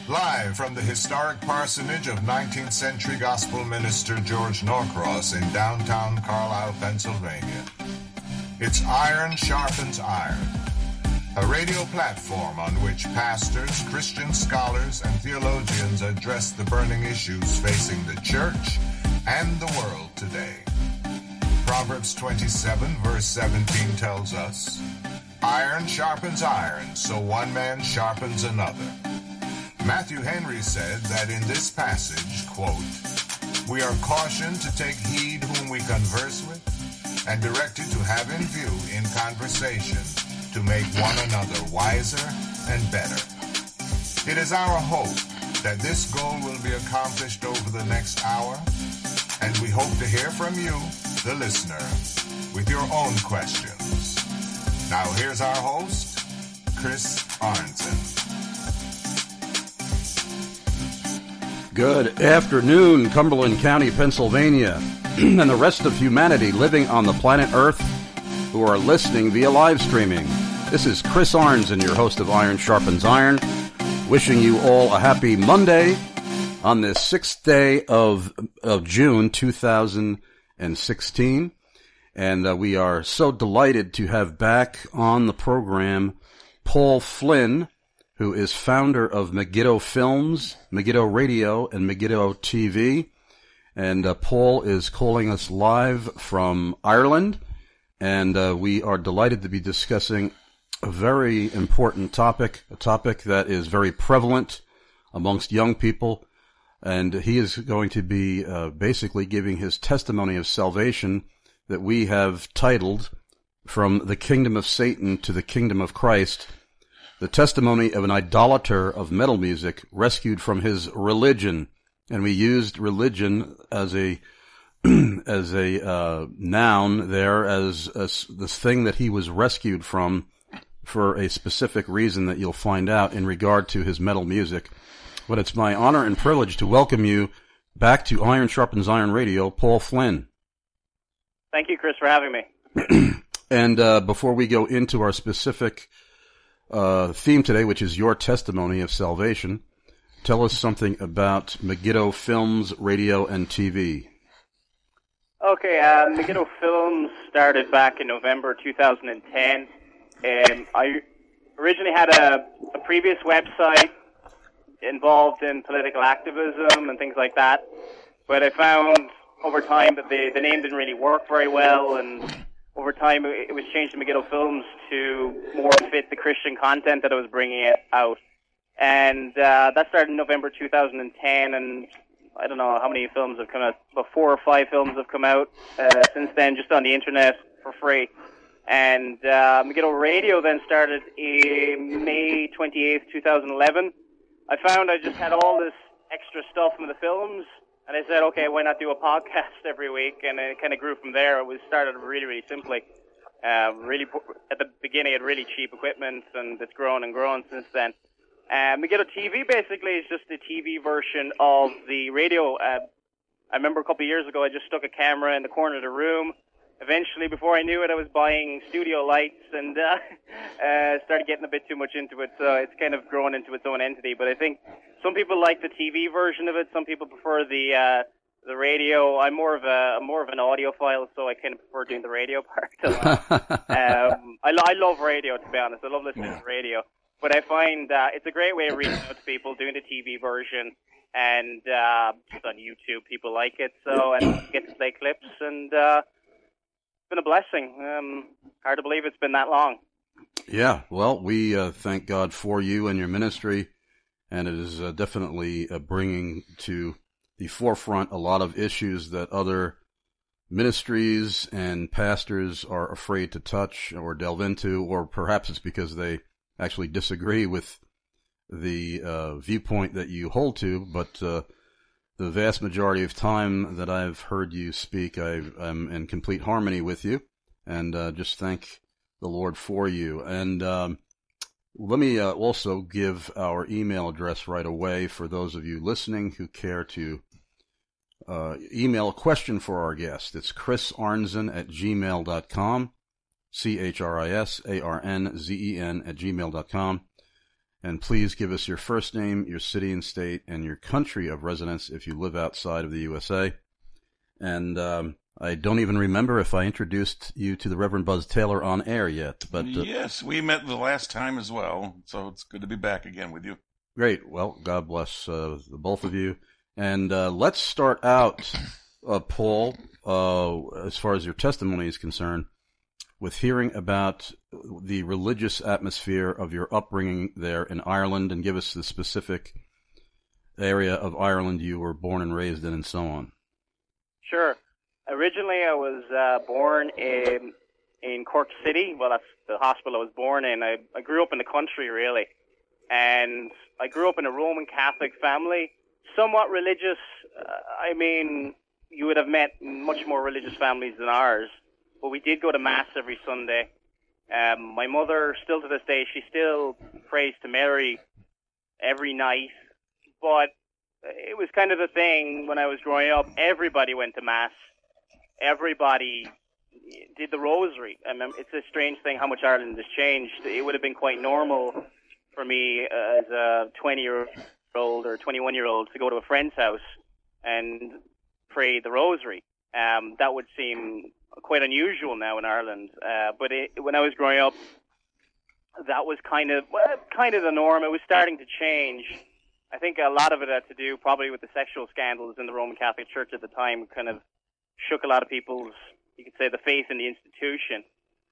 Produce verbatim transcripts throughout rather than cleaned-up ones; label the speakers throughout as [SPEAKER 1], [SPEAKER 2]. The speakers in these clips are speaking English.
[SPEAKER 1] Live from the historic parsonage of nineteenth century gospel minister George Norcross in downtown Carlisle, Pennsylvania. It's Iron Sharpens Iron, a radio platform on which pastors, Christian scholars, and theologians address the burning issues facing the church and the world today. Proverbs twenty-seven, verse seventeen tells us, "Iron sharpens iron, so one man sharpens another." Matthew Henry said that in this passage, quote, "We are cautioned to take heed whom we converse with, and directed to have in view in conversation to make one another wiser and better." It is our hope that this goal will be accomplished over the next hour, and we hope to hear from you, the listener, with your own questions. Now here's our host, Chris Arnzen.
[SPEAKER 2] Good afternoon, Cumberland County, Pennsylvania, and the rest of humanity living on the planet Earth who are listening via live streaming. This is Chris Arnzen, your host of Iron Sharpens Iron, wishing you all a happy Monday on this sixth day of of June two thousand sixteen. And uh, we are so delighted to have back on the program Paul Flynn, who is founder of Megiddo Films, Megiddo Radio, and Megiddo T V. And uh, Paul is calling us live from Ireland. And uh, we are delighted to be discussing a very important topic, a topic that is very prevalent amongst young people. And he is going to be uh, basically giving his testimony of salvation that we have titled From the Kingdom of Satan to the Kingdom of Christ, the testimony of an idolater of metal music rescued from his religion. And we used religion as a as a uh, noun there, as, as this thing that he was rescued from for a specific reason that you'll find out in regard to his metal music. But it's my honor and privilege to welcome you back to Iron Sharpens Iron Radio, Paul Flynn.
[SPEAKER 3] Thank you, Chris, for having me.
[SPEAKER 2] And uh, before we go into our specific uh, theme today, which is your testimony of salvation, tell us something about Megiddo Films, Radio, and T V.
[SPEAKER 3] Okay, uh, Megiddo Films started back in November two thousand ten. Um, I originally had a, a previous website involved in political activism and things like that, but I found over time that the, the name didn't really work very well, and over time it was changed to Megiddo Films to more fit the Christian content that I was bringing it out. And uh, that started in November two thousand ten, and I don't know how many films have come out, but four or five films have come out uh, since then, just on the internet for free. And uh, Megiddo Radio then started in May twenty-eighth, two thousand eleven. I found I just had all this extra stuff from the films, and I said, okay, why not do a podcast every week? And it kind of grew from there. It was started really, really simply. Uh, really, at the beginning, it had really cheap equipment, and it's grown and grown since then. Uh, Megiddo T V basically is just the T V version of the radio. Uh, I remember a couple of years ago, I just stuck a camera in the corner of the room. Eventually, before I knew it, I was buying studio lights and uh, uh, started getting a bit too much into it. So it's kind of grown into its own entity. But I think some people like the T V version of it. Some people prefer the uh, the radio. I'm more of a I'm more of an audiophile, so I kind of prefer doing the radio part. um, I, I love radio, to be honest. I love listening to radio. But I find uh, it's a great way of reaching out to people, doing the T V version. And uh, just on YouTube, people like it. So and get to play clips and. Uh, been a blessing. Um, hard to believe it's been that long.
[SPEAKER 2] Yeah, well, we uh, thank God for you and your ministry, and it is uh, definitely uh, bringing to the forefront a lot of issues that other ministries and pastors are afraid to touch or delve into, or perhaps it's because they actually disagree with the uh, viewpoint that you hold to, but uh, the vast majority of time that I've heard you speak, I, I'm in complete harmony with you, and uh, just thank the Lord for you. And um, let me uh, also give our email address right away for those of you listening who care to uh, email a question for our guest. It's chris arnzen at gmail dot com, C H R I S A R N Z E N at gmail dot com. And please give us your first name, your city and state, and your country of residence if you live outside of the U S A. And um, I don't even remember if I introduced you to the Reverend Buzz Taylor on air yet. But uh,
[SPEAKER 4] yes, we met the last time as well, so it's good to be back again with you.
[SPEAKER 2] Great. Well, God bless uh, the both of you. And uh, let's start out, uh, Paul, uh, as far as your testimony is concerned, with hearing about the religious atmosphere of your upbringing there in Ireland, and give us the specific area of Ireland you were born and raised in and so on.
[SPEAKER 3] Sure. Originally, I was uh, born in in Cork City. Well, that's the hospital I was born in. I, I grew up in the country, really. And I grew up in a Roman Catholic family, somewhat religious. Uh, I mean, you would have met much more religious families than ours. But we did go to Mass every Sunday. Um, my mother, still to this day, she still prays to Mary every night. But it was kind of the thing when I was growing up. Everybody went to Mass. Everybody did the rosary. I mean, it's a strange thing how much Ireland has changed. It would have been quite normal for me uh, as a twenty-year-old or twenty-one-year-old to go to a friend's house and pray the rosary. Um, that would seem quite unusual now in Ireland. Uh, but it, when I was growing up, that was kind of well, kind of the norm. It was starting to change. I think a lot of it had to do probably with the sexual scandals in the Roman Catholic Church at the time. Kind of shook a lot of people's, you could say, the faith in the institution.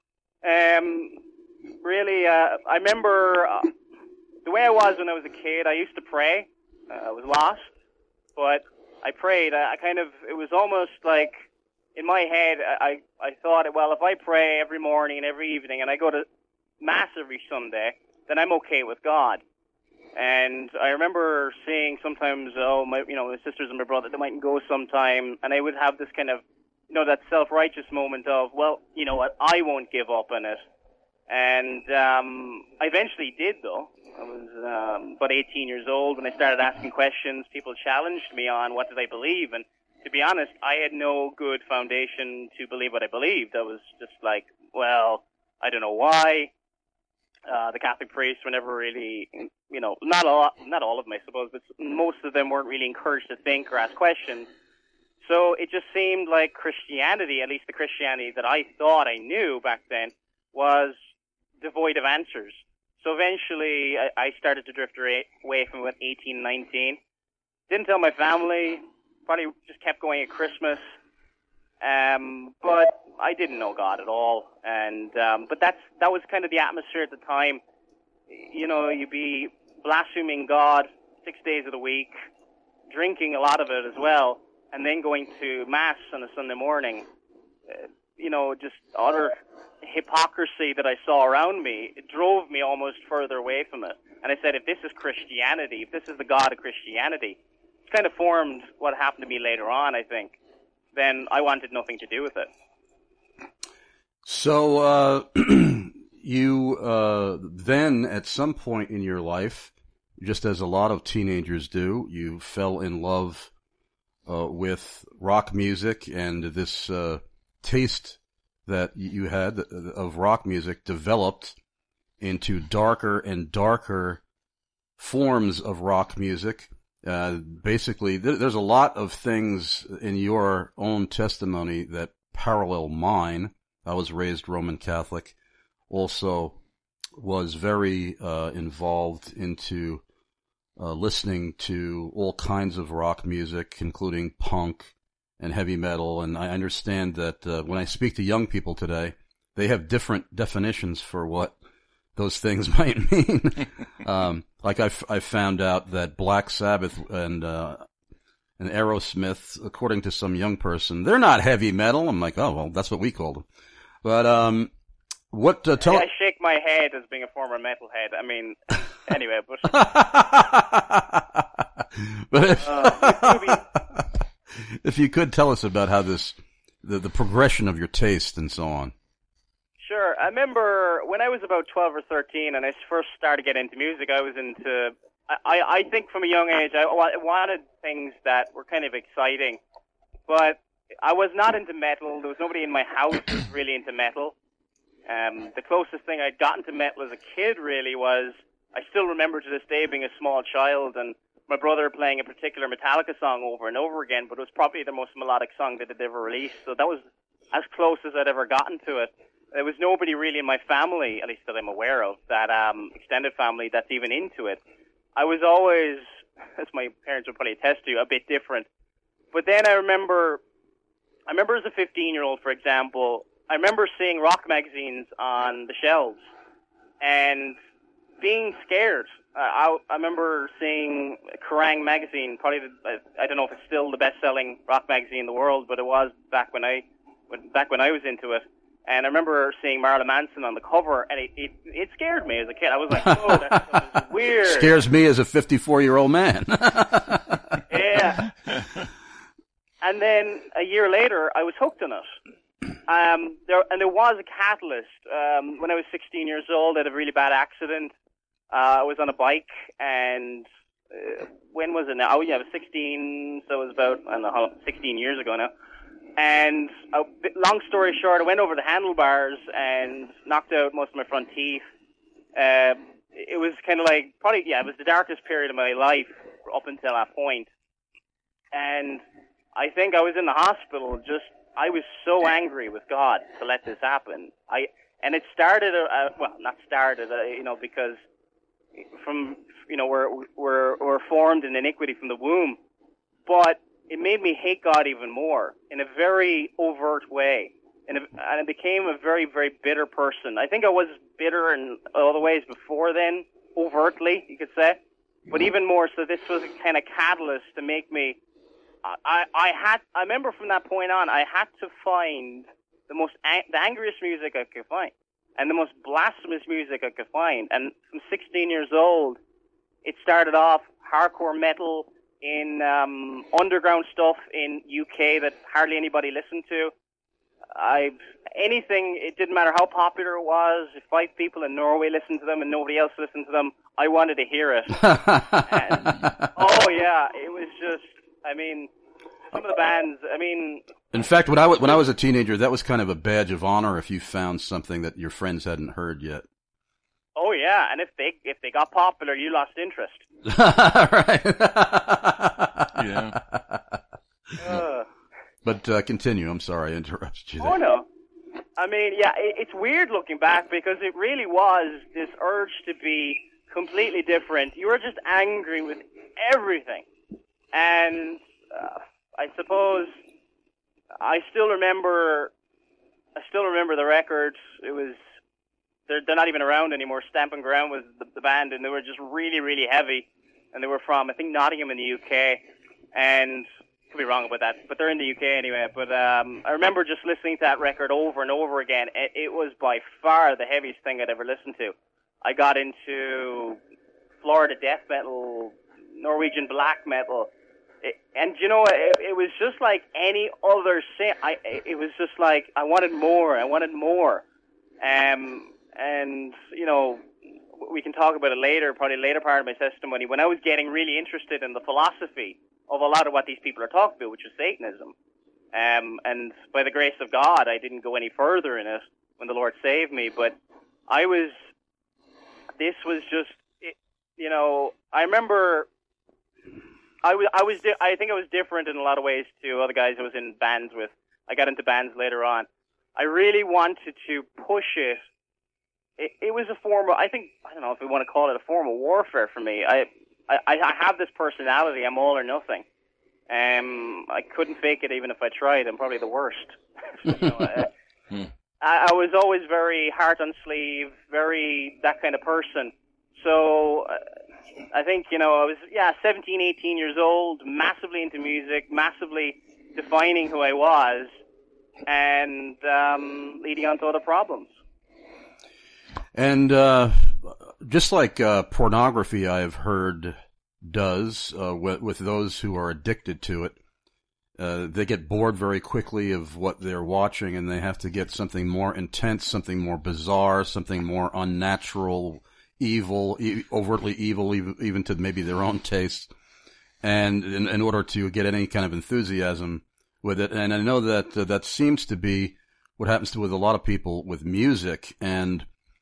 [SPEAKER 3] Um, really, uh, I remember uh, the way I was when I was a kid. I used to pray. Uh, I was lost, but I prayed. I, I kind of, it was almost like in my head, I, I thought, well, if I pray every morning and every evening and I go to Mass every Sunday, then I'm okay with God. And I remember seeing sometimes, oh, my, you know, my sisters and my brother, they mightn't go sometime, and I would have this kind of, you know, that self-righteous moment of, well, you know what, I won't give up on it. And um, I eventually did, though. I was um, about eighteen years old when I started asking questions. People challenged me on what did I believe, and to be honest, I had no good foundation to believe what I believed. I was just like, well, I don't know why. Uh, the Catholic priests were never really, you know, not all, not all of them, I suppose, but most of them weren't really encouraged to think or ask questions. So it just seemed like Christianity, at least the Christianity that I thought I knew back then, was devoid of answers. So eventually I, I started to drift away from about eighteen, nineteen. Didn't tell my family, probably just kept going at Christmas. Um, but I didn't know God at all, and um, but that's that was kind of the atmosphere at the time. You know, you'd be blaspheming God six days of the week, drinking a lot of it as well, and then going to Mass on a Sunday morning. Uh, you know, just utter hypocrisy that I saw around me. It drove me almost further away from it. And I said, if this is Christianity, if this is the God of Christianity, it's kind of formed what happened to me later on, I think. Then I wanted nothing to do with it.
[SPEAKER 2] So uh, you uh, then, at some point in your life, just as a lot of teenagers do, you fell in love uh, with rock music, and this uh, taste that you had of rock music developed into darker and darker forms of rock music. Uh, basically, th- there's a lot of things in your own testimony that parallel mine. I was raised Roman Catholic, also was very uh, involved into uh, listening to all kinds of rock music, including punk and heavy metal. And I understand that uh, when I speak to young people today, they have different definitions for what those things might mean. um, like I, f- I found out that Black Sabbath and uh, and Aerosmith, according to some young person, they're not heavy metal. I'm like, oh well, that's what we called them. But um, what? Uh, tell
[SPEAKER 3] I shake my head as being a former metalhead. I mean, anyway, but
[SPEAKER 2] but if,
[SPEAKER 3] uh,
[SPEAKER 2] if you could tell us about how this the, the progression of your taste and so on.
[SPEAKER 3] Sure. I remember when I was about twelve or thirteen and I first started getting into music, I was into, I, I think from a young age, I wanted things that were kind of exciting. But I was not into metal. There was nobody in my house who was really into metal. Um, the closest thing I'd gotten to metal as a kid really was I still remember to this day being a small child and my brother playing a particular Metallica song over and over again, but it was probably the most melodic song that they'd ever released. So that was as close as I'd ever gotten to it. There was nobody really in my family, at least that I'm aware of, that um, extended family that's even into it. I was always, as my parents would probably attest to, a bit different. But then I remember, I remember as a fifteen-year-old, for example, I remember seeing rock magazines on the shelves and being scared. Uh, I, I remember seeing Kerrang! Magazine, probably, the, I, I don't know if it's still the best-selling rock magazine in the world, but it was back when I, when, back when I was into it. And I remember seeing Marilyn Manson on the cover, and it, it, it scared me as a kid. I was like, oh, that's weird.
[SPEAKER 2] Scares me as a fifty-four-year-old man.
[SPEAKER 3] Yeah. And then a year later, I was hooked on it. Um, there, and there was a catalyst. Um, when I was sixteen years old, I had a really bad accident. Uh, I was on a bike, and uh, when was it now? Oh, yeah, I was sixteen, so it was about, I don't know, how, sixteen years ago now. And uh, long story short, I went over the handlebars and knocked out most of my front teeth. Uh, it was kind of like, probably, yeah, it was the darkest period of my life up until that point. And I think I was in the hospital just, I was so angry with God to let this happen. I And it started, uh, well, not started, uh, you know, because from, you know, we're, we're, we're formed in iniquity from the womb. But it made me hate God even more in a very overt way. And, and I became a very, very bitter person. I think I was bitter in all the ways before then, overtly, you could say. But even more so, this was a kind of catalyst to make me, I, I had, I remember from that point on, I had to find the most, ang- the angriest music I could find. And the most blasphemous music I could find. And from sixteen years old, it started off hardcore metal, in um, underground stuff in U K that hardly anybody listened to. I anything, it didn't matter how popular it was. If five people in Norway listened to them and nobody else listened to them, I wanted to hear it. And, oh yeah, it was just, I mean, some of the bands, I mean...
[SPEAKER 2] In fact, when I, w- when I was a teenager, that was kind of a badge of honor if you found something that your friends hadn't heard yet.
[SPEAKER 3] Oh yeah, and if they if they got popular, you lost interest.
[SPEAKER 2] Right.
[SPEAKER 4] Yeah.
[SPEAKER 3] Uh,
[SPEAKER 2] but uh, continue. I'm sorry I interrupted you there.
[SPEAKER 3] Oh no. I mean, yeah, it, it's weird looking back because it really was this urge to be completely different. You were just angry with everything, and uh, I suppose I still remember. I still remember the records. It was. They're, they're not even around anymore. Stamping Ground was the, the band, and they were just really, really heavy. And they were from, I think, Nottingham in the U K. And, could be wrong about that, but they're in the U K anyway. But um, I remember just listening to that record over and over again. It, it was by far the heaviest thing I'd ever listened to. I got into Florida death metal, Norwegian black metal. It, and, you know, it, it was just like any other sin. I, it was just like, I wanted more. I wanted more. Um... And, you know, we can talk about it later, probably later part of my testimony, when I was getting really interested in the philosophy of a lot of what these people are talking about, which is Satanism. Um, and by the grace of God, I didn't go any further in it when the Lord saved me. But I was, this was just, it, you know, I remember, I was, I was, di- I think I was different in a lot of ways to other guys I was in bands with. I got into bands later on. I really wanted to push it. It, it was a form of, I think, I don't know if we want to call it a form of warfare for me. I, I, I have this personality. I'm all or nothing. Um, I couldn't fake it even if I tried. I'm probably the worst. you know, uh, I, I was always very heart on sleeve, very that kind of person. So uh, I think, you know, I was, yeah, seventeen, eighteen years old, massively into music, massively defining who I was, and um, leading on to other problems.
[SPEAKER 2] And uh, just like uh, pornography, I've heard does uh, with, with those who are addicted to it, uh, they get bored very quickly of what they're watching, and they have to get something more intense, something more bizarre, something more unnatural, evil, e- overtly evil, even, even to maybe their own taste, and in, in order to get any kind of enthusiasm with it. And I know that uh, that seems to be what happens to with a lot of people with music, and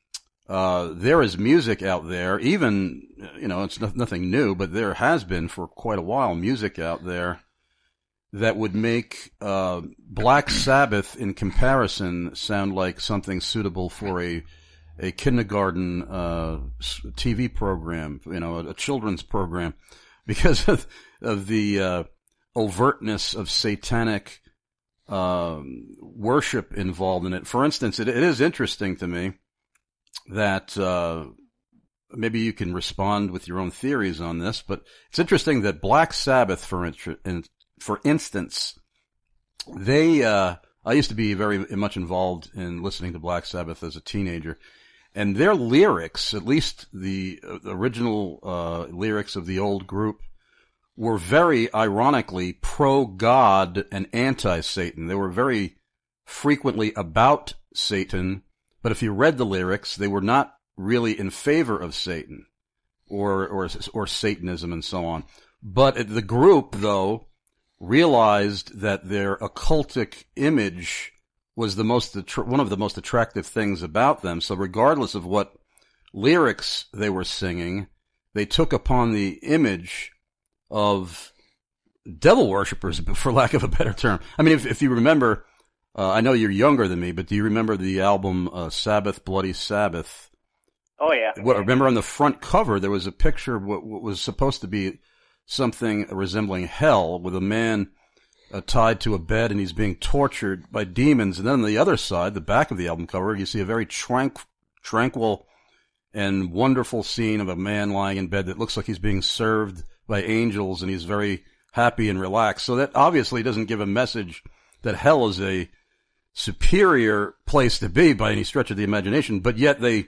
[SPEAKER 2] Uh, there is music out there, even, you know, it's no, nothing new, but there has been for quite a while music out there that would make uh, Black Sabbath, in comparison, sound like something suitable for a a kindergarten uh, T V program, you know, a, a children's program, because of, of the uh, overtness of satanic um, worship involved in it. For instance, it, it is interesting to me that uh, maybe you can respond with your own theories on this, but it's interesting that Black Sabbath, for in, for instance, they uh, I used to be very much involved in listening to Black Sabbath as a teenager, and their lyrics, at least the uh, original uh, lyrics of the old group, were very ironically pro-God and anti-Satan. They were very frequently about Satan, but if you read the lyrics, they were not really in favor of Satan or or or Satanism and so on. But the group, though, realized that their occultic image was the most one of the most attractive things about them. So regardless of what lyrics they were singing, they took upon the image of devil worshippers, for lack of a better term. I mean, if, if you remember, uh, I know you're younger than me, but do you remember the album uh, Sabbath, Bloody Sabbath?
[SPEAKER 3] Oh, yeah.
[SPEAKER 2] What, remember on the front cover, there was a picture of what, what was supposed to be something resembling hell, with a man uh, tied to a bed and he's being tortured by demons. And then on the other side, the back of the album cover, you see a very tranq- tranquil and wonderful scene of a man lying in bed that looks like he's being served by angels, and he's very happy and relaxed. So that obviously doesn't give a message that hell is a superior place to be by any stretch of the imagination, but yet they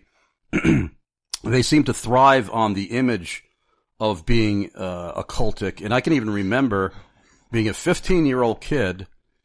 [SPEAKER 2] they seem to thrive on the image of being uh, occultic. And I can even remember being a fifteen-year-old kid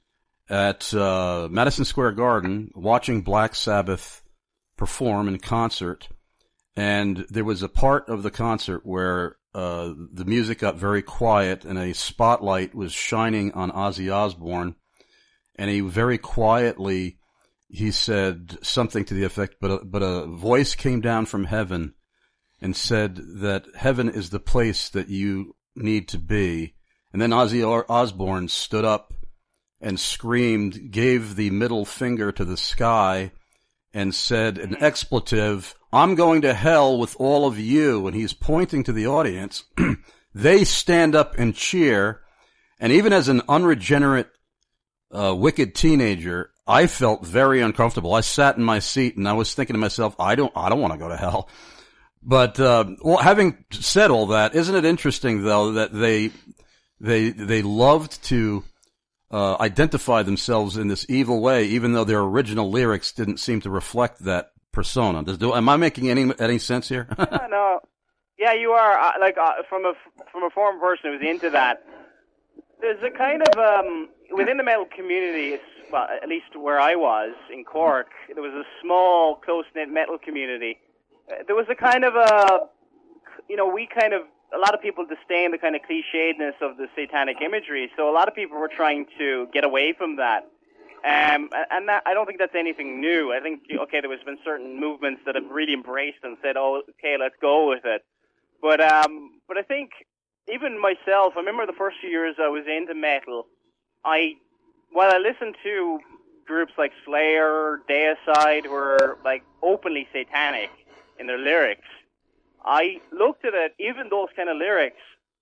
[SPEAKER 2] at uh, Madison Square Garden watching Black Sabbath perform in concert, and there was a part of the concert where Uh, the music got very quiet and a spotlight was shining on Ozzy Osbourne, and he very quietly, he said something to the effect, but a, but a voice came down from heaven and said that heaven is the place that you need to be. And then Ozzy Osbourne stood up and screamed, gave the middle finger to the sky, and said an expletive, "I'm going to hell with all of you," and he's pointing to the audience. They stand up and cheer, and even as an unregenerate, uh, wicked teenager, I felt very uncomfortable. I sat in my seat and I was thinking to myself, I don't, I don't want to go to hell. But, uh, well, having said all that, isn't it interesting though that they, they, they loved to Uh, identify themselves in this evil way, even though their original lyrics didn't seem to reflect that persona. Does do? Am I making any any sense here?
[SPEAKER 3] Yeah, no, yeah, you are. Uh, like uh, from a from a former person who's into that. There's a kind of um, within the metal community. It's, well, at least where I was in Cork, there was a small, close knit metal community. Uh, there was a kind of a, you know, we kind of. A lot of people disdain the kind of clichédness of the satanic imagery, so a lot of people were trying to get away from that. Um, and that, I don't think that's anything new. I think, okay, there has been certain movements that have really embraced and said, oh, okay, let's go with it. But um, but I think even myself, I remember the first few years I was into metal, I, while I listened to groups like Slayer, Deicide, who were like openly satanic in their lyrics, I looked at it, even those kind of lyrics,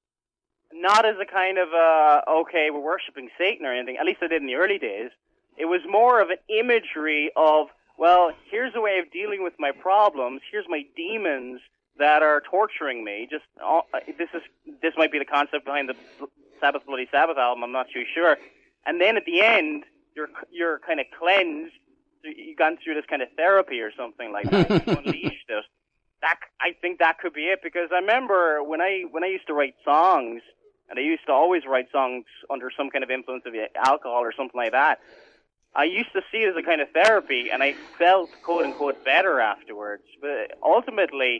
[SPEAKER 3] not as a kind of, uh, okay, we're worshiping Satan or anything. At least I did in the early days. It was more of an imagery of, well, here's a way of dealing with my problems. Here's my demons that are torturing me. Just uh, this is this might be the concept behind the Sabbath, Bloody Sabbath album. I'm not too sure. And then at the end, you're you're kind of cleansed. You've gone through this kind of therapy or something like that. You unleashed it. That, I think that could be it, because I remember when I when I used to write songs, and I used to always write songs under some kind of influence of alcohol or something like that, I used to see it as a kind of therapy, and I felt, quote-unquote, better afterwards. But ultimately,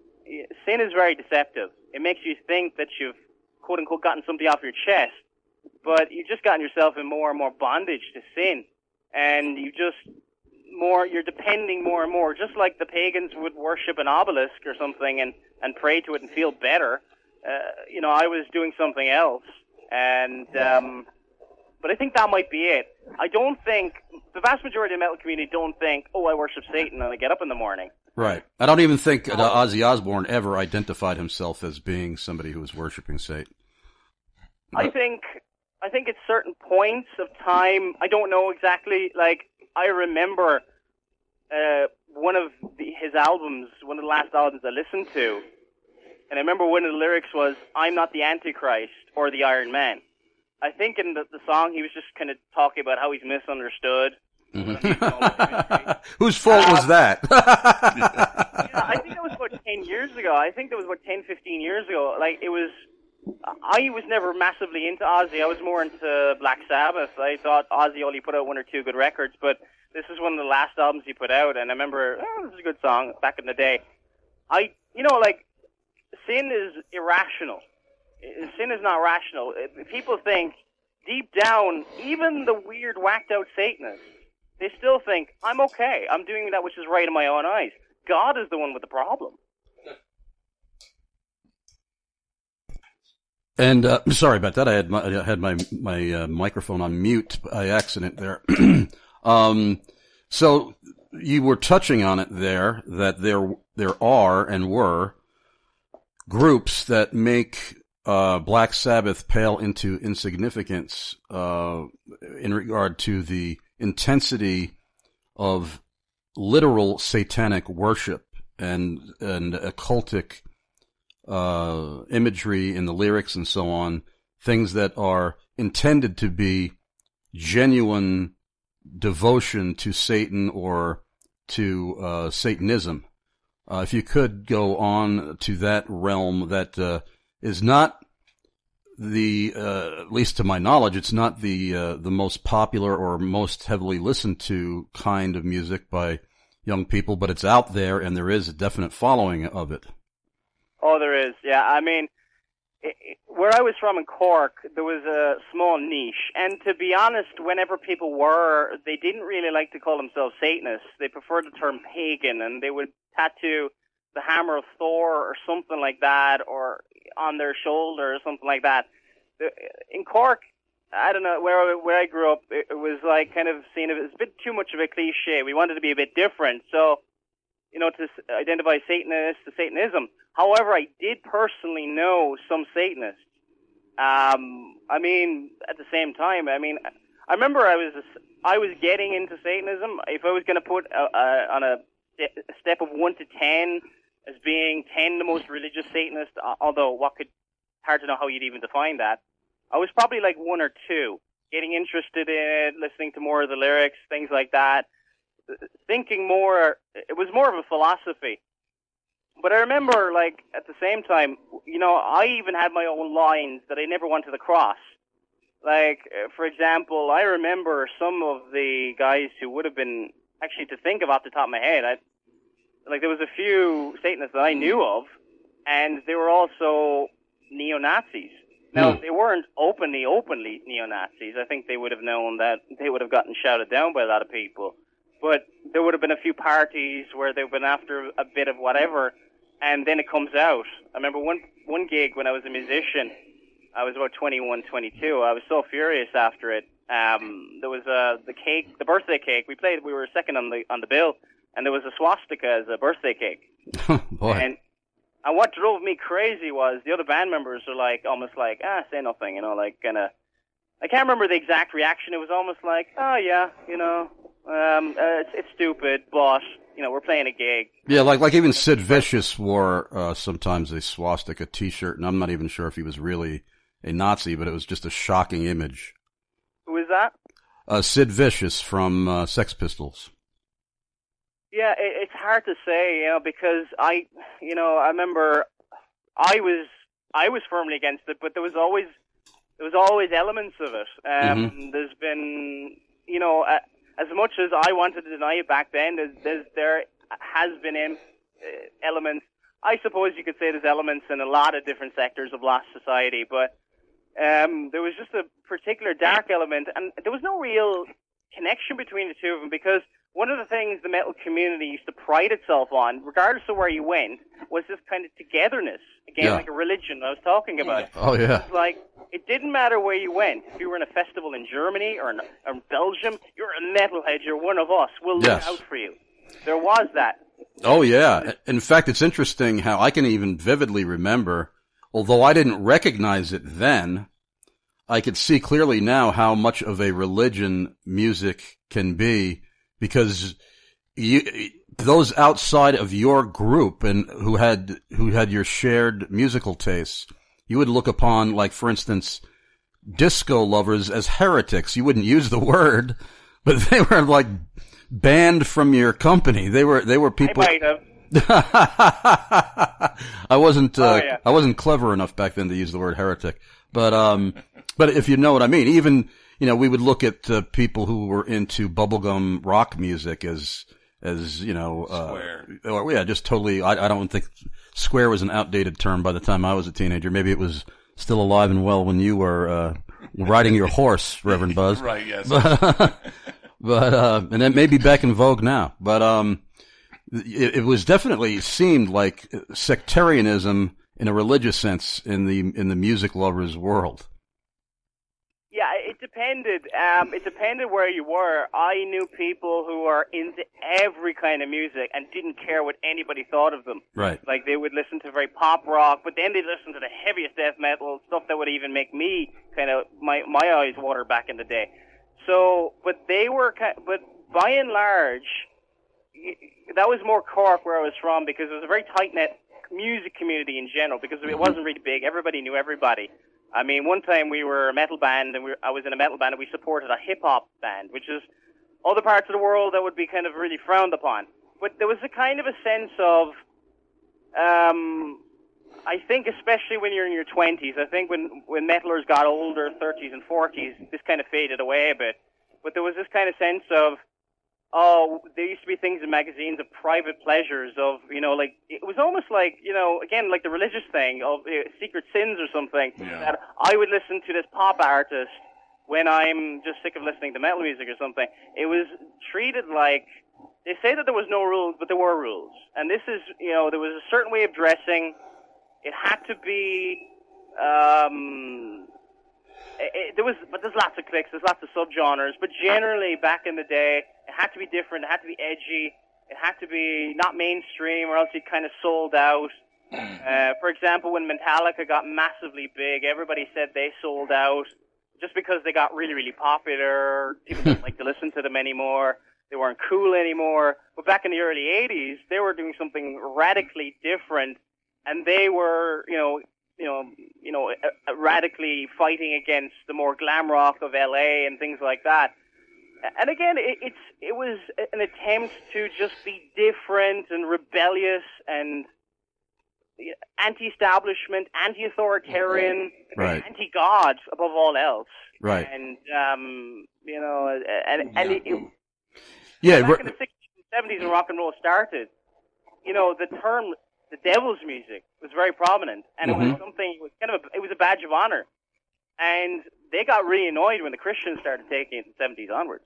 [SPEAKER 3] sin is very deceptive. It makes you think that you've, quote-unquote, gotten something off your chest, but you've just gotten yourself in more and more bondage to sin, and you just more, you're depending more and more, just like the pagans would worship an obelisk or something and, and pray to it and feel better. Uh, you know, I was doing something else, and um, but I think that might be it. I don't think the vast majority of the metal community don't think, oh, I worship Satan and I get up in the morning.
[SPEAKER 2] Right. I don't even think uh, Ozzy Osbourne ever identified himself as being somebody who was worshiping Satan.
[SPEAKER 3] I think I think at certain points of time, I don't know exactly. Like I remember uh, one of the, his albums, one of the last albums I listened to. And I remember one of the lyrics was, "I'm not the Antichrist or the Iron Man." I think in the, the song he was just kind of talking about how he's misunderstood.
[SPEAKER 2] Mm-hmm. Whose fault um, was that?
[SPEAKER 3] Yeah, I think that was about ten years ago. I think that was about ten, fifteen years ago. Like, it was... I was never massively into Ozzy. I was more into Black Sabbath. I thought Ozzy only put out one or two good records, but this is one of the last albums he put out, and I remember, oh, this is a good song back in the day. I, you know, like, sin is irrational. Sin is not rational. People think, deep down, even the weird, whacked-out Satanists, they still think, I'm okay. I'm doing that which is right in my own eyes. God is the one with the problem.
[SPEAKER 2] And uh, sorry about that. I had my, I had my my uh, microphone on mute by accident there. um, so you were touching on it there, that there there are and were groups that make uh, Black Sabbath pale into insignificance uh, in regard to the intensity of literal satanic worship and and occultic uh imagery in the lyrics and so on, things that are intended to be genuine devotion to Satan or to uh Satanism. Uh, if you could go on to that realm, that uh, is not the, uh, at least to my knowledge, it's not the uh, the most popular or most heavily listened to kind of music by young people, but it's out there and there is a definite following of it.
[SPEAKER 3] Oh, there is, yeah. I mean, it, it, where I was from in Cork, there was a small niche. And to be honest, whenever people were, they didn't really like to call themselves Satanists. They preferred the term pagan, and they would tattoo the hammer of Thor or something like that, or on their shoulder or something like that. In Cork, I don't know, where, where I grew up, it, it was like kind of seen, it was a bit too much of a cliche. We wanted to be a bit different. So, you know, to identify Satanists to Satanism. However, I did personally know some Satanists. Um, I mean, at the same time, I mean, I remember I was I was getting into Satanism. If I was going to put a, a, on a, a step of one to ten as being ten the most religious Satanist, although what could hard to know how you'd even define that. I was probably like one or two, getting interested in it, listening to more of the lyrics, things like that. Thinking more, it was more of a philosophy. But I remember, like, at the same time, you know, I even had my own lines that I never wanted to cross. Like, for example, I remember some of the guys who would have been, actually to think of off the top of my head, I, like, there was a few Satanists that I knew of, and they were also neo-Nazis. Now, mm. they weren't openly, openly neo-Nazis. I think they would have known that they would have gotten shouted down by a lot of people. But there would have been a few parties where they've been after a bit of whatever, and then it comes out. I remember one one gig when I was a musician. I was about twenty-one, twenty-two. I was so furious after it. Um, there was uh, the cake, the birthday cake. We played. We were second on the on the bill, and there was a swastika as a birthday cake.
[SPEAKER 2] Boy.
[SPEAKER 3] And and what drove me crazy was the other band members were like, almost like, ah, say nothing, you know, like kind of. I can't remember the exact reaction. It was almost like, oh yeah, you know. Um, uh, it's, it's stupid, but, you know, we're playing a gig.
[SPEAKER 2] Yeah, like like even Sid Vicious wore uh, sometimes a swastika T-shirt, and I'm not even sure if he was really a Nazi, but it was just a shocking image.
[SPEAKER 3] Who is that?
[SPEAKER 2] Uh, Sid Vicious from uh, Sex Pistols.
[SPEAKER 3] Yeah, it, it's hard to say, you know, because I, you know, I remember I was I was firmly against it, but there was always there was always elements of it. Um, mm-hmm. There's been, you know. Uh, As much as I wanted to deny it back then, there's, there's, there has been in, uh, elements. I suppose you could say there's elements in a lot of different sectors of lost society, but um, there was just a particular dark element, and there was no real connection between the two of them, because one of the things the metal community used to pride itself on, regardless of where you went, was this kind of togetherness. Again,
[SPEAKER 2] Yeah.
[SPEAKER 3] like a religion I was talking about.
[SPEAKER 2] Oh, yeah.
[SPEAKER 3] It's like, it didn't matter where you went. If you were in a festival in Germany or in, or in Belgium, you're a metalhead, you're one of us. We'll look
[SPEAKER 2] Yes.
[SPEAKER 3] out for you. There was that.
[SPEAKER 2] Oh, yeah. In fact, it's interesting how I can even vividly remember, although I didn't recognize it then, I could see clearly now how much of a religion music can be, because you, those outside of your group and who had, who had your shared musical tastes, you would look upon, like, for instance, disco lovers as heretics. You wouldn't use the word, but they were like banned from your company. They were, they were people.
[SPEAKER 3] I might have.
[SPEAKER 2] I wasn't, uh,
[SPEAKER 3] Oh, yeah.
[SPEAKER 2] I wasn't clever enough back then to use the word heretic. But, um, but if you know what I mean, even, you know, we would look at uh, people who were into bubblegum rock music as, as, you know, uh,
[SPEAKER 4] Square.
[SPEAKER 2] or, yeah, just totally, I, I don't think square was an outdated term by the time I was a teenager. Maybe it was still alive and well when you were, uh, riding your horse, Reverend Buzz.
[SPEAKER 4] Right, yes.
[SPEAKER 2] But, uh, and it may be back in vogue now, but, um, it, it was definitely seemed like sectarianism in a religious sense in the, in the music lovers world.
[SPEAKER 3] Yeah, it depended. Um, it depended where you were. I knew people who were into every kind of music and didn't care what anybody thought of them.
[SPEAKER 2] Right.
[SPEAKER 3] Like, they would listen to very pop rock, but then they'd listen to the heaviest death metal, stuff that would even make me kind of, my, my eyes water back in the day. So, but they were, ki- but by and large, y- that was more Cork where I was from, because it was a very tight-knit music community in general, because it wasn't really big. Everybody knew everybody. I mean, one time we were a metal band, and we were, I was in a metal band, and we supported a hip-hop band, which is other parts of the world that would be kind of really frowned upon. But there was a kind of a sense of, um, I think especially when you're in your twenties, I think when, when metalers got older, thirties and forties, this kind of faded away a bit. But there was this kind of sense of, oh, there used to be things in magazines of private pleasures of, you know, like, it was almost like, you know, again, like the religious thing of uh, secret sins or something,
[SPEAKER 4] Yeah.
[SPEAKER 3] that I would listen to this pop artist when I'm just sick of listening to metal music or something. It was treated like, they say that there was no rules, but there were rules. And this is, you know, there was a certain way of dressing. It had to be, um, it, it, there was, but there's lots of cliques, there's lots of subgenres, but generally back in the day, it had to be different, it had to be edgy, it had to be not mainstream, or else it kind of sold out. Uh, for example, when Metallica got massively big, everybody said they sold out just because they got really, really popular. People didn't like to listen to them anymore. They weren't cool anymore. But back in the early eighties, they were doing something radically different, and they were, you know, you know, you know, uh, radically fighting against the more glam rock of L A and things like that. And again, it, it's it was an attempt to just be different and rebellious and anti-establishment, anti-authoritarian,
[SPEAKER 2] Right.
[SPEAKER 3] anti-God above all else.
[SPEAKER 2] Right.
[SPEAKER 3] And um, you know, and and it, it,
[SPEAKER 2] Yeah.
[SPEAKER 3] back
[SPEAKER 2] re-
[SPEAKER 3] in the sixties and seventies when rock and roll started, you know, the term "the devil's music" was very prominent, and it was
[SPEAKER 2] Mhm.
[SPEAKER 3] something. It was kind of a, it was a badge of honor, and they got really annoyed when the Christians started taking it in the seventies onwards.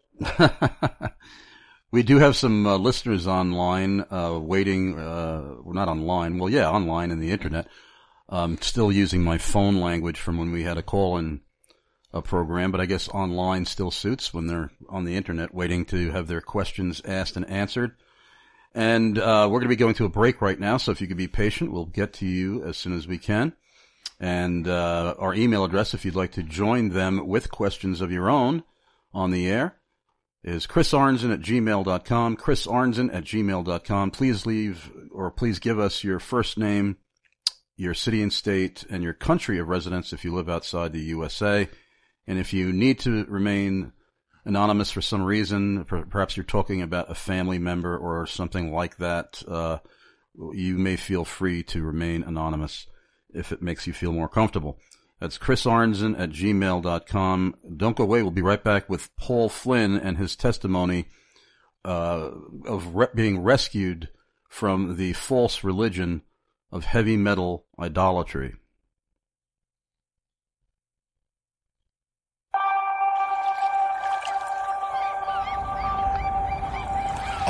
[SPEAKER 2] We do have some uh, listeners online, uh, waiting, uh, well, not online, well, yeah, online in the internet. Um, still using my phone language from when we had a call-in uh, program, but I guess online still suits when they're on the internet waiting to have their questions asked and answered. And, uh, we're going to be going to a break right now, so if you could be patient, we'll get to you as soon as we can. And, uh, our email address, if you'd like to join them with questions of your own on the air, is Chris Arnzen at gmail dot com, Chris Arnzen at gmail dot com. Please leave, or please give us your first name, your city and state, and your country of residence if you live outside the U S A. And if you need to remain anonymous for some reason, per- perhaps you're talking about a family member or something like that, uh, you may feel free to remain anonymous if it makes you feel more comfortable. That's Chris Arnzen at gmail dot com. Don't go away. We'll be right back with Paul Flynn and his testimony uh, of re- being rescued from the false religion of heavy metal idolatry.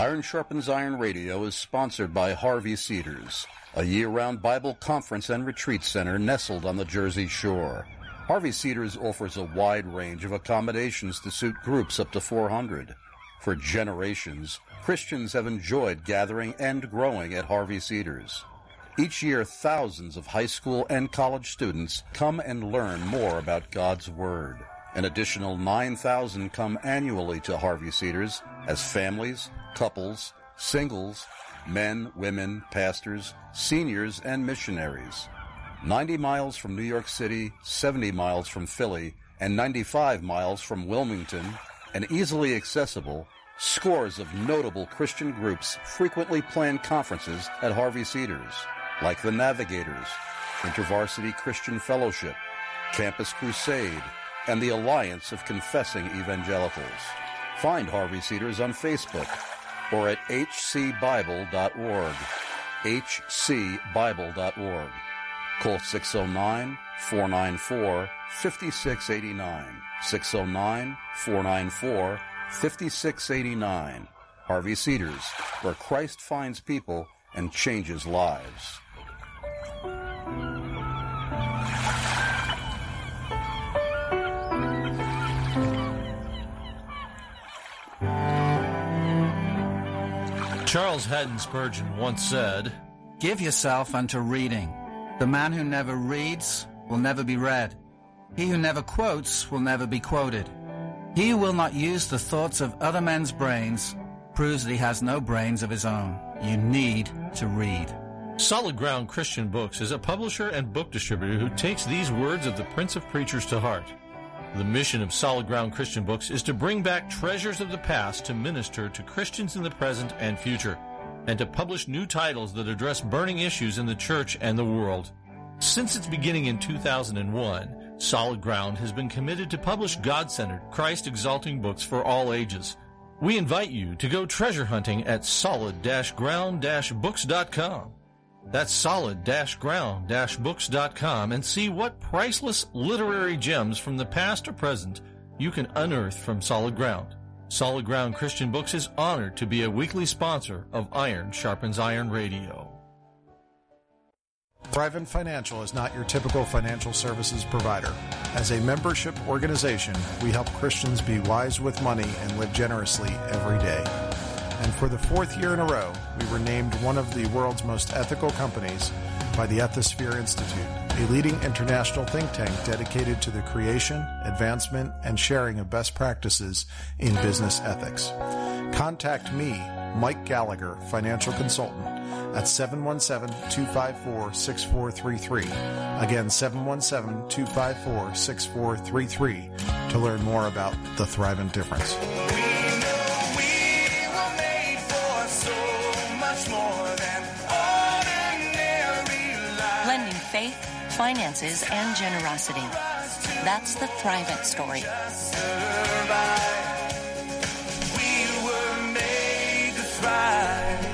[SPEAKER 2] Iron Sharpens Iron Radio is sponsored by Harvey Cedars, a year-round Bible conference and retreat center nestled on the Jersey Shore. Harvey Cedars offers a wide range of accommodations to suit groups up to four hundred. For generations, Christians have enjoyed gathering and growing at Harvey Cedars. Each year, thousands of high school and college students come and learn more about God's Word. An additional nine thousand come annually to Harvey Cedars as families, couples, singles, men, women, pastors, seniors, and missionaries. ninety miles from New York City, seventy miles from Philly, and ninety-five miles from Wilmington, and easily accessible, scores of notable Christian groups frequently plan conferences at Harvey Cedars, like the Navigators, InterVarsity Christian Fellowship, Campus Crusade, and the Alliance of Confessing Evangelicals. Find Harvey Cedars on Facebook or at h c bible dot org, h c bible dot org. Call six oh nine, four nine four, five six eight nine, six oh nine, four nine four, five six eight nine. Harvey Cedars, where Christ finds people and changes lives.
[SPEAKER 5] Charles Haddon Spurgeon once said,
[SPEAKER 6] "Give yourself unto reading. The man who never reads will never be read. He who never quotes will never be quoted. He who will not use the thoughts of other men's brains proves that he has no brains of his own. You need to read."
[SPEAKER 5] Solid Ground Christian Books is a publisher and book distributor who takes these words of the Prince of Preachers to heart. The mission of Solid Ground Christian Books is to bring back treasures of the past to minister to Christians in the present and future, and to publish new titles that address burning issues in the church and the world. Since its beginning in two thousand one, Solid Ground has been committed to publish God-centered, Christ-exalting books for all ages. We invite you to go treasure hunting at solid ground books dot com. That's solid ground books dot com, and see what priceless literary gems from the past or present you can unearth from Solid Ground. Solid Ground Christian Books is honored to be a weekly sponsor of Iron Sharpens Iron Radio.
[SPEAKER 7] Thrivent Financial is not your typical financial services provider. As a membership organization, we help Christians be wise with money and live generously every day. And for the fourth year in a row, we were named one of the world's most ethical companies by the Ethisphere Institute, a leading international think tank dedicated to the creation, advancement, and sharing of best practices in business ethics. Contact me, Mike Gallagher, financial consultant, at seven one seven, two five four, six four three three. Again, seven one seven, two five four, six four three three to learn more about the Thrivent difference.
[SPEAKER 8] Blending faith, finances, and generosity. That's the Thrivent story.
[SPEAKER 9] We were made to thrive.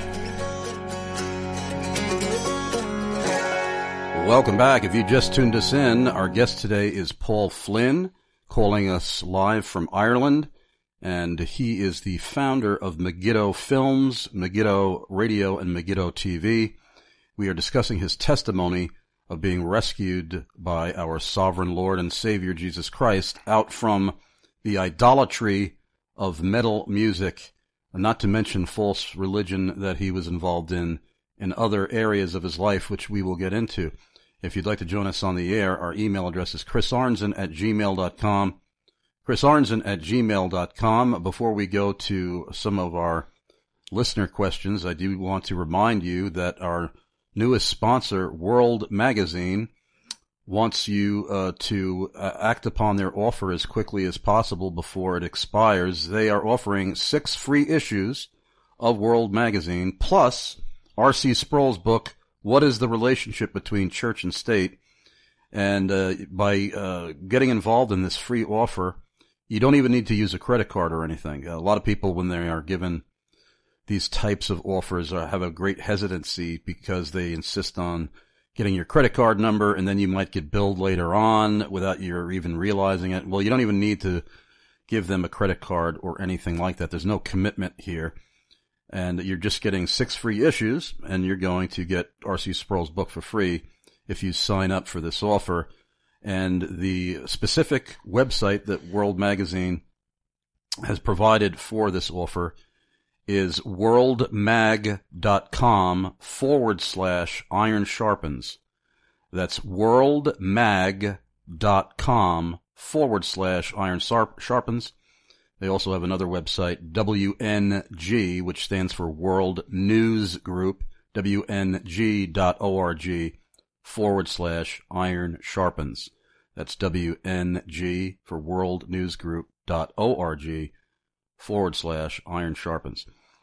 [SPEAKER 2] Welcome back. If you just tuned us in, our guest today is Paul Flynn, calling us live from Ireland, and he is the founder of Megiddo Films, Megiddo Radio, and Megiddo T V. We are discussing his testimony of being rescued by our sovereign Lord and Savior Jesus Christ out from the idolatry of metal music, not to mention false religion that he was involved in in other areas of his life, which we will get into. If you'd like to join us on the air, our email address is chris arnzen at gmail dot com. chris arnzen at gmail dot com. Before we go to some of our listener questions, I do want to remind you that our newest sponsor, World Magazine, wants you uh, to uh, act upon their offer as quickly as possible before it expires. They are offering six free issues of World Magazine, plus R C Sproul's book, What is the Relationship Between Church and State? And uh, by uh, getting involved in this free offer, you don't even need to use a credit card or anything. A lot of people, when they are given these types of offers, are, have a great hesitancy because they insist on getting your credit card number, and then you might get billed later on without you even realizing it. Well, you don't even need to give them a credit card or anything like that. There's no commitment here. And you're just getting six free issues, and you're going to get R C Sproul's book for free if you sign up for this offer. And the specific website that World Magazine has provided for this offer is worldmag.com forward slash iron sharpens. That's worldmag.com forward slash iron sharpens. They also have another website, W N G, which stands for World News Group, W N G dot org forward slash iron sharpens. That's W N G for World News Group dot org forward slash iron sharpens.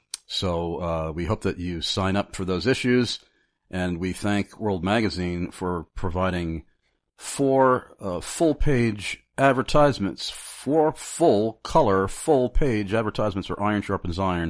[SPEAKER 2] So uh, we hope that you sign up for those issues, and we thank World Magazine for providing four uh, full-page advertisements, four full-color, full-page advertisements for Iron Sharpens Iron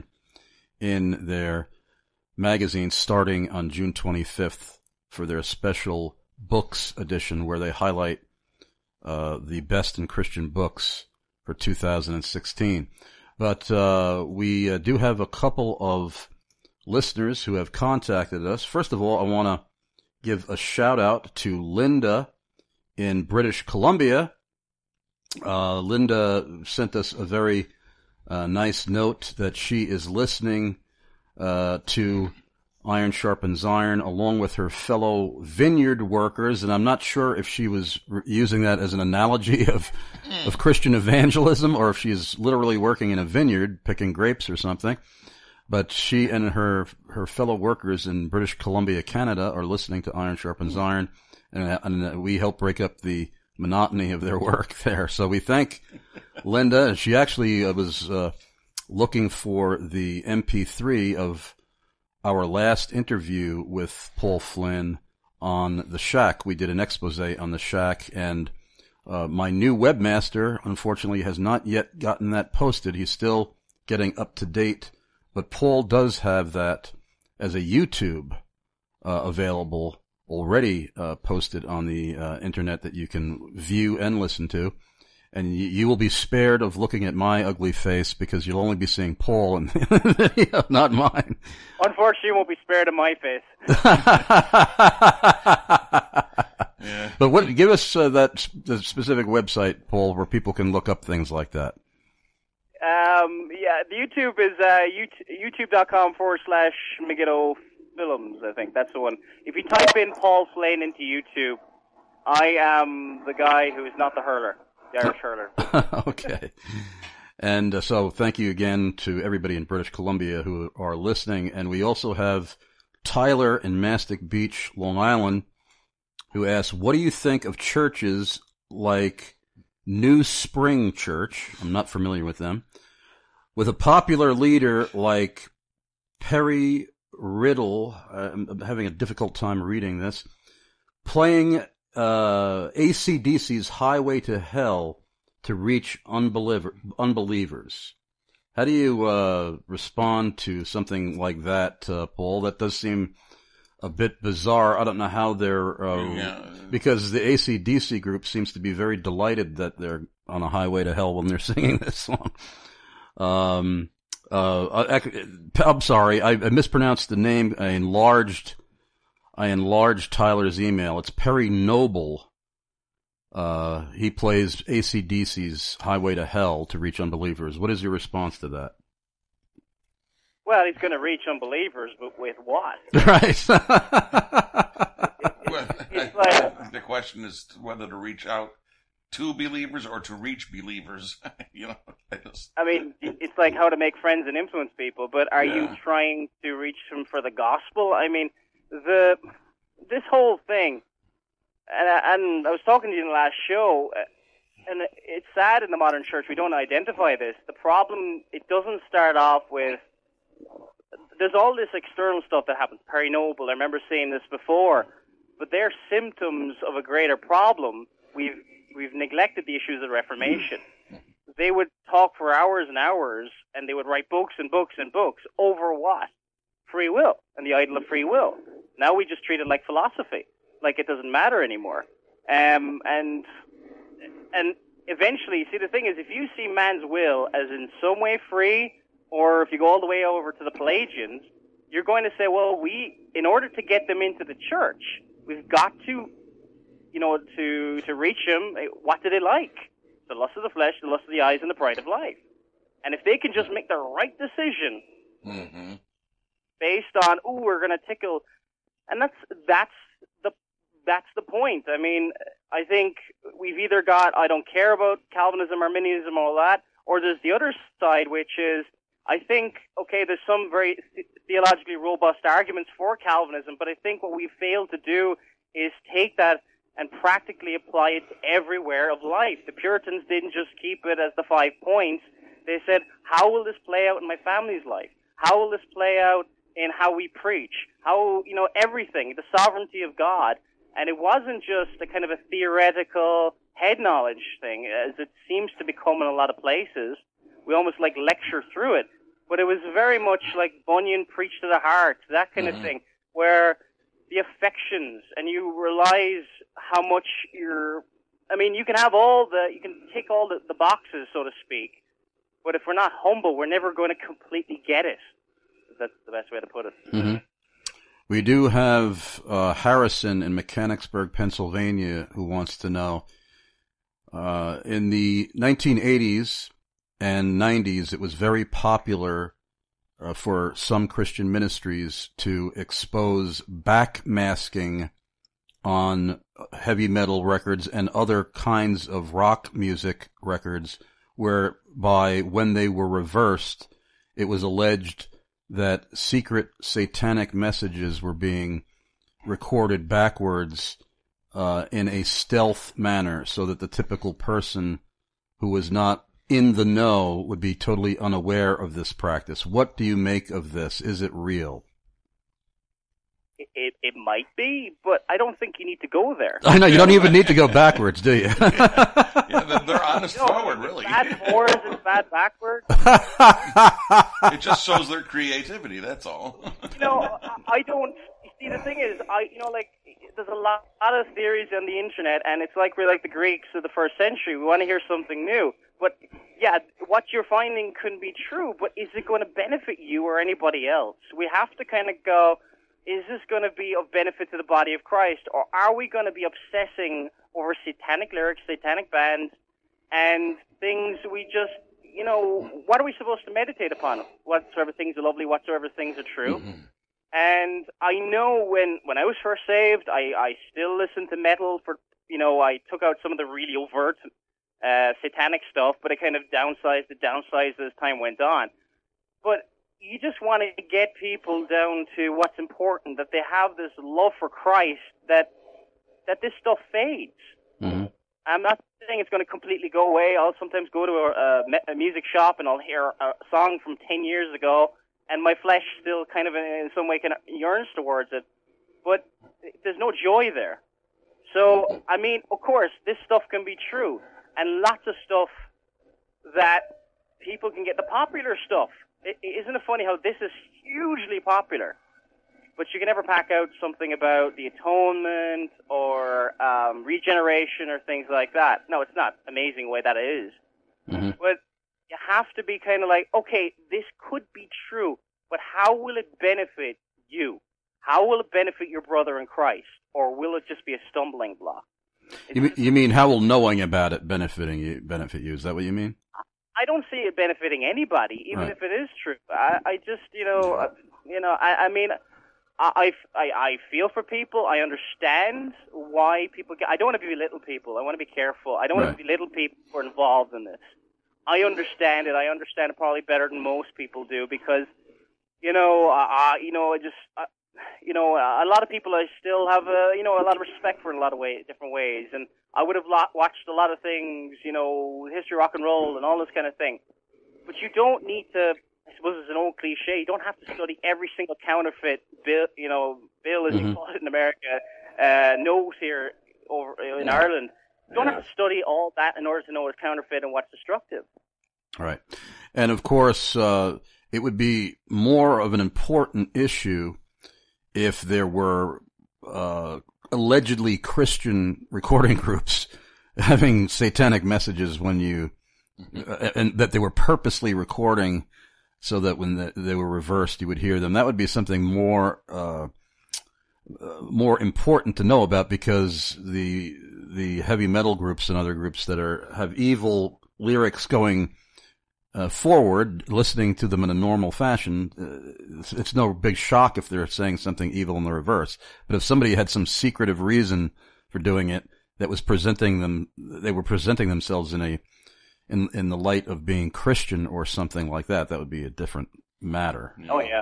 [SPEAKER 2] in their magazine starting on June twenty-fifth for their special books edition, where they highlight uh, the best in Christian books for two thousand sixteen. But uh, we uh, do have a couple of listeners who have contacted us. First of all, I want to give a shout-out to Linda in British Columbia. Uh, Linda sent us a very uh, nice note that she is listening uh, to Iron Sharpens Iron along with her fellow vineyard workers, and I'm not sure if she was re- using that as an analogy of of Christian evangelism or if she is literally working in a vineyard picking grapes or something. But she and her her fellow workers in British Columbia, Canada, are listening to Iron Sharpens Iron, and, and we help break up the monotony of their work there. So we thank Linda. She actually uh, was uh, looking for the M P three of our last interview with Paul Flynn on the Shack. We did an expose on the Shack, and uh, my new webmaster, unfortunately, has not yet gotten that posted. He's still getting up to date, but Paul does have that as a YouTube uh, available, already uh, posted on the uh, internet that you can view and listen to. And you, you will be spared of looking at my ugly face because you'll only be seeing Paul in the video, not mine.
[SPEAKER 3] Unfortunately, you won't be spared of my face.
[SPEAKER 2] Yeah. But what? Give us uh, that the specific website, Paul, where people can look up things like that.
[SPEAKER 3] Um, yeah, the YouTube is uh, youtube.com forward slash Megiddo Films, I think. That's the one. If you type in Paul Flynn into YouTube, I am the guy who is not the hurler. The Irish hurler.
[SPEAKER 2] Okay. And uh, so thank you again to everybody in British Columbia who are listening. And we also have Tyler in Mastic Beach, Long Island, who asks, what do you think of churches like New Spring Church? I'm not familiar with them. With a popular leader like Perry Riddle, I'm having a difficult time reading this, playing Uh, A C D C's Highway to Hell to reach unbeliever, unbelievers. How do you uh, respond to something like that, uh, Paul? That does seem a bit bizarre. I don't know how they're... Uh, yeah. Because the A C D C group seems to be very delighted that they're on a highway to hell when they're singing this song. Um, uh, I, I'm sorry, I, I mispronounced the name. I enlarged... I enlarged Tyler's email. It's Perry Noble. Uh, he plays A C D C's Highway to Hell to reach unbelievers. What is your response to that?
[SPEAKER 3] Well, he's going to reach unbelievers, but with what?
[SPEAKER 2] Right.
[SPEAKER 4] Well, it's like, the question is whether to reach out to believers or to reach believers. You know, I just...
[SPEAKER 3] I mean, it's like how to make friends and influence people, but are
[SPEAKER 4] Yeah.
[SPEAKER 3] you trying to reach them for the gospel? I mean... The this whole thing, and I, and I was talking to you in the last show, and it's sad in the modern church we don't identify this. The problem, it doesn't start off with, there's all this external stuff that happens. Perry Noble, I remember saying this before, but they're symptoms of a greater problem. We've we've neglected the issues of the Reformation. They would talk for hours and hours, and they would write books and books and books over what? Free will and the idol of free will. Now we just treat it like philosophy, like it doesn't matter anymore. Um, and and eventually, see, the thing is, if you see man's will as in some way free, or if you go all the way over to the Pelagians, you're going to say, well, we, in order to get them into the church, we've got to, you know, to, to reach them, what do they like? The lust of the flesh, the lust of the eyes, and the pride of life. And if they can just make the right decision mm-hmm. based on, ooh, we're going to tickle, and that's, that's the, that's the point. I mean, I think we've either got, I don't care about Calvinism, Arminianism, all that, or there's the other side, which is, I think, okay, there's some very theologically robust arguments for Calvinism, but I think what we fail to do is take that and practically apply it to everywhere of life. The Puritans didn't just keep it as the five points. They said, how will this play out in my family's life? How will this play out in how we preach? How, you know, everything, the sovereignty of God. And it wasn't just a kind of a theoretical head knowledge thing, as it seems to become in a lot of places. We almost like lecture through it. But it was very much like Bunyan preached to the heart, that kind mm-hmm. of thing, where the affections, and you realize how much you're, I mean, you can have all the, you can tick all the, the boxes, so to speak, but if we're not humble, we're never going to completely get it. That's the best way to put it.
[SPEAKER 2] Mm-hmm. We do have uh, Harrison in Mechanicsburg, Pennsylvania, who wants to know, uh, in the nineteen eighties and nineties, it was very popular uh, for some Christian ministries to expose backmasking on heavy metal records and other kinds of rock music records, whereby when they were reversed, it was alleged that secret satanic messages were being recorded backwards uh, in a stealth manner, so that the typical person who was not in the know would be totally unaware of this practice. What do you make of this? Is it real?
[SPEAKER 3] It, it, it might be, but I don't think you need to go there.
[SPEAKER 2] I know, you don't even need to go backwards, do you?
[SPEAKER 4] Yeah, they're honest you know, forward, really.
[SPEAKER 3] Bad forwards and bad backwards.
[SPEAKER 4] It just shows their creativity, that's all.
[SPEAKER 3] You know, I don't, see, the thing is, I, you know, like, there's a lot, lot of theories on the internet, and it's like we're like the Greeks of the first century. We want to hear something new. But, yeah, what you're finding couldn't be true, but is it going to benefit you or anybody else? We have to kind of go, is this going to be of benefit to the body of Christ, or are we going to be obsessing over satanic lyrics, satanic bands, and things we just, you know, what are we supposed to meditate upon? Whatsoever things are lovely, whatsoever things are true. Mm-hmm. And I know when, when I was first saved, I, I still listened to metal for, you know, I took out some of the really overt uh, satanic stuff, but I kind of downsized it, downsized as time went on. But you just want to get people down to what's important, that they have this love for Christ, that that this stuff fades. Mm-hmm. I'm not saying it's going to completely go away. I'll sometimes go to a, a, a music shop and I'll hear a song from ten years ago, and my flesh still kind of in some way kind of yearns towards it. But there's no joy there. So, I mean, of course, this stuff can be true, and lots of stuff that people can get. The popular stuff, it, isn't it funny how this is hugely popular, but you can never pack out something about the atonement or um, regeneration or things like that. No, it's not amazing the way that it is. Mm-hmm. But you have to be kind of like, okay, this could be true, but how will it benefit you? How will it benefit your brother in Christ? Or will it just be a stumbling block?
[SPEAKER 2] You mean, you mean how will knowing about it benefiting you, benefit you? Is that what you mean?
[SPEAKER 3] I don't see it benefiting anybody, even
[SPEAKER 2] right.
[SPEAKER 3] if it is true. I, I just, you know, uh, you know, I, I mean, I, I, I feel for people. I understand why people get, I don't want to belittle people. I want to be careful. I don't right. want to belittle people who are involved in this. I understand it. I understand it probably better than most people do because, you know, uh, you know, I just, uh, you know, a lot of people I still have, a, you know, a lot of respect for in a lot of way, different ways. And I would have lot, watched a lot of things, you know, history, rock and roll, and all this kind of thing. But you don't need to, I suppose it's an old cliche, you don't have to study every single counterfeit bill, you know, bill as mm-hmm. you call it in America, uh, knows here over in yeah. Ireland. You don't have to study all that in order to know what's counterfeit and what's destructive.
[SPEAKER 2] Right. And of course, uh, it would be more of an important issue if there were uh, allegedly Christian recording groups having satanic messages when you, uh, and that they were purposely recording so that when the, they were reversed, you would hear them. That would be something more uh, uh, more important to know about, because the the heavy metal groups and other groups that are have evil lyrics going uh, forward, listening to them in a normal fashion, uh, it's, it's no big shock if they're saying something evil in the reverse. But if somebody had some secretive reason for doing it that was presenting them, they were presenting themselves in a in in the light of being Christian or something like that, that would be a different matter.
[SPEAKER 3] Oh yeah.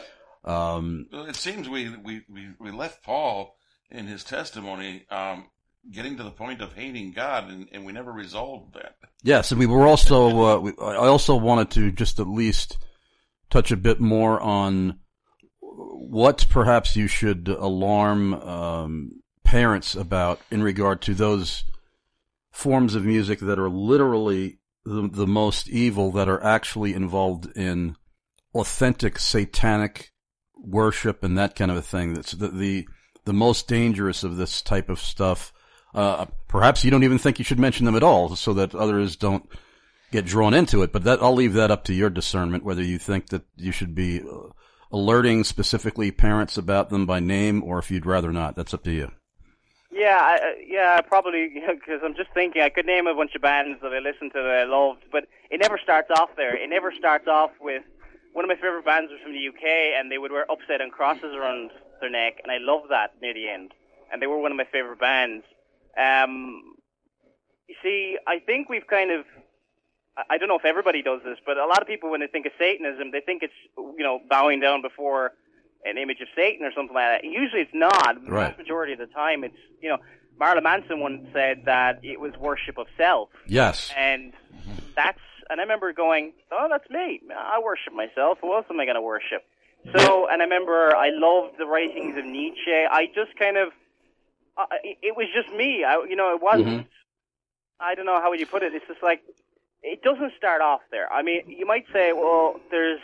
[SPEAKER 2] Um,
[SPEAKER 4] Well, it seems we, we, we, we left Paul in his testimony um, getting to the point of hating God, and, and we never resolved that.
[SPEAKER 2] yes, and we were also. Uh, we, I also wanted to just at least touch a bit more on what perhaps you should alarm um, parents about in regard to those forms of music that are literally the, the most evil, that are actually involved in authentic satanic worship and that kind of a thing. That's the the, the most dangerous of this type of stuff. Uh, perhaps you don't even think you should mention them at all, so that others don't get drawn into it. But that I'll leave that up to your discernment, whether you think that you should be uh, alerting specifically parents about them by name, or if you'd rather not. That's up to you.
[SPEAKER 3] Yeah, I, yeah, probably, because I'm just thinking I could name a bunch of bands that I listened to that I loved, but it never starts off there. It never starts off with, one of my favorite bands was from the U K, and they would wear upside-down crosses around their neck, and I loved that near the end. And they were one of my favorite bands. Um, you see, I think we've kind of, I don't know if everybody does this, but a lot of people, when they think of Satanism, they think it's, you know, bowing down before an image of Satan or something like that. Usually it's not. The
[SPEAKER 2] Right.
[SPEAKER 3] vast majority of the time it's, you know, Marilyn Manson once said that it was worship of self.
[SPEAKER 2] Yes.
[SPEAKER 3] And that's, and I remember going, oh, that's me. I worship myself. Who else am I going to worship? So, and I remember I loved the writings of Nietzsche. I just kind of, uh, it was just me. I, you know, it wasn't,
[SPEAKER 2] Mhm.
[SPEAKER 3] I don't know how would you put it. It's just like, it doesn't start off there. I mean, you might say, well, there's,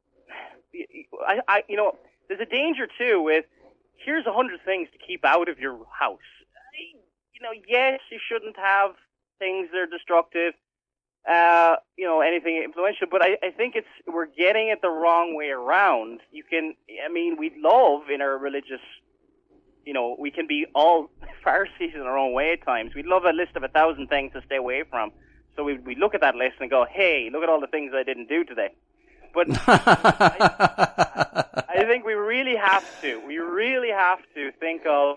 [SPEAKER 3] I, I you know, there's a danger too with, here's a hundred things to keep out of your house. You know, yes, you shouldn't have things that are destructive, uh, you know, anything influential, but I, I think it's, we're getting it the wrong way around. You can, I mean, we love in our religious, you know, we can be all Pharisees in our own way at times. We love a list of a thousand things to stay away from. So we we look at that list and go, hey, look at all the things I didn't do today. But I, I think we really have to, we really have to think of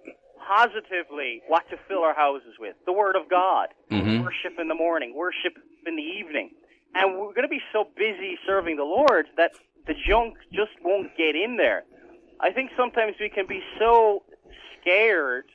[SPEAKER 3] positively what to fill our houses with. The Word of God,
[SPEAKER 2] Mhm.
[SPEAKER 3] worship in the morning, worship in the evening. And we're going to be so busy serving the Lord that the junk just won't get in there. I think sometimes we can be so scared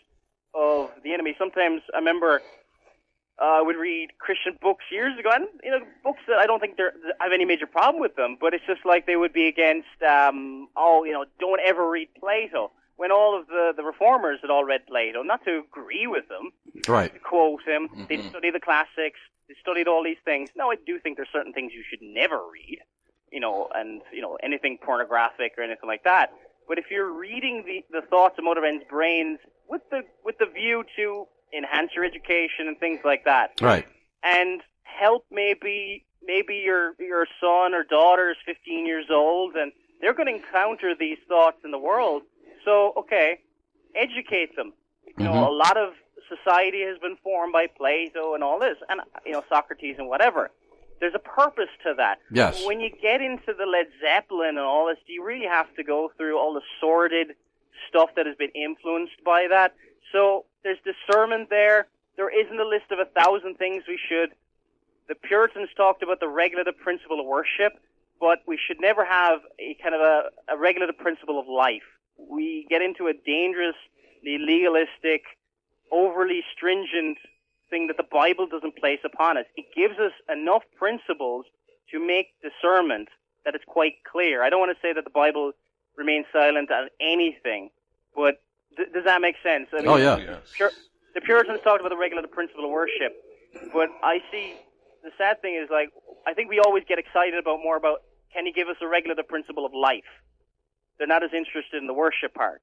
[SPEAKER 3] of the enemy. Sometimes I remember uh, I would read Christian books years ago, and you know, books that I don't think they're, I have any major problem with them, but it's just like they would be against, um, oh, you know, don't ever read Plato. When all of the, the reformers had all read Plato, not to agree with them,
[SPEAKER 2] Right.
[SPEAKER 3] to quote him,
[SPEAKER 2] Mhm.
[SPEAKER 3] they'd studied the classics, they studied all these things. No, I do think there's certain things you should never read, you know, and, you know, anything pornographic or anything like that. But if you're reading the, the thoughts of Motorman's brains with the, with the view to enhance your education and things like that,
[SPEAKER 2] Right.
[SPEAKER 3] and help maybe, maybe your, your son or daughter is fifteen years old and they're going to encounter these thoughts in the world. So, okay, educate them. You know,
[SPEAKER 2] Mhm.
[SPEAKER 3] a lot of society has been formed by Plato and all this, and, you know, Socrates and whatever. There's a purpose to that.
[SPEAKER 2] Yes.
[SPEAKER 3] When you get into the Led Zeppelin and all this, do you really have to go through all the sordid stuff that has been influenced by that? So there's discernment there. There isn't a list of a thousand things we should. The Puritans talked about the regulative principle of worship, but we should never have a kind of a, a regulative principle of life. We get into a dangerously legalistic, overly stringent thing that the Bible doesn't place upon us. It gives us enough principles to make discernment that it's quite clear. I don't want to say that the Bible remains silent on anything, but th- does that make sense? I mean,
[SPEAKER 2] Oh, yeah.
[SPEAKER 4] Yes.
[SPEAKER 3] Pur- the Puritans talked about the regulative principle of worship, but I see the sad thing is, like, I think we always get excited about more about, can you give us a regulative principle of life? They're not as interested in the worship part.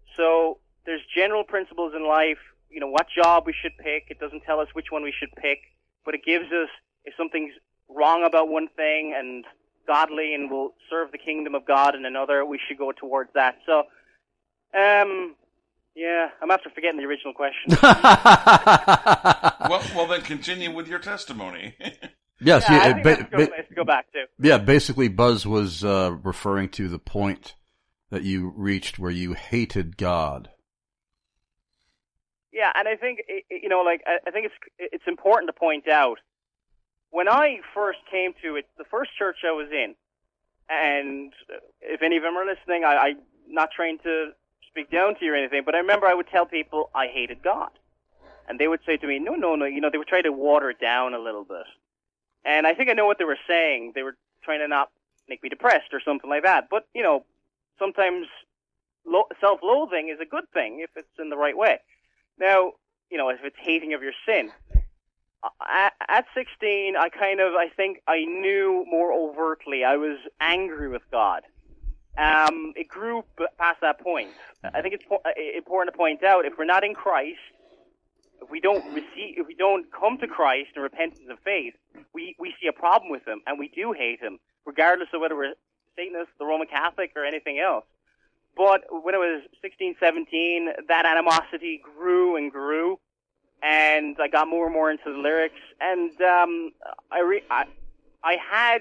[SPEAKER 3] So there's general principles in life, you know, what job we should pick. It doesn't tell us which one we should pick, but it gives us, if something's wrong about one thing and godly and will serve the kingdom of God in another, we should go towards that. So, um, yeah, I'm after forgetting the original question.
[SPEAKER 4] well, well, then continue with your testimony.
[SPEAKER 2] Yes,
[SPEAKER 3] yeah,
[SPEAKER 2] yeah,
[SPEAKER 3] I
[SPEAKER 2] it
[SPEAKER 3] think
[SPEAKER 2] ba-
[SPEAKER 3] that's a good
[SPEAKER 2] ba-
[SPEAKER 3] place to go back to.
[SPEAKER 2] Yeah, basically Buzz was uh, referring to the point that you reached where you hated God.
[SPEAKER 3] Yeah, and I think, you know, like, I think it's it's important to point out, when I first came to it, the first church I was in, and if any of them are listening, I, I'm not trying to speak down to you or anything, but I remember I would tell people I hated God. And they would say to me, no, no, no, you know, they would try to water it down a little bit. And I think I know what they were saying. They were trying to not make me depressed or something like that. But, you know, sometimes lo- self-loathing is a good thing if it's in the right way. Now, you know, if it's hating of your sin. At sixteen, I kind of, I think I knew more overtly. I was angry with God. Um, it grew past that point. I think it's po- important to point out, if we're not in Christ, if we don't receive, if we don't come to Christ in repentance and faith, we, we see a problem with him, and we do hate him, regardless of whether we're Satanist, the Roman Catholic, or anything else. But when I was sixteen, seventeen, that animosity grew and grew, and I got more and more into the lyrics, and um, I, re- I, I had,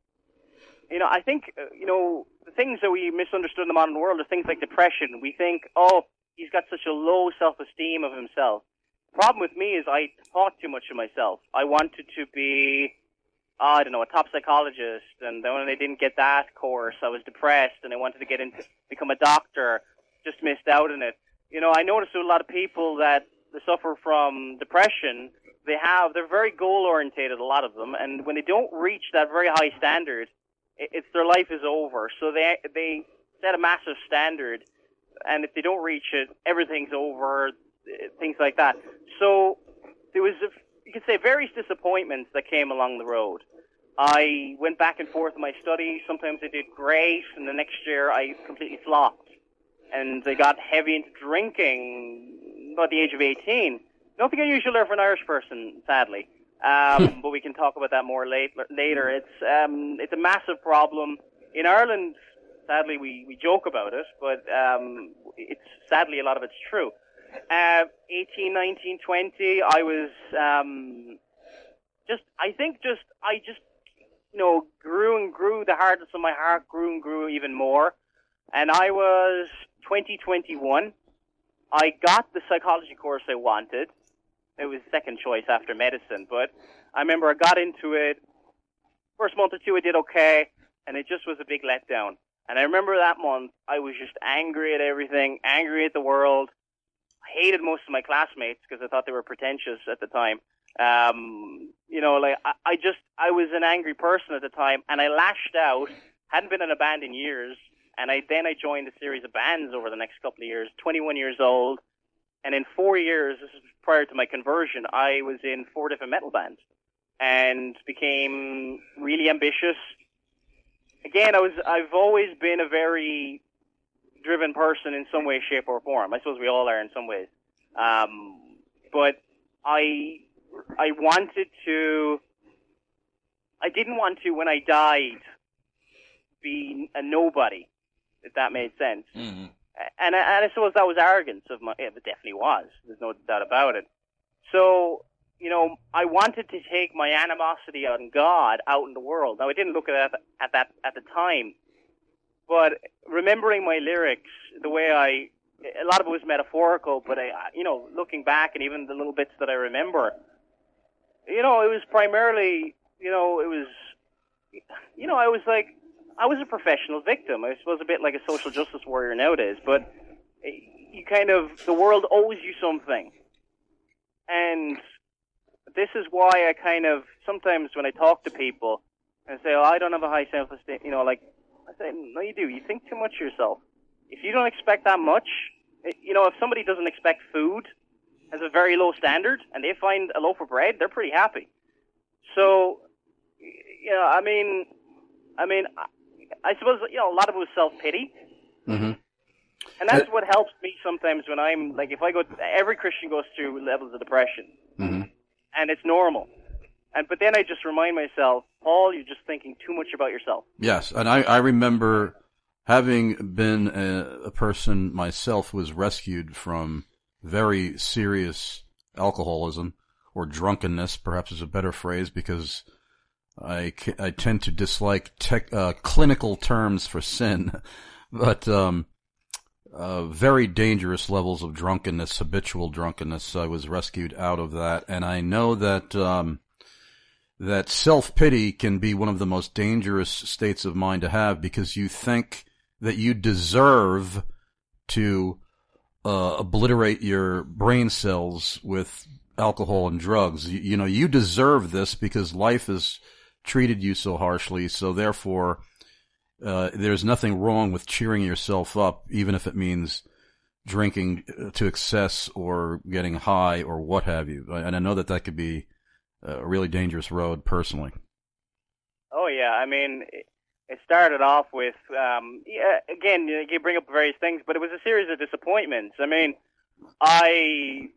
[SPEAKER 3] you know, I think, uh, you know, the things that we misunderstood in the modern world are things like depression. We think, oh, he's got such a low self-esteem of himself. The problem with me is I thought too much of myself. I wanted to be, uh, I don't know, a top psychologist, and then when I didn't get that course, I was depressed, and I wanted to get into, become a doctor, just missed out on it. You know, I noticed with a lot of people that they suffer from depression, they have, they're very goal-orientated, a lot of them, and when they don't reach that very high standard, it's their life is over. So they they set a massive standard, and if they don't reach it, everything's over, things like that. So there was, a, you could say, various disappointments that came along the road. I went back and forth in my studies. Sometimes I did great, and the next year I completely flopped. And I got heavy into drinking about the age of eighteen. Nothing unusual there for an Irish person, sadly. Um, but we can talk about that more late, later. It's um, it's a massive problem. In Ireland, sadly, we, we joke about it, but um, it's sadly a lot of it's true. Uh, eighteen, nineteen, twenty, I was um, just, I think just, I just, you know, grew and grew. The hardness of my heart grew and grew even more. And I was twenty, twenty-one. I got the psychology course I wanted. It was second choice after medicine, but I remember I got into it. First month or two I did okay, and it just was a big letdown. And I remember that month I was just angry at everything, angry at the world. I hated most of my classmates because I thought they were pretentious at the time. Um, you know, like I, I just, I was an angry person at the time, and I lashed out. Hadn't been in a band in years, and I then I joined a series of bands over the next couple of years. twenty-one years old. And in four years, this is prior to my conversion, I was in four different metal bands and became really ambitious. Again, I was, I've always been a very driven person in some way, shape, or form. I suppose we all are in some ways. Um, but I, I wanted to, I didn't want to, when I died, be a nobody, if that made sense. Mm-hmm. And I, and I suppose that was arrogance of my, yeah, it definitely was. There's no doubt about it. So, you know, I wanted to take my animosity on God out in the world. Now, I didn't look at that at that at the time, but remembering my lyrics, the way I, a lot of it was metaphorical, but I, you know, looking back and even the little bits that I remember, you know, it was primarily, you know, it was, you know, I was like, I was a professional victim. I suppose a bit like a social justice warrior nowadays, but you kind of, the world owes you something. And this is why I kind of, sometimes when I talk to people, and say, oh, I don't have a high self-esteem, you know, like, I say, no, you do. You think too much of yourself. If you don't expect that much, you know, if somebody doesn't expect food, has a very low standard, and they find a loaf of bread, they're pretty happy. So, you know, I mean, I mean, I suppose, you know, a lot of it was self-pity. Mm-hmm. And that's uh, what helps me sometimes when I'm, like, if I go, every Christian goes through levels of depression. Mm-hmm. And it's normal. And but then I just remind myself, Paul, you're just thinking too much about yourself.
[SPEAKER 2] Yes, and I, I remember having been a, a person myself who was rescued from very serious alcoholism, or drunkenness, perhaps is a better phrase, because I, I tend to dislike tech, uh, clinical terms for sin, but um, uh, very dangerous levels of drunkenness, habitual drunkenness. I was rescued out of that, and I know that um, that self-pity can be one of the most dangerous states of mind to have, because you think that you deserve to uh, obliterate your brain cells with alcohol and drugs. You, you know, you deserve this because life has treated you so harshly, so therefore uh, there's nothing wrong with cheering yourself up, even if it means drinking to excess or getting high or what have you. And I know that that could be a really dangerous road personally.
[SPEAKER 3] Oh, yeah. I mean, it started off with, um, yeah, again, you bring up various things, but it was a series of disappointments. I mean, I...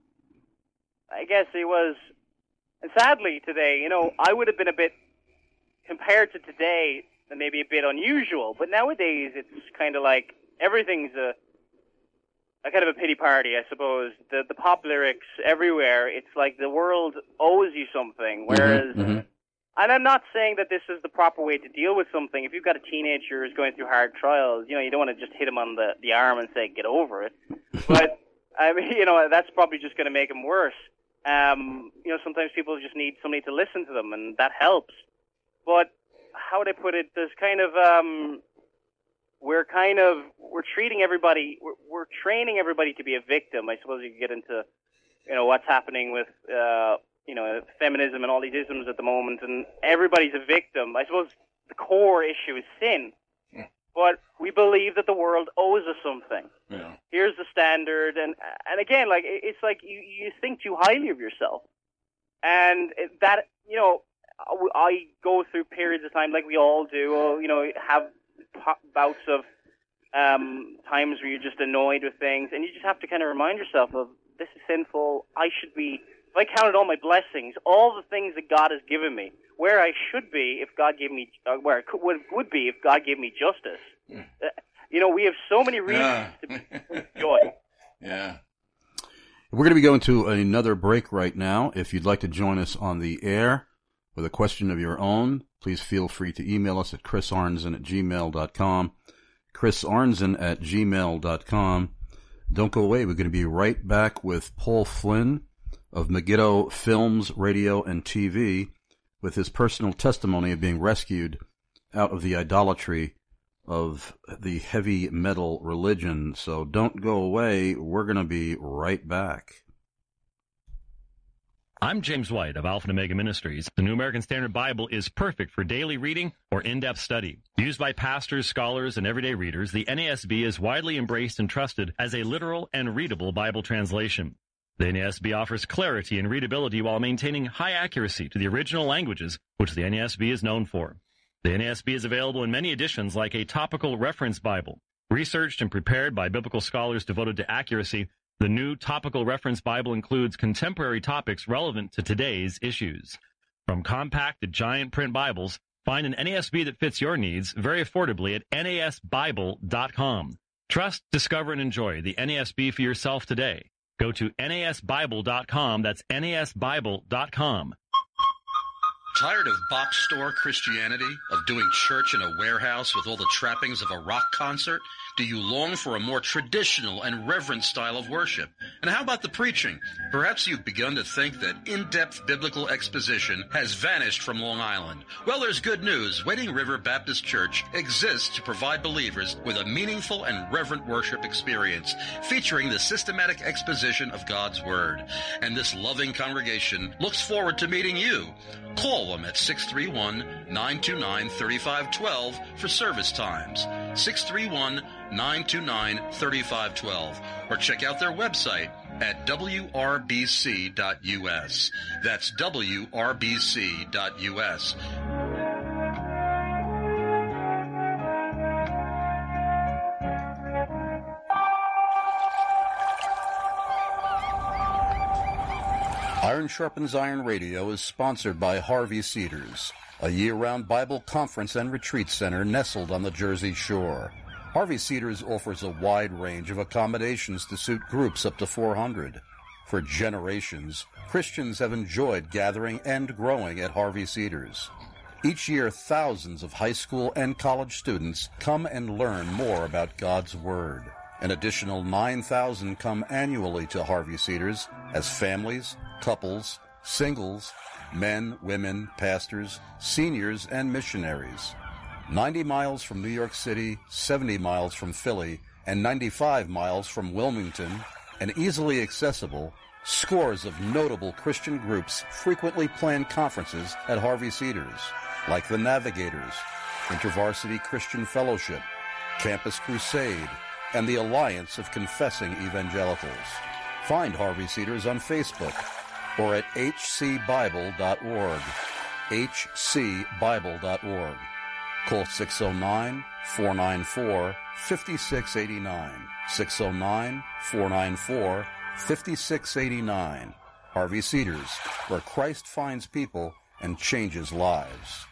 [SPEAKER 3] I guess it was, and sadly today, you know, I would have been a bit, compared to today, maybe a bit unusual, but nowadays it's kind of like everything's a, a kind of a pity party, I suppose. The the pop lyrics everywhere, it's like the world owes you something, whereas,
[SPEAKER 2] mm-hmm, mm-hmm.
[SPEAKER 3] and I'm not saying that this is the proper way to deal with something. If you've got a teenager who's going through hard trials, you know, you don't want to just hit him on the, the arm and say, get over it. But, I mean, you know, that's probably just going to make him worse. Um, you know, sometimes people just need somebody to listen to them, and that helps. But how would I put it? There's kind of, um, we're kind of, we're treating everybody, we're, we're training everybody to be a victim. I suppose you could get into, you know, what's happening with, uh, you know, feminism and all these isms at the moment, and everybody's a victim. I suppose the core issue is sin. But we believe that the world owes us something.
[SPEAKER 4] Yeah.
[SPEAKER 3] Here's the standard, and and again, like it's like you, you think too highly of yourself, and that you know, I go through periods of time like we all do. You know, have bouts of um, times where you're just annoyed with things, and you just have to kind of remind yourself of this is sinful. I should be. If I counted all my blessings, all the things that God has given me, where I should be if God gave me, uh, where I could, would, would be if God gave me justice. Mm. Uh, you know, we have so many reasons yeah. to be joy.
[SPEAKER 4] Yeah.
[SPEAKER 2] We're going to be going to another break right now. If you'd like to join us on the air with a question of your own, please feel free to email us at chris arnzen at gmail dot com. chris arnzen at gmail dot com. Don't go away. We're going to be right back with Paul Flynn of Megiddo Films, Radio, and T V, with his personal testimony of being rescued out of the idolatry of the heavy metal religion. So don't go away. We're going to be right back.
[SPEAKER 10] I'm James White of Alpha and Omega Ministries. The New American Standard Bible is perfect for daily reading or in-depth study. Used by pastors, scholars, and everyday readers, the N A S B is widely embraced and trusted as a literal and readable Bible translation. The N A S B offers clarity and readability while maintaining high accuracy to the original languages, which the N A S B is known for. The N A S B is available in many editions like a topical reference Bible. Researched and prepared by biblical scholars devoted to accuracy, the new topical reference Bible includes contemporary topics relevant to today's issues. From compact to giant print Bibles, find an N A S B that fits your needs very affordably at N A S Bible dot com. Trust, discover, and enjoy the N A S B for yourself today. Go to N A S Bible dot com. That's N A S Bible dot com.
[SPEAKER 11] Tired of box store Christianity, of doing church in a warehouse with all the trappings of a rock concert? Do you long for a more traditional and reverent style of worship? And how about the preaching? Perhaps you've begun to think that in-depth biblical exposition has vanished from Long Island. Well, there's good news. Wading River Baptist Church exists to provide believers with a meaningful and reverent worship experience, featuring the systematic exposition of God's Word. And this loving congregation looks forward to meeting you. Call them at six three one, nine two nine, three five one two for service times. six three one, nine two nine, three five one two. Or check out their website at W R B C dot U S. That's W R B C dot U S.
[SPEAKER 2] Iron Sharpens Iron Radio is sponsored by Harvey Cedars, a year-round Bible conference and retreat center nestled on the Jersey Shore. Harvey Cedars offers a wide range of accommodations to suit groups up to four hundred. For generations, Christians have enjoyed gathering and growing at Harvey Cedars. Each year, thousands of high school and college students come and learn more about God's Word. An additional nine thousand come annually to Harvey Cedars as families, couples, singles, men, women, pastors, seniors, and missionaries. ninety miles from New York City, seventy miles from Philly, and ninety-five miles from Wilmington, and easily accessible, scores of notable Christian groups frequently plan conferences at Harvey Cedars, like the Navigators, InterVarsity Christian Fellowship, Campus Crusade, and the Alliance of Confessing Evangelicals. Find Harvey Cedars on Facebook or at h c bible dot org, h c bible dot org. Call six oh nine, four nine four, five six eight nine, six oh nine, four nine four, five six eight nine. Harvey Cedars, where Christ finds people and changes lives.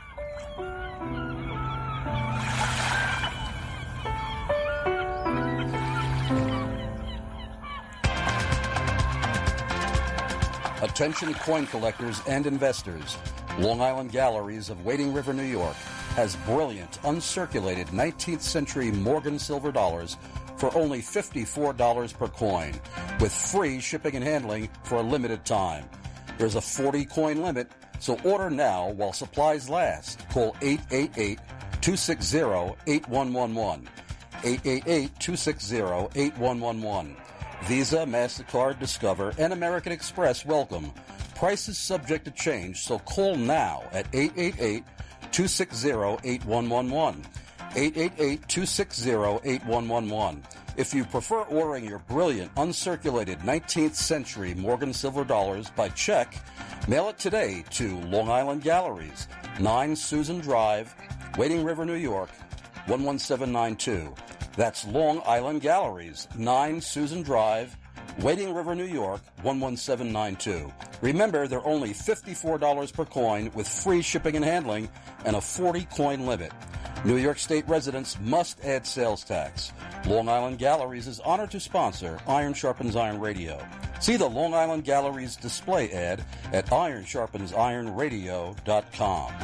[SPEAKER 2] Attention coin collectors and investors. Long Island Galleries of Wading River, New York has brilliant, uncirculated nineteenth century Morgan silver dollars for only fifty-four dollars per coin, with free shipping and handling for a limited time. There's a forty coin limit, so order now while supplies last. Call eight eight eight, two six zero, eight one one one. eight eight eight, two six zero, eight one one one. Visa, MasterCard, Discover, and American Express welcome. Price is subject to change, so call now at eight eight eight, two six zero, eight one one one. eight eight eight, two six zero, eight one one one. If you prefer ordering your brilliant, uncirculated nineteenth century Morgan silver dollars by check, mail it today to Long Island Galleries, nine Susan Drive, Wading River, New York, one one seven nine two. That's Long Island Galleries, nine Susan Drive, Wading River, New York, one one seven nine two. Remember, they're only fifty-four dollars per coin with free shipping and handling and a forty coin limit. New York State residents must add sales tax. Long Island Galleries is honored to sponsor Iron Sharpens Iron Radio. See the Long Island Galleries display ad at iron sharpens iron radio dot com.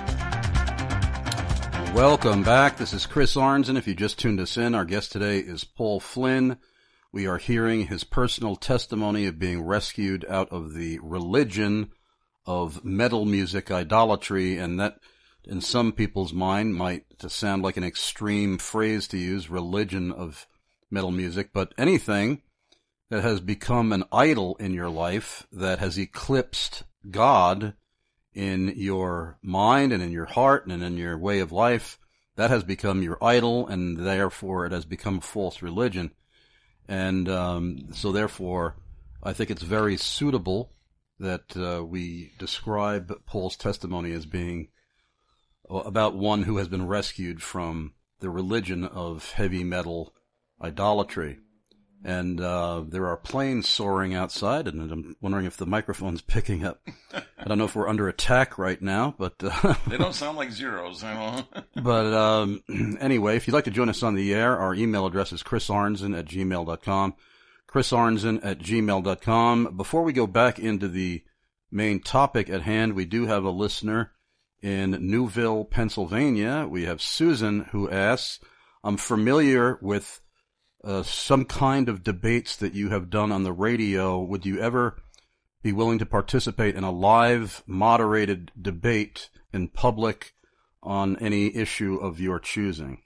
[SPEAKER 2] Welcome back. This is Chris Arnzen. If you just tuned us in, our guest today is Paul Flynn. We are hearing his personal testimony of being rescued out of the religion of metal music idolatry, and that, in some people's mind, might sound like an extreme phrase to use, religion of metal music, but anything that has become an idol in your life, that has eclipsed God in your mind and in your heart and in your way of life, that has become your idol, and therefore it has become false religion. And um, so therefore, I think it's very suitable that uh, we describe Paul's testimony as being about one who has been rescued from the religion of heavy metal idolatry. And uh, there are planes soaring outside, and I'm wondering if the microphone's picking up. I don't know if we're under attack right now, but... Uh,
[SPEAKER 4] they don't sound like zeros, I know.
[SPEAKER 2] But um, anyway, if you'd like to join us on the air, our email address is chrisarnzen at gmail dot com. chrisarnzen at gmail dot com. Before we go back into the main topic at hand, we do have a listener in Newville, Pennsylvania. We have Susan, who asks, I'm familiar with Uh, some kind of debates that you have done on the radio. Would you ever be willing to participate in a live, moderated debate in public on any issue of your choosing?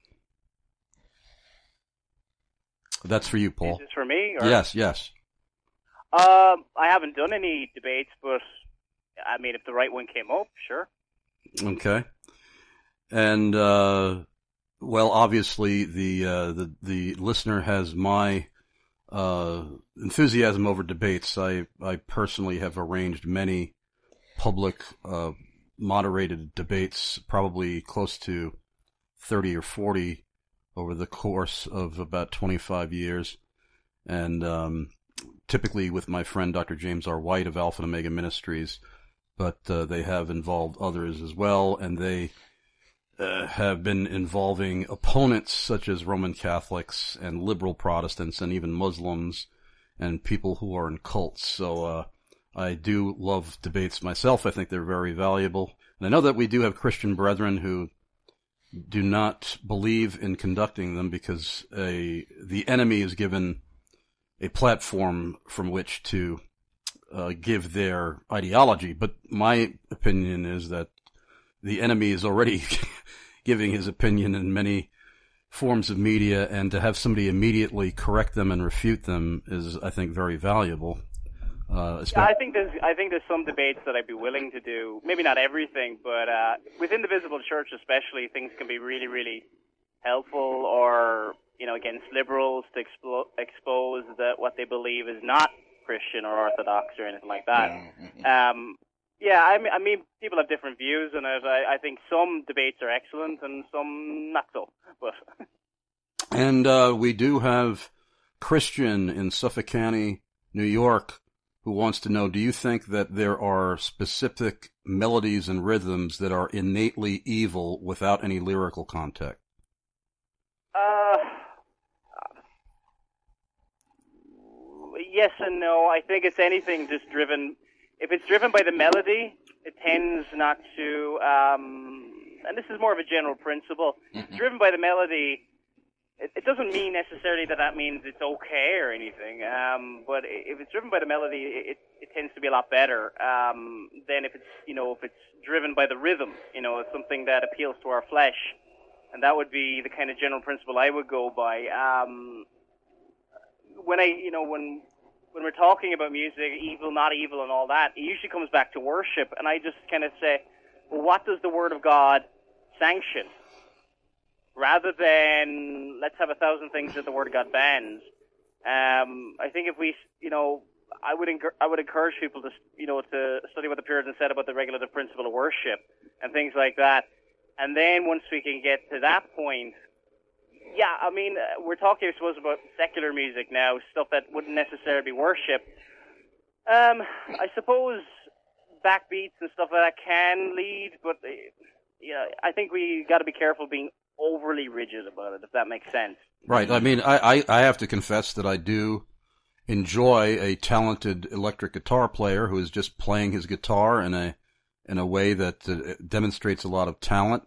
[SPEAKER 2] That's for you, Paul.
[SPEAKER 3] Is this for me? Or?
[SPEAKER 2] Yes, yes.
[SPEAKER 3] Um, I haven't done any debates, but I mean, if the right one came up, sure.
[SPEAKER 2] Okay. And, uh, well, obviously, the, uh, the, the listener has my, uh, enthusiasm over debates. I, I personally have arranged many public, uh, moderated debates, probably close to thirty or forty over the course of about twenty-five years. And, um, typically with my friend Doctor James R. White of Alpha and Omega Ministries, but uh, they have involved others as well, and they uh, have been involving opponents such as Roman Catholics and liberal Protestants and even Muslims and people who are in cults. So uh, I do love debates myself. I think they're very valuable. And I know that we do have Christian brethren who do not believe in conducting them because a, the enemy is given a platform from which to uh, give their ideology. But my opinion is that the enemy is already giving his opinion in many forms of media, and to have somebody immediately correct them and refute them is, I think, very valuable. Uh,
[SPEAKER 3] yeah, I think there's I think there's some debates that I'd be willing to do. Maybe not everything, but uh, within the visible church especially, things can be really, really helpful, or, you know, against liberals to explo- expose that what they believe is not Christian or Orthodox or anything like that. Um, yeah, I mean, I mean, people have different views on it. I, I think some debates are excellent and some not so. But
[SPEAKER 2] and uh, we do have Christian in Suffolk County, New York, who wants to know, do you think that there are specific melodies and rhythms that are innately evil without any lyrical context?
[SPEAKER 3] Uh, yes and no. I think it's anything just driven. If it's driven by the melody, it tends not to, um, and this is more of a general principle, mm-hmm. driven by the melody, it, it doesn't mean necessarily that that means it's okay or anything, um, but if it's driven by the melody, it, it tends to be a lot better um, than if it's, you know, if it's driven by the rhythm. You know, it's something that appeals to our flesh, and that would be the kind of general principle I would go by. Um, when I, you know, when when we're talking about music, evil, not evil, and all that, it usually comes back to worship, and I just kind of say, well, what does the Word of God sanction? Rather than, let's have a thousand things that the Word of God bans. Um, I think if we, you know, I would enc- I would encourage people to, you know, to study what the Puritans said about the regulative principle of worship and things like that. And then once we can get to that point, yeah, I mean, uh, we're talking, I suppose, about secular music now, stuff that wouldn't necessarily be worship. Um, I suppose backbeats and stuff like that can lead, but, uh, you know, I think we got to be careful being overly rigid about it, if that makes sense.
[SPEAKER 2] Right. I mean, I, I, I have to confess that I do enjoy a talented electric guitar player who is just playing his guitar in a in a way that uh, demonstrates a lot of talent.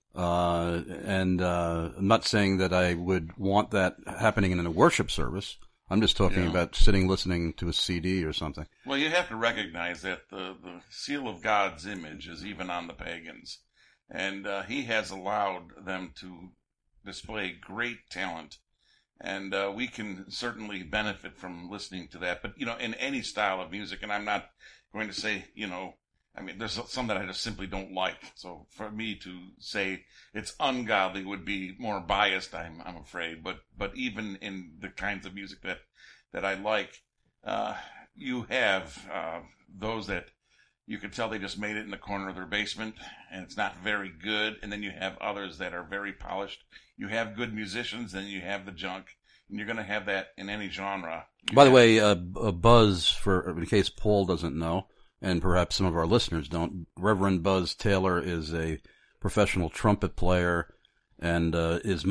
[SPEAKER 2] Uh, and uh, I'm not saying that I would want that happening in a worship service. I'm just talking yeah. about sitting listening to a C D or something.
[SPEAKER 4] Well, you have to recognize that the, the seal of God's image is even on the pagans. And uh, he has allowed them to display great talent. And uh, we can certainly benefit from listening to that. But, you know, in any style of music, and I'm not going to say, you know, I mean, there's some that I just simply don't like. So for me to say it's ungodly would be more biased, I'm I'm afraid. But but even in the kinds of music that, that I like, uh, you have uh, those that you can tell they just made it in the corner of their basement, and it's not very good. And then you have others that are very polished. You have good musicians, and you have the junk. And you're going to have that in any genre. You
[SPEAKER 2] By the
[SPEAKER 4] have...
[SPEAKER 2] way, uh, a Buzz, for in case Paul doesn't know, and perhaps some of our listeners don't, Reverend Buzz Taylor is a professional trumpet player and uh, is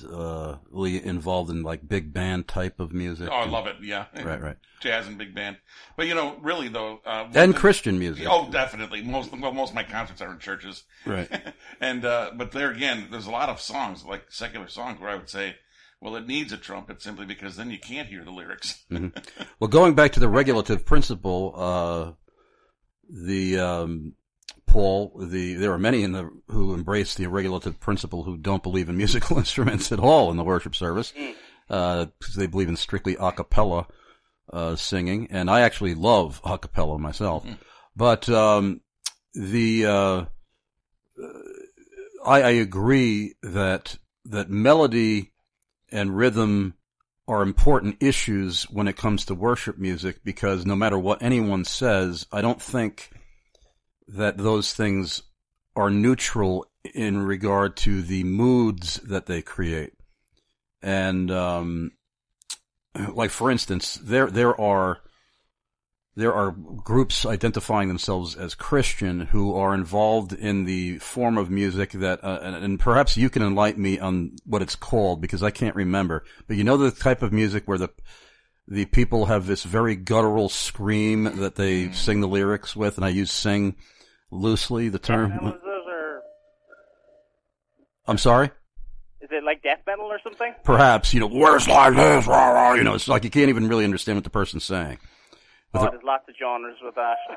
[SPEAKER 2] mostly involved in like big band type of music.
[SPEAKER 4] Oh, I love it, yeah.
[SPEAKER 2] Right, right.
[SPEAKER 4] Jazz and big band. But, you know, really, though... Uh,
[SPEAKER 2] and
[SPEAKER 4] the,
[SPEAKER 2] Christian music.
[SPEAKER 4] Oh, definitely. Most well, most of my concerts are in churches.
[SPEAKER 2] Right.
[SPEAKER 4] and uh, But there again, there's a lot of songs, like secular songs, where I would say, well, it needs a trumpet simply because then you can't hear the lyrics.
[SPEAKER 2] mm-hmm. Well, going back to the regulative principle... Uh, The um, Paul, the there are many in the who embrace the regulative principle who don't believe in musical instruments at all in the worship service, uh, because they believe in strictly a cappella uh, singing, and I actually love a cappella myself. Mm. But um, the uh, I, I agree that that melody and rhythm are important issues when it comes to worship music, because no matter what anyone says, I don't think that those things are neutral in regard to the moods that they create. And um, like for instance, there there are there are groups identifying themselves as Christian who are involved in the form of music that, uh, and, and perhaps you can enlighten me on what it's called because I can't remember. But you know the type of music where the the people have this very guttural scream that they sing the lyrics with, and I use "sing" loosely, the term.
[SPEAKER 3] Death metal, those are...
[SPEAKER 2] I'm sorry?
[SPEAKER 3] Is it like death metal or something?
[SPEAKER 2] Perhaps, you know, words like this, rah, rah, you know, it's like you can't even really understand what the person's saying.
[SPEAKER 3] Oh, there's lots of genres with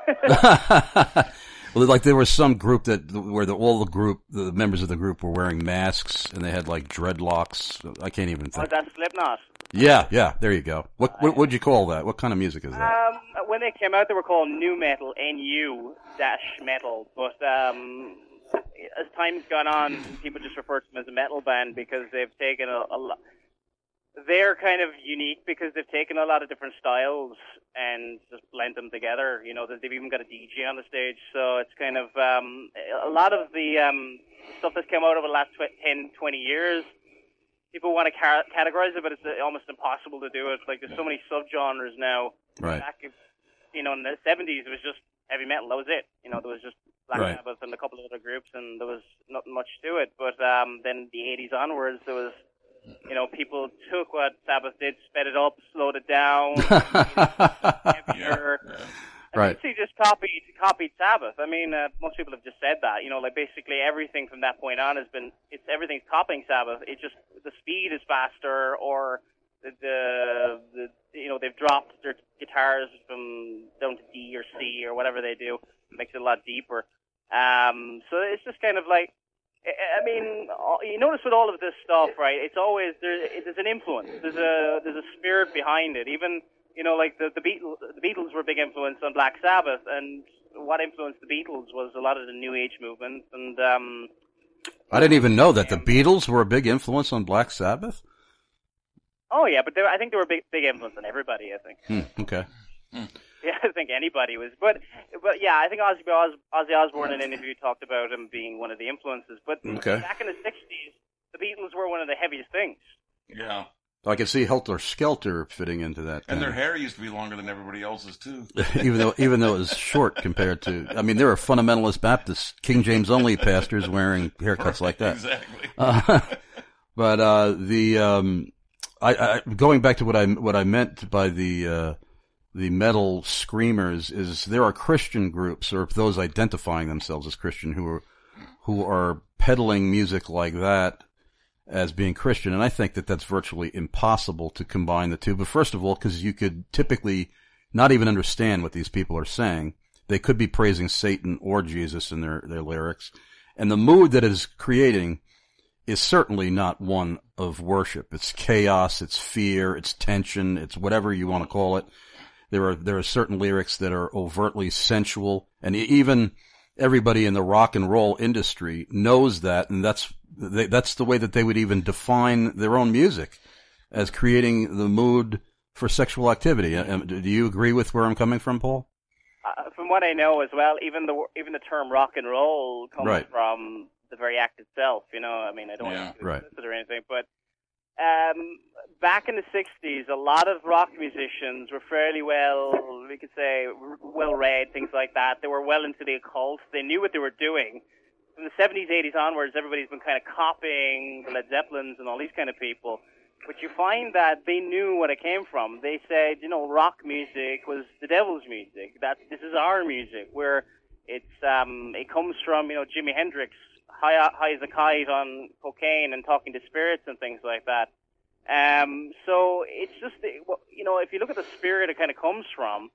[SPEAKER 3] that.
[SPEAKER 2] Well, like there was some group that where the, all the group, the members of the group were wearing masks and they had like dreadlocks. I can't even think.
[SPEAKER 3] Oh, that's Slipknot.
[SPEAKER 2] Yeah, yeah, there you go. What what would you call that? What kind of music is that?
[SPEAKER 3] Um, when they came out, they were called nu metal, N U dash metal. But um, as time's gone on, people just refer to them as a metal band because they've taken a, a lot. They're kind of unique because they've taken a lot of different styles and just blend them together. You know, they've even got a D J on the stage, so it's kind of um, a lot of the um, stuff that's come out over the last ten, twenty years. People want to ca- categorize it, but it's almost impossible to do it. Like, there's so many subgenres now.
[SPEAKER 2] Right.
[SPEAKER 3] Back, you know, in the seventies, it was just heavy metal. That was it. You know, there was just Black
[SPEAKER 2] Right.
[SPEAKER 3] Sabbath and a couple of other groups, and there was nothing much to it. But um, then the eighties onwards, there was, you know, people took what Sabbath did, sped it up, slowed it down, heavier.
[SPEAKER 2] Yeah.
[SPEAKER 3] And
[SPEAKER 2] Right.
[SPEAKER 3] basically just copied copied Sabbath. I mean, uh, most people have just said that. You know, like basically everything from that point on has been, it's everything's copying Sabbath. It just, the speed is faster, or the, the, the you know, they've dropped their guitars from down to D or C or whatever they do. It makes it a lot deeper. Um, so it's just kind of like, I mean, you notice with all of this stuff, right? It's always there. There's an influence. There's a there's a spirit behind it. Even, you know, like the the Beatles. The Beatles were a big influence on Black Sabbath, and what influenced the Beatles was a lot of the New Age movement. And um,
[SPEAKER 2] I didn't even know that the Beatles were a big influence on Black Sabbath.
[SPEAKER 3] oh yeah, but they were, I think they were a big big influence on everybody. I think.
[SPEAKER 2] Hmm, okay.
[SPEAKER 3] Yeah, I think anybody was, but but yeah, I think Ozzy, Os, Ozzy Osbourne in an interview talked about him being one of the influences. But
[SPEAKER 2] Okay.
[SPEAKER 3] back in the sixties, the Beatles were one of the heaviest things.
[SPEAKER 4] Yeah.
[SPEAKER 2] I can see Helter Skelter fitting into that.
[SPEAKER 4] And
[SPEAKER 2] kind
[SPEAKER 4] their
[SPEAKER 2] of-
[SPEAKER 4] hair used to be longer than everybody else's, too.
[SPEAKER 2] even though even though it was short compared to, I mean, there are fundamentalist Baptists, King James only pastors wearing haircuts like that.
[SPEAKER 4] Exactly.
[SPEAKER 2] Uh, but uh, the um, I, I going back to what I what I meant by the uh, the metal screamers is there are Christian groups or those identifying themselves as Christian who are who are peddling music like that as being Christian, and I think that that's virtually impossible to combine the two. But first of all, because you could typically not even understand what these people are saying. They could be praising Satan or Jesus in their, their lyrics. And the mood that it is creating is certainly not one of worship. It's chaos, it's fear, it's tension, it's whatever you want to call it. There are, there are certain lyrics that are overtly sensual, and even everybody in the rock and roll industry knows that, and that's, they, that's the way that they would even define their own music, as creating the mood for sexual activity. Do you agree with where I'm coming from, Paul?
[SPEAKER 3] Uh, from what I know as well, even the even the term rock and roll comes
[SPEAKER 2] Right.
[SPEAKER 3] from the very act itself. You know, I mean, I don't
[SPEAKER 2] Yeah,
[SPEAKER 3] want to
[SPEAKER 2] right.
[SPEAKER 3] be explicit or anything, but um, back in the sixties, a lot of rock musicians were fairly well, we could say, r- well read, things like that. They were well into the occult. They knew what they were doing. From the seventies, eighties onwards, everybody's been kind of copying the Led Zeppelins and all these kind of people. But you find that they knew what it came from. They said, you know, rock music was the devil's music. That this is our music, where it's um, it comes from, you know, Jimi Hendrix, high, high as a kite on cocaine and talking to spirits and things like that. Um, so it's just, you know, if you look at the spirit it kind of comes from,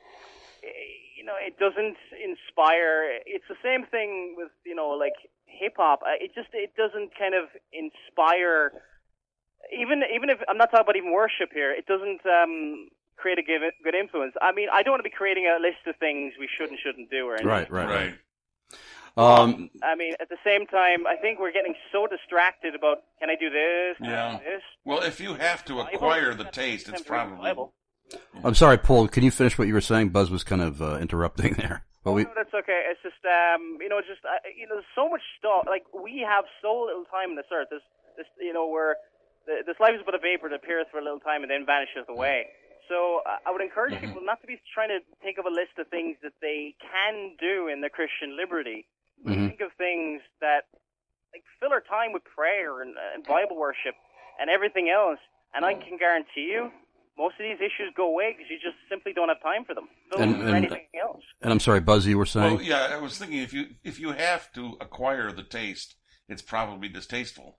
[SPEAKER 3] you know, it doesn't inspire. It's the same thing with, you know, like hip hop. It just, it doesn't kind of inspire. Even even if I'm not talking about even worship here, it doesn't um, create a good, good influence. I mean, I don't want to be creating a list of things we should and shouldn't do or anything.
[SPEAKER 2] Right, right,
[SPEAKER 4] right.
[SPEAKER 2] Um,
[SPEAKER 3] I mean, at the same time, I think we're getting so distracted about, can I do this? Can I
[SPEAKER 4] Yeah.
[SPEAKER 3] do this?
[SPEAKER 4] Well, if you have to acquire the taste, it's probably.
[SPEAKER 2] I'm sorry, Paul, can you finish what you were saying? Buzz was kind of uh, interrupting there. Well, we,
[SPEAKER 3] No, that's okay. It's just, um, you know, just, uh, you know, there's so much stuff. Like, we have so little time on this earth. This, this, you know, we're, this life is but a vapor that appears for a little time and then vanishes away. So uh, I would encourage
[SPEAKER 4] Mm-hmm.
[SPEAKER 3] people not to be trying to think of a list of things that they can do in their Christian liberty, but
[SPEAKER 2] Mhm.
[SPEAKER 3] think of things that, like, fill our time with prayer and, uh, and Bible worship and everything else, and I can guarantee you, most of these issues go away because you just simply don't have time for them. Fill
[SPEAKER 2] And-
[SPEAKER 3] them with
[SPEAKER 2] and-
[SPEAKER 3] anything else.
[SPEAKER 2] And I'm sorry, Buzz, you were saying?
[SPEAKER 4] Well, yeah, I was thinking if you if you have to acquire the taste, it's probably distasteful.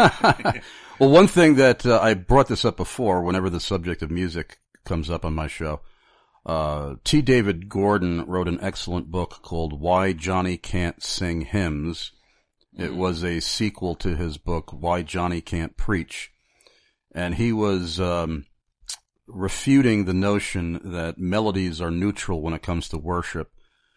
[SPEAKER 2] Well, one thing that uh, I brought this up before, whenever the subject of music comes up on my show, uh, T. David Gordon wrote an excellent book called Why Johnny Can't Sing Hymns. It was a sequel to his book, Why Johnny Can't Preach. And he was um, refuting the notion that melodies are neutral when it comes to worship,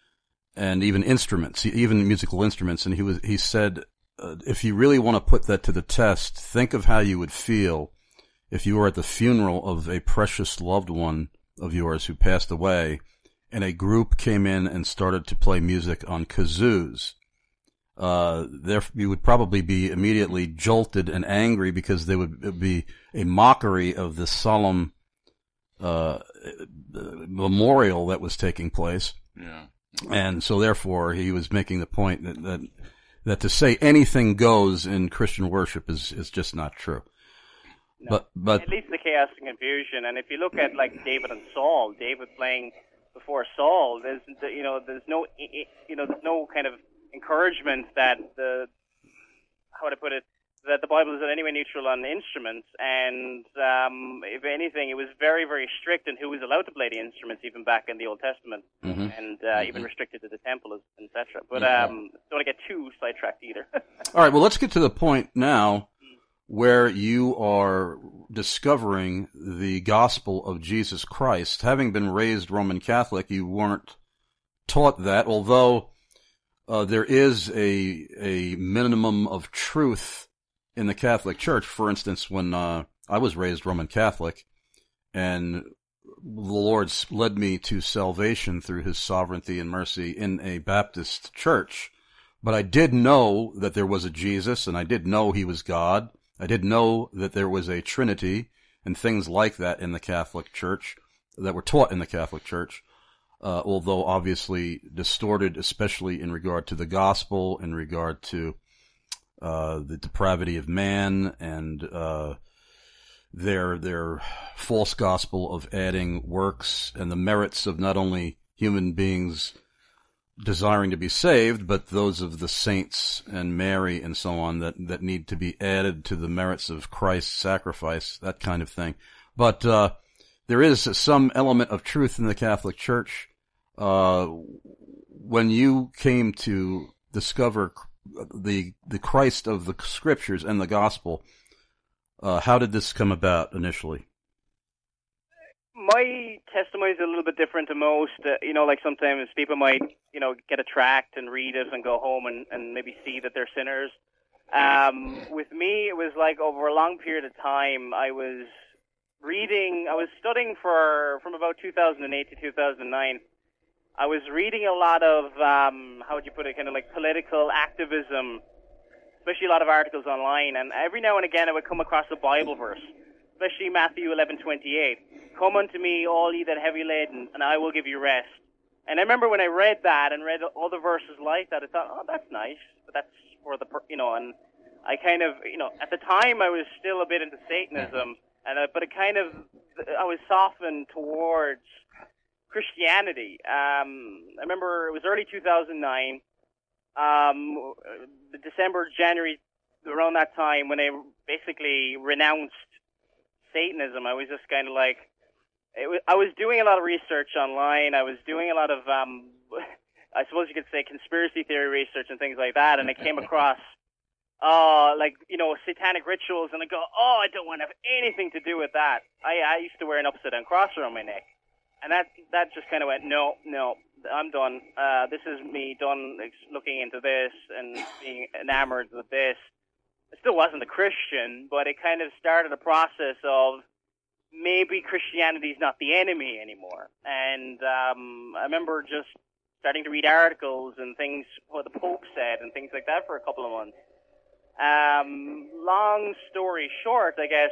[SPEAKER 2] and even instruments, even musical instruments. And he was he said, uh, if you really want to put that to the test, think of how you would feel if you were at the funeral of a precious loved one of yours who passed away, and a group came in and started to play music on kazoos. Uh, there, you would probably be immediately jolted and angry because they would it would be a mockery of the solemn uh, memorial that was taking place.
[SPEAKER 4] Yeah.
[SPEAKER 2] And so therefore he was making the point that, that, that to say anything goes in Christian worship is, is just not true.
[SPEAKER 3] No.
[SPEAKER 2] But, but,
[SPEAKER 3] It leads to chaos and confusion. And if you look at, like, David and Saul, David playing before Saul, there's, you know, there's no, you know, there's no kind of encouragement that the, how would I put it, that the Bible is in any way neutral on instruments. And um, if anything, it was very, very strict in who was allowed to play the instruments, even back in the Old Testament,
[SPEAKER 2] Mhm.
[SPEAKER 3] and uh, even restricted to the temple, et cetera. But um, don't want to get too sidetracked either.
[SPEAKER 2] all right, well, let's get to the point now where you are discovering the gospel of Jesus Christ. Having been raised Roman Catholic, you weren't taught that, although uh, there is a a minimum of truth in the Catholic Church. For instance, when uh, I was raised Roman Catholic, and the Lord led me to salvation through His sovereignty and mercy in a Baptist church, but I did know that there was a Jesus, and I did know He was God. I did know that there was a Trinity and things like that in the Catholic Church that were taught in the Catholic Church, uh, although obviously distorted, especially in regard to the gospel, in regard to uh, the depravity of man, and uh, their their false gospel of adding works and the merits of not only human beings desiring to be saved, but those of the saints and Mary and so on that, that need to be added to the merits of Christ's sacrifice, that kind of thing. But uh, there is some element of truth in the Catholic Church. Uh, when you came to discover the the Christ of the Scriptures and the Gospel, uh, how did this come about initially?
[SPEAKER 3] My testimony is a little bit different to most. Uh, you know, like sometimes people might, you know, get a tract and read it and go home and, and maybe see that they're sinners. Um, with me, it was like over a long period of time, I was reading, I was studying for, from about two thousand eight to two thousand nine. I was reading a lot of, um, how would you put it, kind of like political activism, especially a lot of articles online. And every now and again, I would come across a Bible verse, especially Matthew eleven twenty-eight. Come unto me, all ye that heavy laden, and I will give you rest. And I remember when I read that and read all the verses like that, I thought, oh, that's nice, but that's for the, per-, you know, and I kind of, you know, at the time I was still a bit into Satanism, and uh, but it kind of, I was softened towards Christianity. Um, I remember it was early two thousand nine, um, December, January, around that time when I basically renounced Satanism. I was just kind of like, it was, I was doing a lot of research online. I was doing a lot of, um, I suppose you could say, conspiracy theory research and things like that. And I came across, uh, like, you know, satanic rituals. And I go, oh, I don't want to have anything to do with that. I, I used to wear an upside down cross around my neck. And that, that just kind of went, no, no, I'm done. Uh, this is me done like, looking into this and being enamored with this. I still wasn't a Christian, but it kind of started a process of maybe Christianity's not the enemy anymore. And um, I remember just starting to read articles and things, what the Pope said and things like that for a couple of months. Um, long story short, I guess,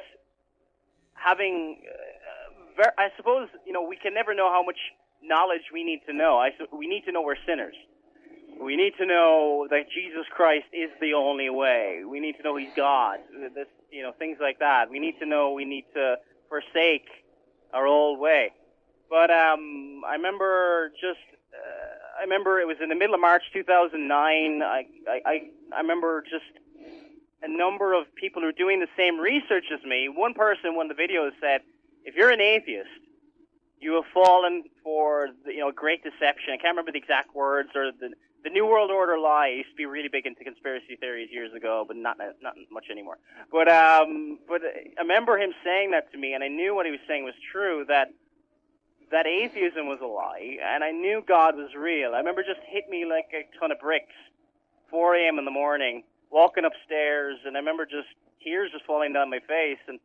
[SPEAKER 3] having, uh, ver- I suppose, you know, we can never know how much knowledge we need to know. I su- we need to know we're sinners. We need to know that Jesus Christ is the only way. We need to know He's God. This, you know, things like that. We need to know we need to forsake our old way. But um, I remember just, uh, I remember it was in the middle of March two thousand nine. I, I, I, I remember just a number of people who are doing the same research as me. One person, one of the videos said, if you're an atheist, you have fallen for, the, you know, great deception. I can't remember the exact words, or the the New World Order lie. I used to be really big into conspiracy theories years ago, but not not much anymore. But um, but I remember him saying that to me, and I knew what he was saying was true. That that atheism was a lie, and I knew God was real. I remember just hit me like a ton of bricks. four a.m. in the morning, walking upstairs, and I remember just tears just falling down my face. And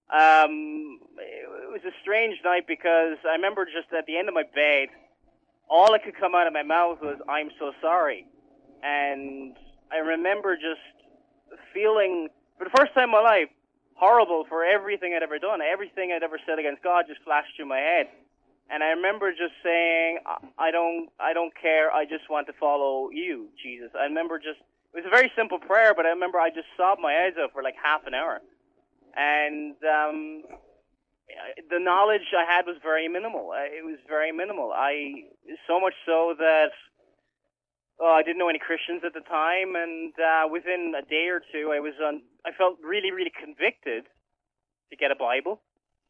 [SPEAKER 3] um, it was a strange night because I remember just at the end of my bed, all that could come out of my mouth was, I'm so sorry. And I remember just feeling, for the first time in my life, horrible for everything I'd ever done. Everything I'd ever said against God just flashed through my head. And I remember just saying, I don't, I don't care, I just want to follow you, Jesus. I remember just, it was a very simple prayer, but I remember I just sobbed my eyes out for like half an hour. And um, the knowledge I had was very minimal. It was very minimal. I, so much so that oh, I didn't know any Christians at the time, and uh, within a day or two, I was on, I felt really, really convicted to get a Bible.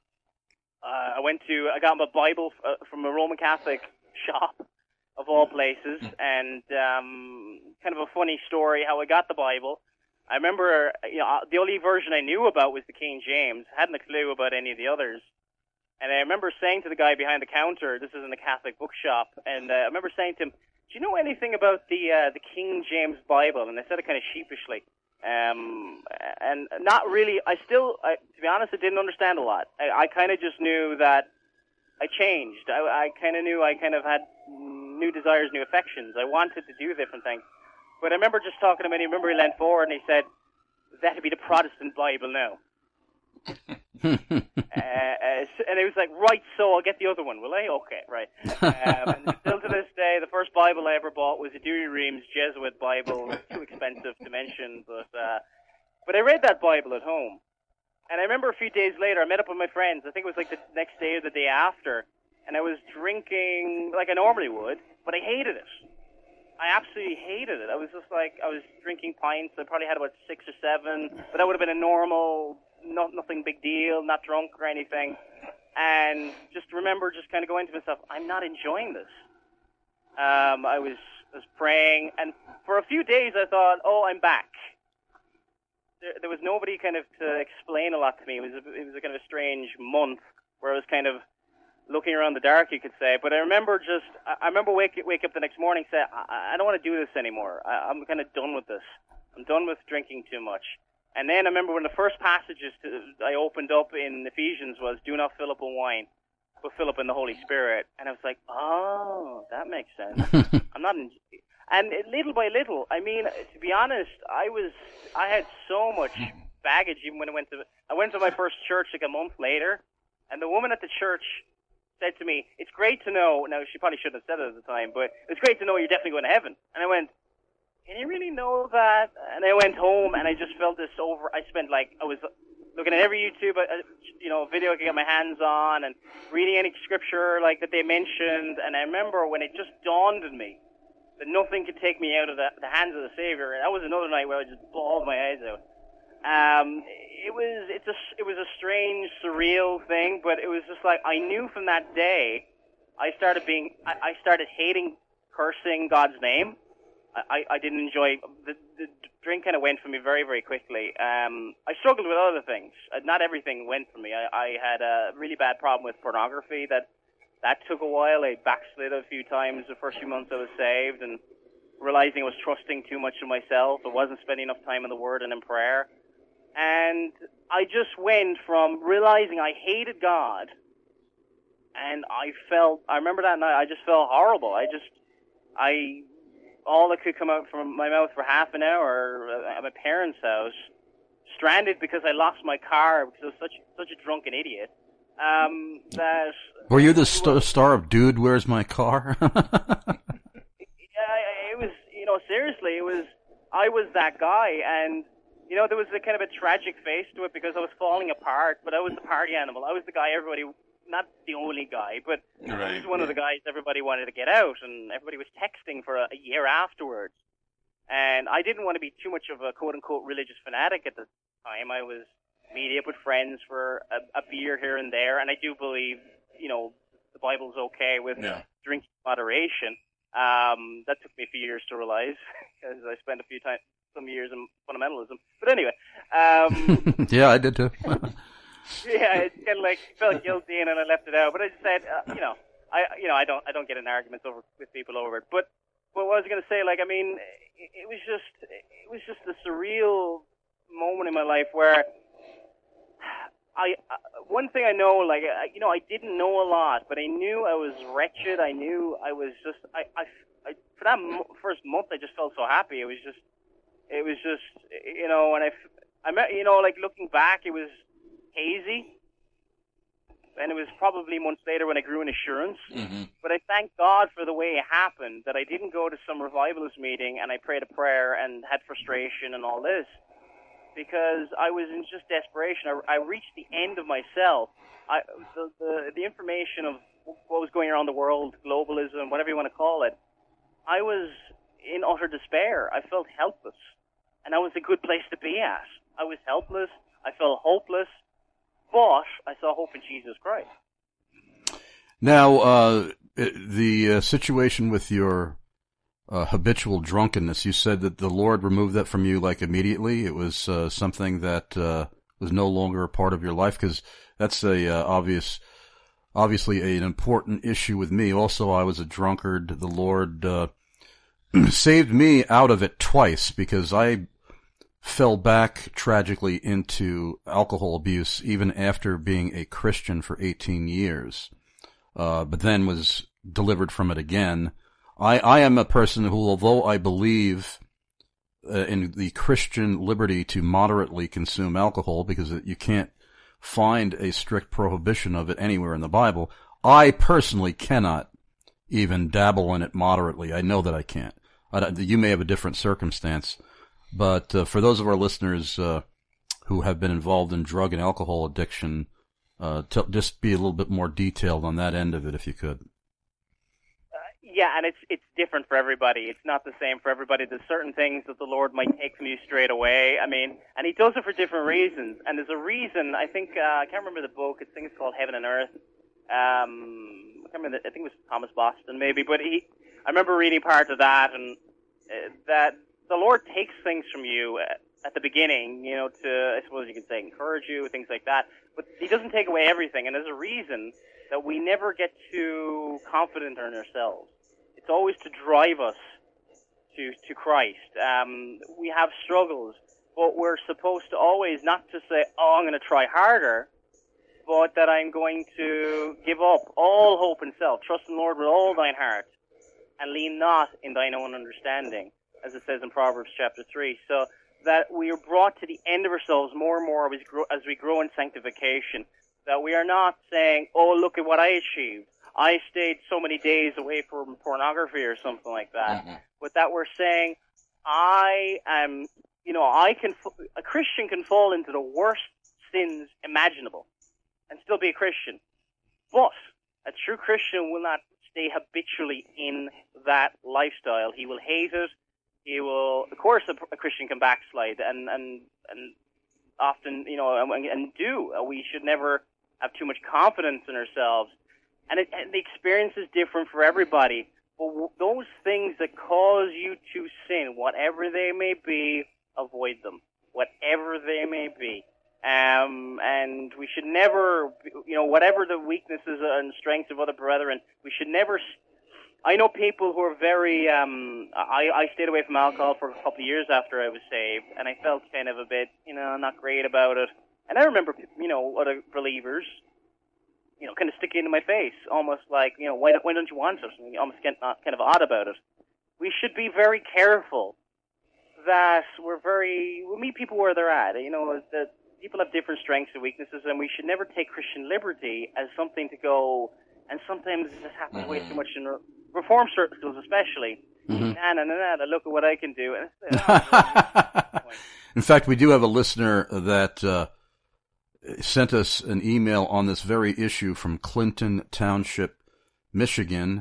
[SPEAKER 3] Uh, I went to, I got my Bible uh, from a Roman Catholic shop, of all places, and um, kind of a funny story how I got the Bible. I remember, you know, the only version I knew about was the King James. I hadn't a clue about any of the others. And I remember saying to the guy behind the counter, this is in a Catholic bookshop, and uh, I remember saying to him, do you know anything about the uh, the King James Bible? And I said it kind of sheepishly. Um, and not really, I still, I, to be honest, I didn't understand a lot. I, I kind of just knew that I changed. I, I kind of knew I kind of had new desires, new affections. I wanted to do different things. But I remember just talking to him, and I remember he leant forward and he said, that'd be the Protestant Bible now. uh, uh, and he was like, right, so I'll get the other one, will I? Okay, right. Um, and still to this day, the first Bible I ever bought was a Dewey Reams Jesuit Bible. Too expensive to mention, but uh, but I read that Bible at home. And I remember a few days later, I met up with my friends. I think it was like the next day or the day after, and I was drinking like I normally would, but I hated it. I absolutely hated it. I was just like, I was drinking pints. I probably had about six or seven, but that would have been a normal, not nothing big deal, not drunk or anything. And just remember just kind of going to myself, I'm not enjoying this. Um, I was, was praying, and for a few days I thought, oh, I'm back. There, there was nobody kind of to explain a lot to me. It was a, it was a kind of a strange month where I was kind of looking around the dark, you could say. But I remember just, I remember wake, wake up the next morning and say, I, I don't want to do this anymore. I, I'm kind of done with this. I'm done with drinking too much. And then I remember when the first passages to, I opened up in Ephesians was, do not fill up with wine, but fill up in the Holy Spirit. And I was like, oh, that makes sense. I'm not in, and little by little, I mean, to be honest, I was, I had so much baggage even when I went to, I went to my first church like a month later, and the woman at the church said to me, it's great to know, now she probably shouldn't have said it at the time, but it's great to know you're definitely going to heaven. And I went, can you really know that? And I went home and I just felt this over, I spent like, I was looking at every YouTube, uh, you know, video I could get my hands on and reading any scripture like that they mentioned. And I remember when it just dawned on me that nothing could take me out of the, the hands of the Savior. And that was another night where I just bawled my eyes out. Um, it was, it's a, it was a strange, surreal thing, but it was just like, I knew from that day, I started being, I, I started hating cursing God's name. I, I didn't enjoy, the, the drink kind of went for me very, very quickly. Um, I struggled with other things. Not everything went for me. I, I had a really bad problem with pornography. That, that took a while. I backslid a few times the first few months I was saved, and realizing I was trusting too much in myself. I wasn't spending enough time in the Word and in prayer. And I just went from realizing I hated God, and I felt, I remember that night, I just felt horrible. I just, I, all that could come out from my mouth for half an hour at my parents' house, stranded because I lost my car because I was such such a drunken idiot. Um, that
[SPEAKER 2] were you the st- star of Dude, Where's My Car?
[SPEAKER 3] Yeah, it was. You know, seriously, it was. I was that guy, and you know, there was a kind of a tragic face to it because I was falling apart. But I was the party animal. I was the guy everybody. Not the only guy, but
[SPEAKER 4] right,
[SPEAKER 3] he was one
[SPEAKER 4] yeah.
[SPEAKER 3] of the guys everybody wanted to get out, and everybody was texting for a, a year afterwards. And I didn't want to be too much of a quote-unquote religious fanatic at the time. I was meeting up with friends for a, a beer here and there, and I do believe, you know, the Bible's okay with
[SPEAKER 4] yeah.
[SPEAKER 3] drinking moderation. Um, that took me a few years to realize, because I spent a few times, some years in fundamentalism. But anyway. Um,
[SPEAKER 2] yeah, I did too.
[SPEAKER 3] Yeah, it's kind of like felt guilty, and then I left it out. But I just said, uh, you know, I, you know, I don't, I don't get in arguments over with people over it. But, but what I was going to say, like, I mean, it, it was just, it was just a surreal moment in my life where I, uh, one thing I know, like, I, you know, I didn't know a lot, but I knew I was wretched. I knew I was just, I, I, I for that mo- first month, I just felt so happy. It was just, it was just, you know, and I, I met, you know, like looking back, it was hazy, and it was probably months later when I grew in assurance.
[SPEAKER 4] Mm-hmm.
[SPEAKER 3] But I thank God for the way it happened, that I didn't go to some revivalist meeting and I prayed a prayer and had frustration and all this, because I was in just desperation. I, I reached the end of myself. I, the, the the information of what was going around the world, globalism, whatever you want to call it, I was in utter despair. I felt helpless, and that was a good place to be at. I was helpless. I felt hopeless. But I saw hope in Jesus Christ.
[SPEAKER 2] Now, uh, the uh, situation with your uh, habitual drunkenness, you said that the Lord removed that from you like immediately. It was uh, something that uh, was no longer a part of your life, because that's a uh, obvious, obviously an important issue with me. Also, I was a drunkard. The Lord uh, saved me out of it twice, because I fell back tragically into alcohol abuse even after being a Christian for eighteen years, uh, but then was delivered from it again. I, I am a person who, although I believe uh, in the Christian liberty to moderately consume alcohol, because you can't find a strict prohibition of it anywhere in the Bible, I personally cannot even dabble in it moderately. I know that I can't. I, you may have a different circumstance. But uh, for those of our listeners uh, who have been involved in drug and alcohol addiction, uh, t- just be a little bit more detailed on that end of it, if you could.
[SPEAKER 3] Uh, yeah, and it's it's different for everybody. It's not the same for everybody. There's certain things that the Lord might take from you straight away. I mean, and He does it for different reasons. And there's a reason. I think uh, I can't remember the book. I think it's called Heaven and Earth. Um, I can't remember. The, I think it was Thomas Boston, maybe. But he, I remember reading part of that, and uh, that. The Lord takes things from you at the beginning, you know, to, I suppose you could say, encourage you, things like that. But He doesn't take away everything, and there's a reason that we never get too confident in ourselves. It's always to drive us to to Christ. Um, we have struggles, but we're supposed to always not to say, oh, I'm going to try harder, but that I'm going to give up all hope in self. Trust in the Lord with all thine heart, and lean not in thine own understanding, as it says in Proverbs chapter three. So that we are brought to the end of ourselves more and more as we grow, as we grow in sanctification. That we are not saying, oh, look at what I achieved. I stayed so many days away from pornography or something like that. Mm-hmm. But that we're saying, I am, you know, I can, a Christian can fall into the worst sins imaginable and still be a Christian. But a true Christian will not stay habitually in that lifestyle. He will hate it. He will, of course, a, a Christian can backslide, and and and often, you know, and, and do. We should never have too much confidence in ourselves, and, it, and the experience is different for everybody. But w- those things that cause you to sin, whatever they may be, avoid them, whatever they may be. Um, and we should never, you know, whatever the weaknesses and strengths of other brethren, we should never. I know people who are very, um, I, I stayed away from alcohol for a couple of years after I was saved, and I felt kind of a bit, you know, not great about it. And I remember, you know, other believers, you know, kind of sticking into my face, almost like, you know, why don't, why don't you want it? And almost get uh, kind of odd about it. we should be very careful that we're very, we meet people where they're at. You know, that people have different strengths and weaknesses, and we should never take Christian liberty as something to go, and sometimes it just happens mm-hmm. way too much in re- reform circles especially. Mm-hmm. Nah, nah, nah, nah, look at what I can do.
[SPEAKER 2] In fact, we do have a listener that uh, sent us an email on this very issue from Clinton Township, Michigan,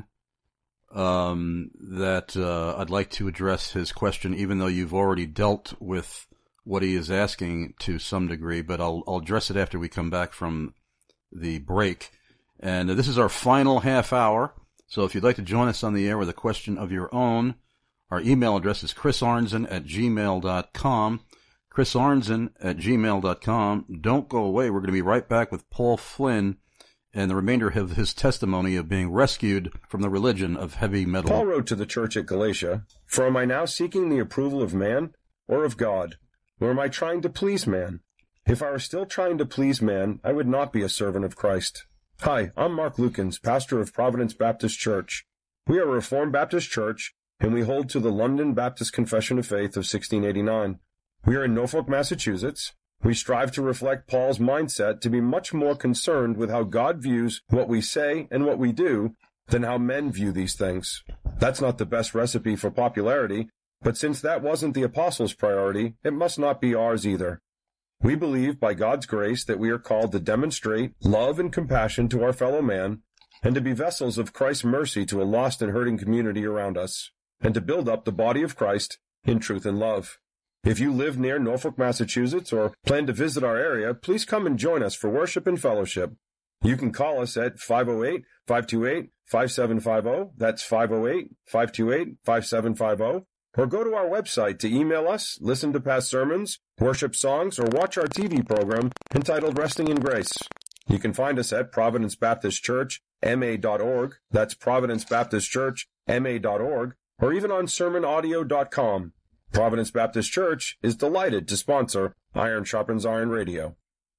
[SPEAKER 2] um, that uh, I'd like to address his question, even though you've already dealt with what he is asking to some degree, but I'll, I'll address it after we come back from the break. And uh, this is our final half hour. So if you'd like to join us on the air with a question of your own, our email address is chris arnzen at gmail dot com. chris arnzen at gmail dot com. Don't go away. We're going to be right back with Paul Flynn and the remainder of his testimony of being rescued from the religion of heavy metal.
[SPEAKER 12] Paul wrote to the church at Galatia, "For am I now seeking the approval of man or of God? Or am I trying to please man? If I were still trying to please man, I would not be a servant of Christ." Hi, I'm Mark Lukens, pastor of Providence Baptist Church. We are a Reformed Baptist church, and we hold to the London Baptist Confession of Faith of sixteen eighty-nine. We are in Norfolk, Massachusetts. We strive to reflect Paul's mindset to be much more concerned with how God views what we say and what we do than how men view these things. That's not the best recipe for popularity, but since that wasn't the apostles' priority, it must not be ours either. We believe, by God's grace, that we are called to demonstrate love and compassion to our fellow man, and to be vessels of Christ's mercy to a lost and hurting community around us, and to build up the body of Christ in truth and love. If you live near Norfolk, Massachusetts, or plan to visit our area, please come and join us for worship and fellowship. You can call us at five oh eight, five two eight, five seven five oh, that's five oh eight, five two eight, five seven five oh, or go to our website to email us, listen to past sermons, worship songs, or watch our T V program entitled Resting in Grace. You can find us at Providence Baptist Church, M A dot org, that's Providence Baptist Church, M A dot org, or even on sermon audio dot com. Providence Baptist Church is delighted to sponsor Iron Sharpens Iron Radio.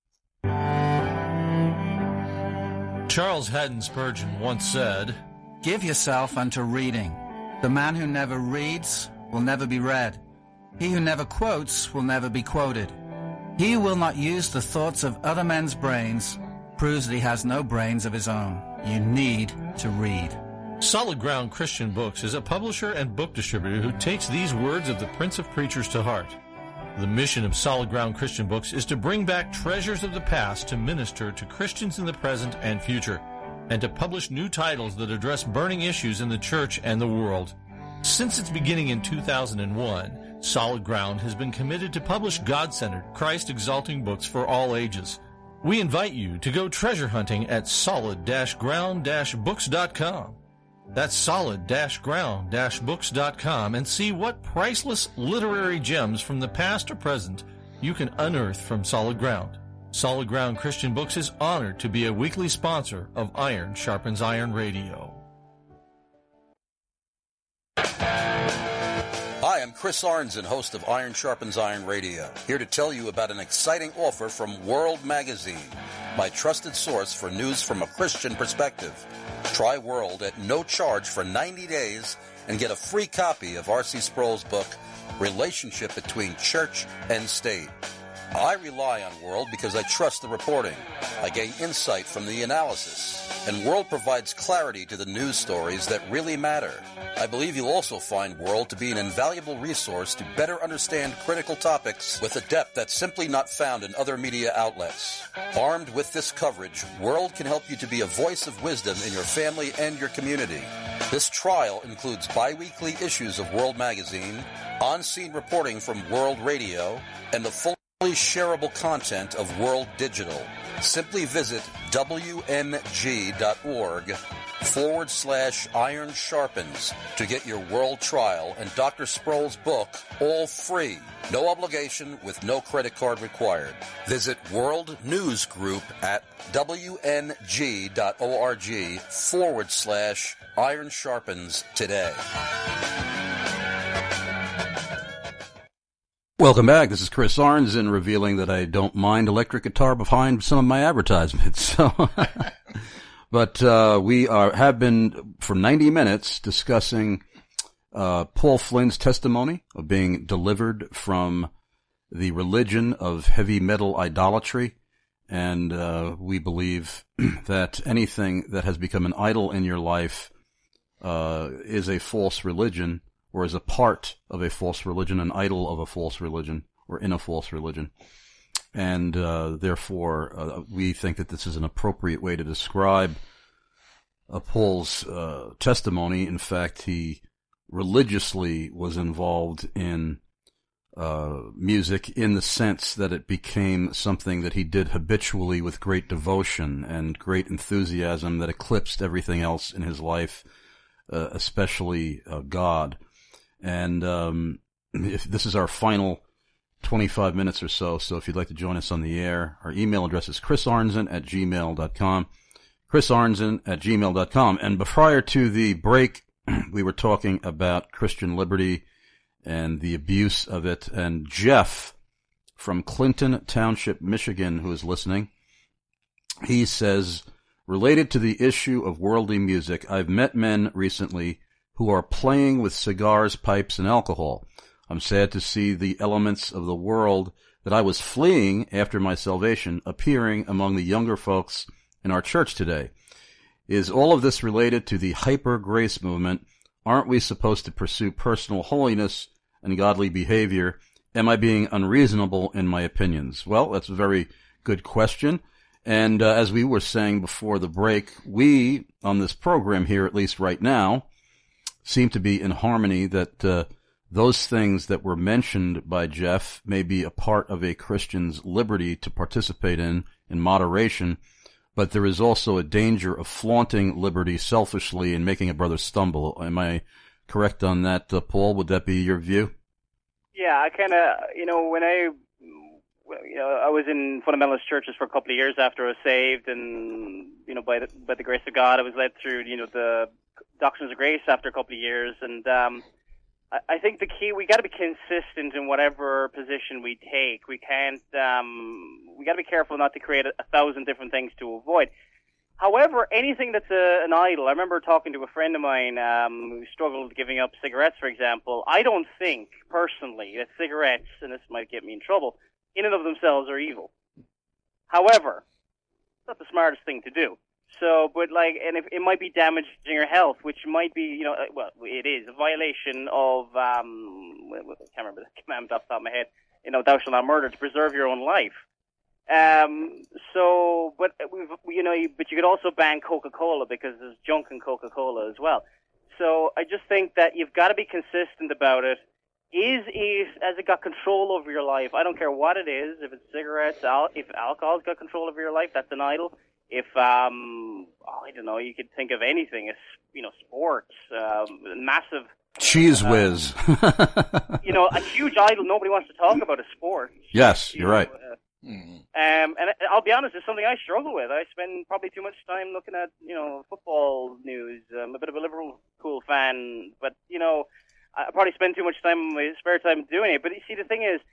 [SPEAKER 5] Charles Haddon Spurgeon once said,
[SPEAKER 6] "Give yourself unto reading. The man who never reads will never be read. He who never quotes will never be quoted. He who will not use the thoughts of other men's brains proves that he has no brains of his own. You need to read."
[SPEAKER 5] Solid Ground Christian Books is a publisher and book distributor who takes these words of the Prince of Preachers to heart. The mission of Solid Ground Christian Books is to bring back treasures of the past to minister to Christians in the present and future, and to publish new titles that address burning issues in the church and the world. Since its beginning in two thousand one, Solid Ground has been committed to publish God-centered, Christ-exalting books for all ages. We invite you to go treasure hunting at solid ground books dot com. That's solid ground books dot com, and see what priceless literary gems from the past or present you can unearth from Solid Ground. Solid Ground Christian Books is honored to be a weekly sponsor of Iron Sharpens Iron Radio.
[SPEAKER 13] Hi, I'm Chris Arnzen, host of Iron Sharpens Iron Radio, here to tell you about an exciting offer from World Magazine, my trusted source for news from a Christian perspective. Try World at no charge for ninety days and get a free copy of R C Sproul's book, Relationship Between Church and State. I rely on World because I trust the reporting. I gain insight from the analysis. And World provides clarity to the news stories that really matter. I believe you'll also find World to be an invaluable resource to better understand critical topics with a depth that's simply not found in other media outlets. Armed with this coverage, World can help you to be a voice of wisdom in your family and your community. This trial includes bi-weekly issues of World Magazine, on-scene reporting from World Radio, and the full shareable content of World Digital. Simply visit wmg.org forward slash iron sharpens to get your World trial and Doctor Sproul's book all free. No obligation with no credit card required. Visit World News Group at wmg.org forward slash iron sharpens today.
[SPEAKER 2] Welcome back. This is Chris Arnzen revealing that I don't mind electric guitar behind some of my advertisements. So, but uh, we are have been for ninety minutes discussing uh, Paul Flynn's testimony of being delivered from the religion of heavy metal idolatry. And uh, we believe that anything that has become an idol in your life uh, is a false religion, or is a part of a false religion, an idol of a false religion, or in a false religion. And uh, therefore, uh, we think that this is an appropriate way to describe uh, Paul's uh, testimony. In fact, he religiously was involved in uh, music in the sense that it became something that he did habitually with great devotion and great enthusiasm that eclipsed everything else in his life, uh, especially uh, God. And um, if this is our final twenty-five minutes or so, so if you'd like to join us on the air, our email address is chris arnzen at gmail dot com, chris arnzen at gmail dot com. And prior to the break, we were talking about Christian liberty and the abuse of it. And Jeff from Clinton Township, Michigan, who is listening, he says, related to the issue of worldly music, I've met men recently who are playing with cigars, pipes, and alcohol. I'm sad to see the elements of the world that I was fleeing after my salvation appearing among the younger folks in our church today. Is all of this related to the hyper-grace movement? Aren't we supposed to pursue personal holiness and godly behavior? Am I being unreasonable in my opinions? Well, that's a very good question. And uh, as we were saying before the break, we, on this program here, at least right now, seem to be in harmony that uh, those things that were mentioned by Jeff may be a part of a Christian's liberty to participate in, in moderation, but there is also a danger of flaunting liberty selfishly and making a brother stumble. Am I correct on that, uh, Paul? Would that be your view?
[SPEAKER 3] Yeah, I kind of, you know, when I, you know, I was in fundamentalist churches for a couple of years after I was saved, and, you know, by the, by the grace of God, I was led through, you know, the doctrines of grace after a couple of years, and um, I, I think the key, we got to be consistent in whatever position we take. We can't, um, we got to be careful not to create a, a thousand different things to avoid. However, anything that's a, an idol, I remember talking to a friend of mine um, who struggled giving up cigarettes, for example. I don't think, personally, that cigarettes, and this might get me in trouble, in and of themselves are evil. However, it's not the smartest thing to do. So, but like, and if, it might be damaging your health, which might be, you know, well, it is a violation of, um, I can't remember the commandment off the top of my head, you know, thou shalt not murder, to preserve your own life. Um, so, but we've, you know, but you could also ban Coca-Cola because there's junk in Coca-Cola as well. So I just think that you've got to be consistent about it. Is, is, has it got control over your life? I don't care what it is. If it's cigarettes, al- if alcohol's got control over your life, that's an idol. If, um, oh, I don't know, you could think of anything, it's, you know, sports, um, massive.
[SPEAKER 2] Cheese whiz.
[SPEAKER 3] Uh, you know, a huge idol nobody wants to talk about is sport.
[SPEAKER 2] Yes,
[SPEAKER 3] you
[SPEAKER 2] you're
[SPEAKER 3] know,
[SPEAKER 2] right.
[SPEAKER 3] Uh, Um, and I'll be honest, it's something I struggle with. I spend probably too much time looking at, you know, football news. I'm a bit of a Liverpool fan, but, you know, I probably spend too much time in my spare time doing it. But you see, the thing is,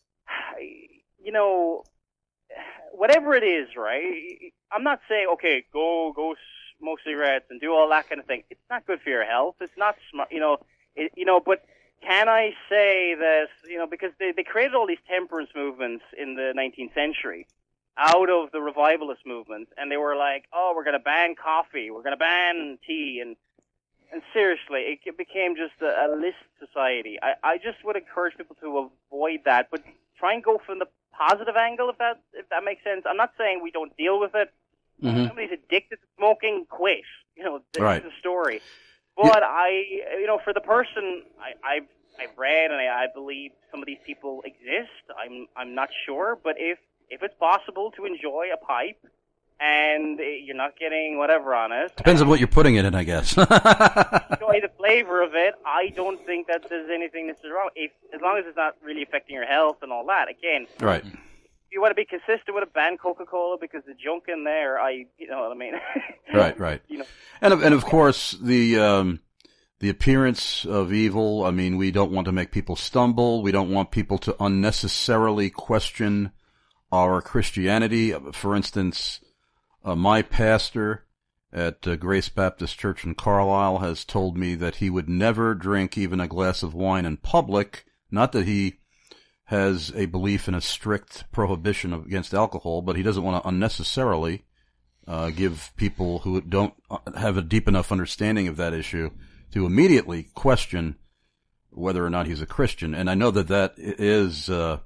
[SPEAKER 3] you know, whatever it is, right? I'm not saying, okay, go, go smoke cigarettes and do all that kind of thing. It's not good for your health. It's not smart, you know, it, you know, but can I say that, you know, because they, they created all these temperance movements in the nineteenth century out of the revivalist movement, and they were like, oh, we're going to ban coffee, we're going to ban tea, and and seriously, it became just a, a list society. I, I just would encourage people to avoid that, but try and go from the positive angle, if that if that makes sense. I'm not saying we don't deal with it. Mm-hmm. If somebody's addicted to smoking, quit. You know, this
[SPEAKER 2] right.
[SPEAKER 3] is the story. But I, you know, for the person, I, I've I've read and I, I believe some of these people exist. I'm I'm not sure, but if if it's possible to enjoy a pipe and you're not getting whatever on it,
[SPEAKER 2] depends on what you're putting it in, I guess.
[SPEAKER 3] enjoy the flavor of it. I don't think that there's anything that's wrong. If as long as it's not really affecting your health and all that. Again,
[SPEAKER 2] right.
[SPEAKER 3] If you want to be consistent with a ban Coca-Cola because the junk in there, I, you know what I mean?
[SPEAKER 2] Right, right.
[SPEAKER 3] You know,
[SPEAKER 2] and and of course the um, the appearance of evil. I mean, we don't want to make people stumble. We don't want people to unnecessarily question our Christianity. For instance, uh, my pastor at uh, Grace Baptist Church in Carlisle has told me that he would never drink even a glass of wine in public. Not that he has a belief in a strict prohibition of, against alcohol, but he doesn't want to unnecessarily uh, give people who don't have a deep enough understanding of that issue to immediately question whether or not he's a Christian. And I know that that is uh,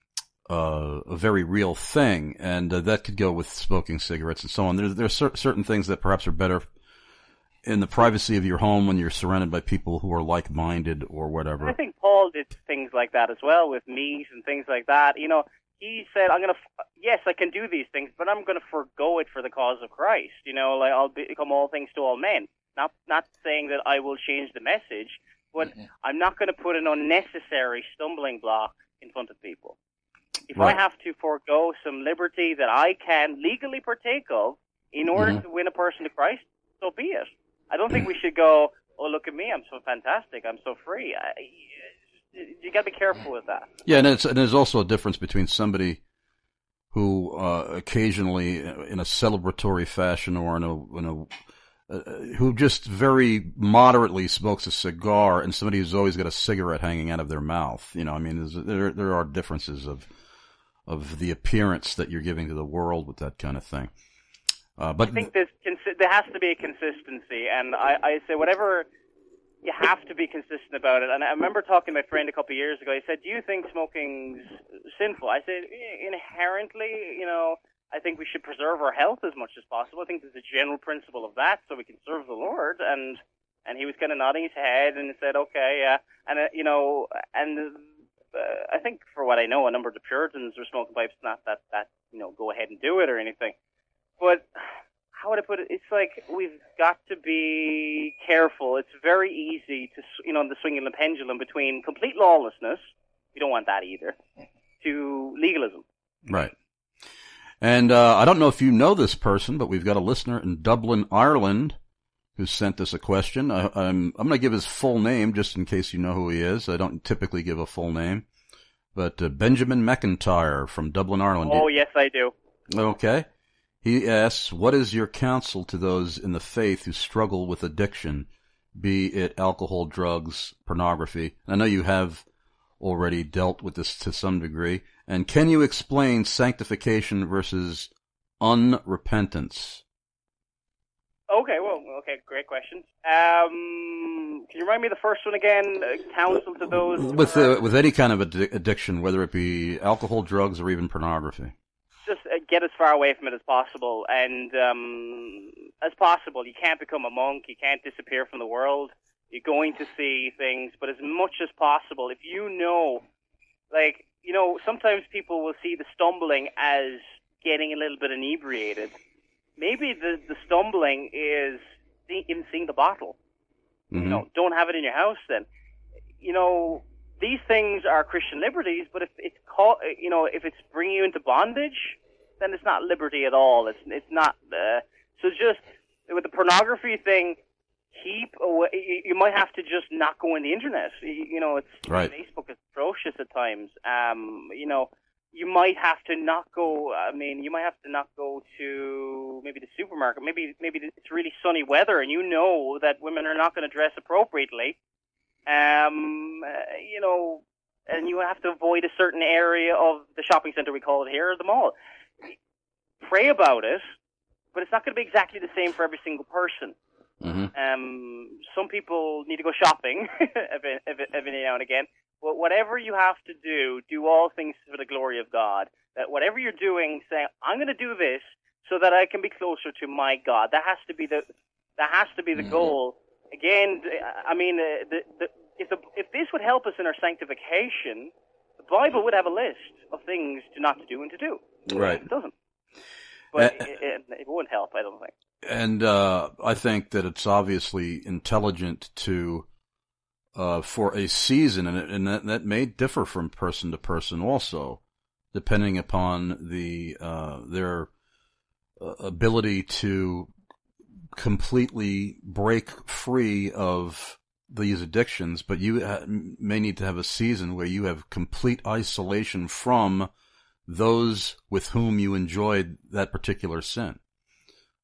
[SPEAKER 2] uh, a very real thing, and uh, that could go with smoking cigarettes and so on. There, there are cer- certain things that perhaps are better in the privacy of your home when you're surrounded by people who are like-minded or whatever.
[SPEAKER 3] I think Paul did things like that as well with meat and things like that. You know, he said, "I'm going to, yes, I can do these things, but I'm going to forgo it for the cause of Christ. You know, like I'll become all things to all men." Not, not saying that I will change the message, but mm-hmm. I'm not going to put an unnecessary stumbling block in front of people. If right. I have to forego some liberty that I can legally partake of in order mm-hmm. to win a person to Christ, so be it. I don't think we should go, "Oh, look at me, I'm so fantastic, I'm so free." I, you got to be careful with that.
[SPEAKER 2] Yeah, and, it's, and there's also a difference between somebody who uh, occasionally, in a celebratory fashion or in a, in a uh, who just very moderately smokes a cigar, and somebody who's always got a cigarette hanging out of their mouth. You know, I mean, there there are differences of of the appearance that you're giving to the world with that kind of thing. Uh, but
[SPEAKER 3] I think there's, there has to be a consistency, and I, I say whatever, you have to be consistent about it. And I remember talking to my friend a couple of years ago. He said, "Do you think smoking's sinful?" I said, inherently, you know, I think we should preserve our health as much as possible. I think there's a general principle of that, so we can serve the Lord. And and he was kind of nodding his head and said, "Okay, yeah." And uh, you know, and uh, I think for what I know, a number of the Puritans were smoking pipes. Not that that you know, go ahead and do it or anything. But how would I put it? It's like we've got to be careful. It's very easy to, you know, the swinging the pendulum between complete lawlessness, we don't want that either, to legalism.
[SPEAKER 2] Right. And uh, I don't know if you know this person, but we've got a listener in Dublin, Ireland, who sent us a question. I, I'm, I'm going to give his full name just in case you know who he is. I don't typically give a full name. But uh, Benjamin McIntyre from Dublin, Ireland.
[SPEAKER 3] Oh, yes, I do.
[SPEAKER 2] Okay. He asks, what is your counsel to those in the faith who struggle with addiction, be it alcohol, drugs, pornography? I know you have already dealt with this to some degree. And can you explain sanctification versus unrepentance?
[SPEAKER 3] Okay, well, okay, great question. Um, can you remind me of the first one again? Uh, counsel to those?
[SPEAKER 2] With, uh, with any kind of addi- addiction, whether it be alcohol, drugs, or even pornography.
[SPEAKER 3] Just get as far away from it as possible, and um, as possible. You can't become a monk. You can't disappear from the world. You're going to see things, but as much as possible, if you know, like, you know, sometimes people will see the stumbling as getting a little bit inebriated. Maybe the, the stumbling is in seeing the bottle. Mm-hmm. You know, don't have it in your house then. You know, these things are Christian liberties, but if it's called, you know, if it's bringing you into bondage, then it's not liberty at all. It's it's not. Uh, so just with the pornography thing, keep away. You, you might have to just not go on the internet. You, you know, it's
[SPEAKER 2] right.
[SPEAKER 3] Facebook is atrocious at times. Um, you know, you might have to not go. I mean, you might have to not go to maybe the supermarket. Maybe maybe it's really sunny weather, and you know that women are not going to dress appropriately. Um, uh, you know, and you have to avoid a certain area of the shopping center, we call it here, or the mall. Pray about it, but it's not going to be exactly the same for every single person.
[SPEAKER 2] Mm-hmm.
[SPEAKER 3] Um, some people need to go shopping every, every, every now and again. But whatever you have to do, do all things for the glory of God. That whatever you're doing, say, I'm going to do this so that I can be closer to my God. That has to be the that has to be the mm-hmm. goal. Again, I mean, uh, the, the, if the, if this would help us in our sanctification, the Bible would have a list of things to not to do and to do.
[SPEAKER 2] Right.
[SPEAKER 3] It doesn't. But
[SPEAKER 2] uh,
[SPEAKER 3] it, it, it won't help, I don't think.
[SPEAKER 2] And uh, I think that it's obviously intelligent to, uh, for a season, and, it, and that, that may differ from person to person also, depending upon the uh, their uh, ability to completely break free of these addictions, but you ha- may need to have a season where you have complete isolation from those with whom you enjoyed that particular sin.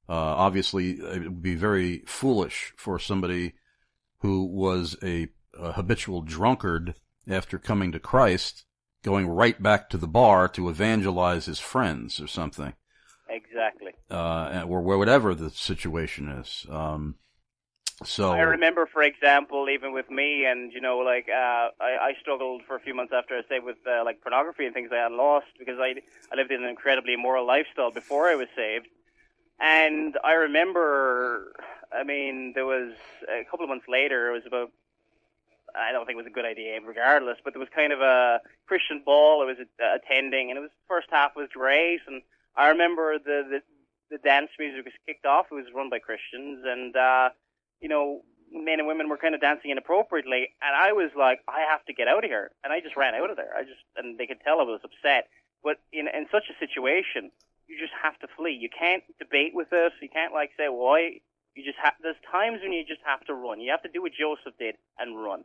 [SPEAKER 2] Uh, obviously, it would be very foolish for somebody who was a, a habitual drunkard after coming to Christ, going right back to the bar to evangelize his friends or something.
[SPEAKER 3] Exactly.
[SPEAKER 2] Uh, or whatever the situation is. Um, so
[SPEAKER 3] I remember, for example, even with me, and you know, like uh, I, I struggled for a few months after I stayed with uh, like pornography and things like that, and lost because I I lived in an incredibly immoral lifestyle before I was saved. And I remember, I mean, there was a couple of months later. It was about, I don't think it was a good idea, regardless, but there was kind of a Christian ball I was uh, attending, and it was first half was great, and I remember the, the the dance music was kicked off. It was run by Christians, and uh, you know, men and women were kind of dancing inappropriately, and I was like, I have to get out of here, and I just ran out of there. I just, and they could tell I was upset. But in in such a situation, you just have to flee. You can't debate with it. You can't like say why. You just have. There's times when you just have to run. You have to do what Joseph did and run.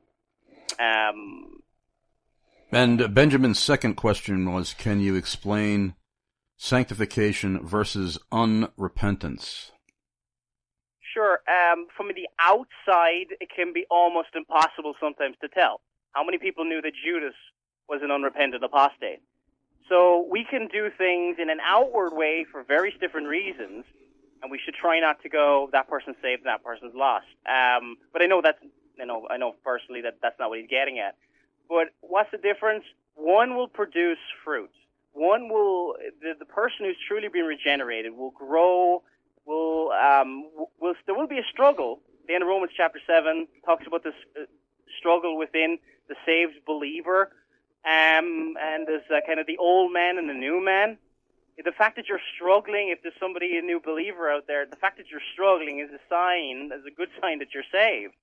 [SPEAKER 3] Um.
[SPEAKER 2] And Benjamin's second question was, can you explain sanctification versus unrepentance?
[SPEAKER 3] Sure. Um, from the outside, it can be almost impossible sometimes to tell. How many people knew that Judas was an unrepentant apostate? So we can do things in an outward way for various different reasons, and we should try not to go, that person's saved, that person's lost. Um, but I know that's, you know, I know personally that that's not what he's getting at. But what's the difference? One will produce fruit. One will, the, the person who's truly been regenerated will grow. Will um will there will be a struggle. The end of Romans chapter seven talks about this uh, struggle within the saved believer, um and there's uh, kind of the old man and the new man. The fact that you're struggling, if there's somebody a new believer out there, the fact that you're struggling is a sign, is a good sign that you're saved.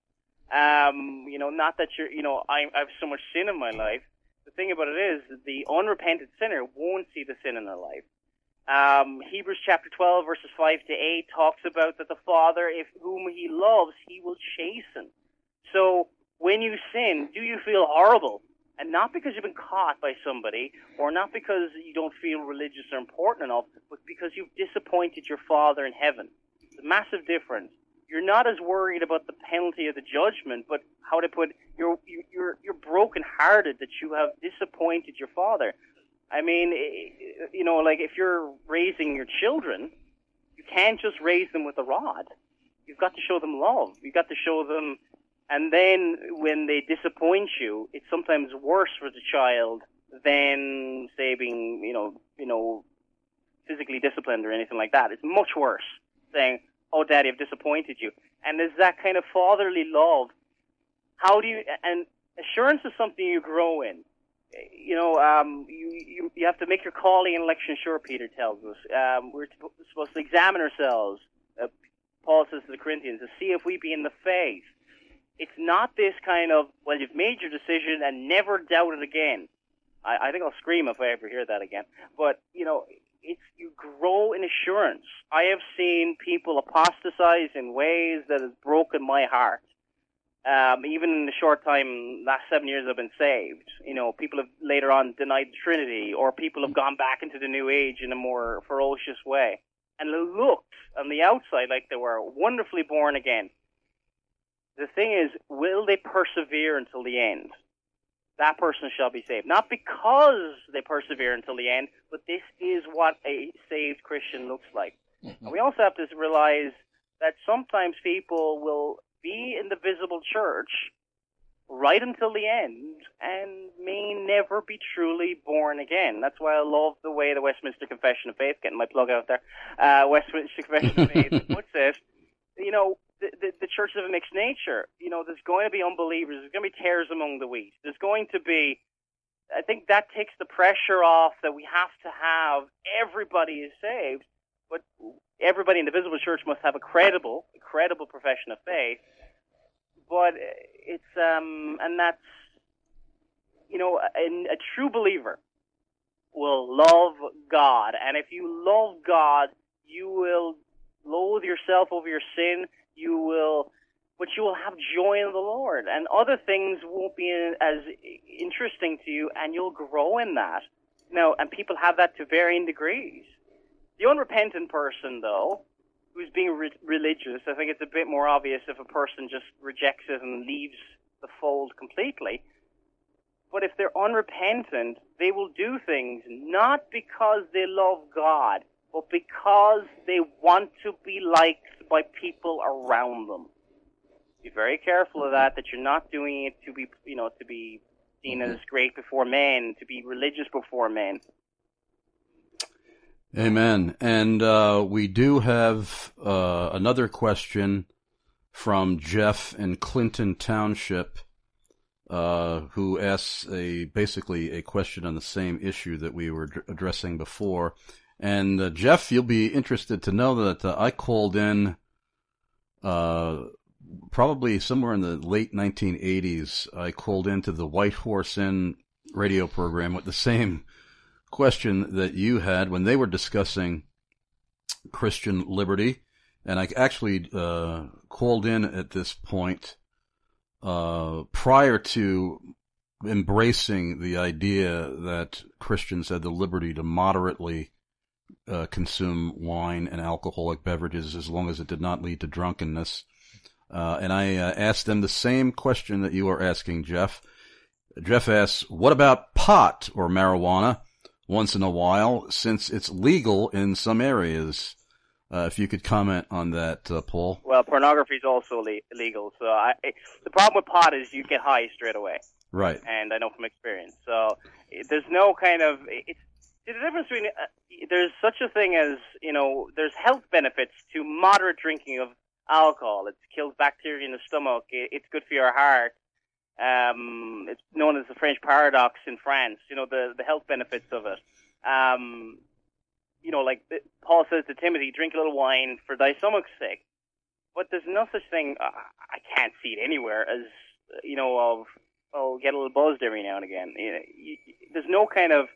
[SPEAKER 3] Um, you know, not that you're, you know, I, I have so much sin in my life. The thing about it is, the unrepentant sinner won't see the sin in their life. Um, Hebrews chapter twelve, verses five to eight talks about that the Father, if whom he loves, he will chasten. So, when you sin, do you feel horrible? And not because you've been caught by somebody, or not because you don't feel religious or important enough, but because you've disappointed your Father in heaven. It's a massive difference. You're not as worried about the penalty of the judgment, but how to put, you're, you're, you're broken-hearted that you have disappointed your Father. I mean, you know, like if you're raising your children, you can't just raise them with a rod. You've got to show them love. You've got to show them, and then when they disappoint you, it's sometimes worse for the child than, say, being, you know, you know, physically disciplined or anything like that. It's much worse saying, oh, Daddy, I've disappointed you. And there's that kind of fatherly love. How do you, and assurance is something you grow in. You know, um, you, you you have to make your calling and election sure, Peter tells us. Um, we're supposed to examine ourselves, uh, Paul says to the Corinthians, to see if we be in the faith. It's not this kind of, well, you've made your decision and never doubt it again. I, I think I'll scream if I ever hear that again. But, you know, it's you grow in assurance. I have seen people apostatize in ways that has broken my heart. Um, even in the short time, last seven years I've been saved, you know, people have later on denied the Trinity, or people have gone back into the New Age in a more ferocious way. And they looked on the outside like they were wonderfully born again. The thing is, will they persevere until the end? That person shall be saved. Not because they persevere until the end, but this is what a saved Christian looks like. Mm-hmm. And we also have to realize that sometimes people will be in the visible church right until the end and may never be truly born again. That's why I love the way the Westminster Confession of Faith, getting my plug out there, uh, Westminster Confession of Faith puts it, you know, the, the, the church of a mixed nature. You know, there's going to be unbelievers, there's going to be tares among the wheat. There's going to be, I think that takes the pressure off that we have to have everybody is saved, but everybody in the visible church must have a credible, a credible profession of faith. But it's, um, and that's, you know, a, a true believer will love God. And if you love God, you will loathe yourself over your sin. You will, but you will have joy in the Lord. And other things won't be as interesting to you, and you'll grow in that. Now, and people have that to varying degrees. The unrepentant person, though, who's being re- religious. I think it's a bit more obvious if a person just rejects it and leaves the fold completely. But if they're unrepentant, they will do things not because they love God, but because they want to be liked by people around them. Be very careful of that, that you're not doing it to be, you know, to be seen as great before men, to be religious before men.
[SPEAKER 2] Amen. And uh, we do have uh, another question from Jeff in Clinton Township, uh, who asks a basically a question on the same issue that we were d- addressing before. And uh, Jeff, you'll be interested to know that uh, I called in uh, probably somewhere in the late nineteen eighties. I called into the White Horse Inn radio program with the same question that you had when they were discussing Christian liberty. And I actually uh, called in at this point uh, prior to embracing the idea that Christians had the liberty to moderately uh, consume wine and alcoholic beverages as long as it did not lead to drunkenness. Uh, and I uh, asked them the same question that you are asking, Jeff. Jeff asks, what about pot or marijuana once in a while, since it's legal in some areas? Uh, if you could comment on that, uh, Paul.
[SPEAKER 3] Well, pornography is also le- illegal. So I, it, the problem with pot is you get high straight away.
[SPEAKER 2] Right.
[SPEAKER 3] And I know from experience. So it, there's no kind of it's the difference between uh, there's such a thing as, you know, there's health benefits to moderate drinking of alcohol. It kills bacteria in the stomach. It, it's good for your heart. Um, it's known as the French paradox in France. You know, the the health benefits of it. Um, you know, like Paul says to Timothy, drink a little wine for thy stomach's sake. But there's no such thing, uh, I can't see it anywhere, as, you know, of, oh, get a little buzzed every now and again. You know, you, there's no kind of,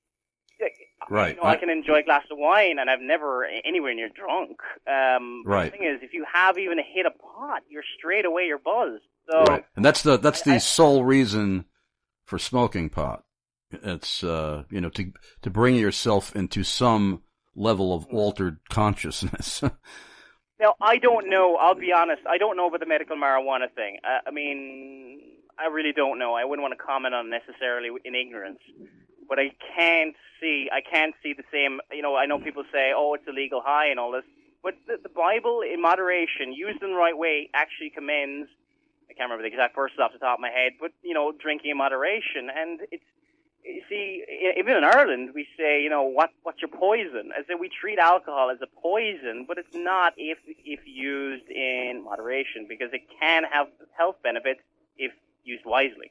[SPEAKER 2] right.
[SPEAKER 3] You know, I, I can enjoy a glass of wine and I've never anywhere near drunk. Um,
[SPEAKER 2] right.
[SPEAKER 3] The thing is, if you have even a hit of pot, you're straight away, you're buzzed. So,
[SPEAKER 2] right. And that's the, that's the
[SPEAKER 3] I, I,
[SPEAKER 2] sole reason for smoking pot. It's, uh, you know, to, to bring yourself into some level of altered consciousness.
[SPEAKER 3] Now, I don't know, I'll be honest, I don't know about the medical marijuana thing. Uh, I mean, I really don't know. I wouldn't want to comment on it necessarily in ignorance. But I can't see, I can't see the same, you know, I know people say, oh, it's a legal high and all this. But the, the Bible, in moderation, used in the right way, actually commends, I can't remember the exact verses off the top of my head, but, you know, drinking in moderation. And it's, you see, even in Ireland, we say, you know, what what's your poison? As in, we treat alcohol as a poison, but it's not if if used in moderation, because it can have health benefits if used wisely.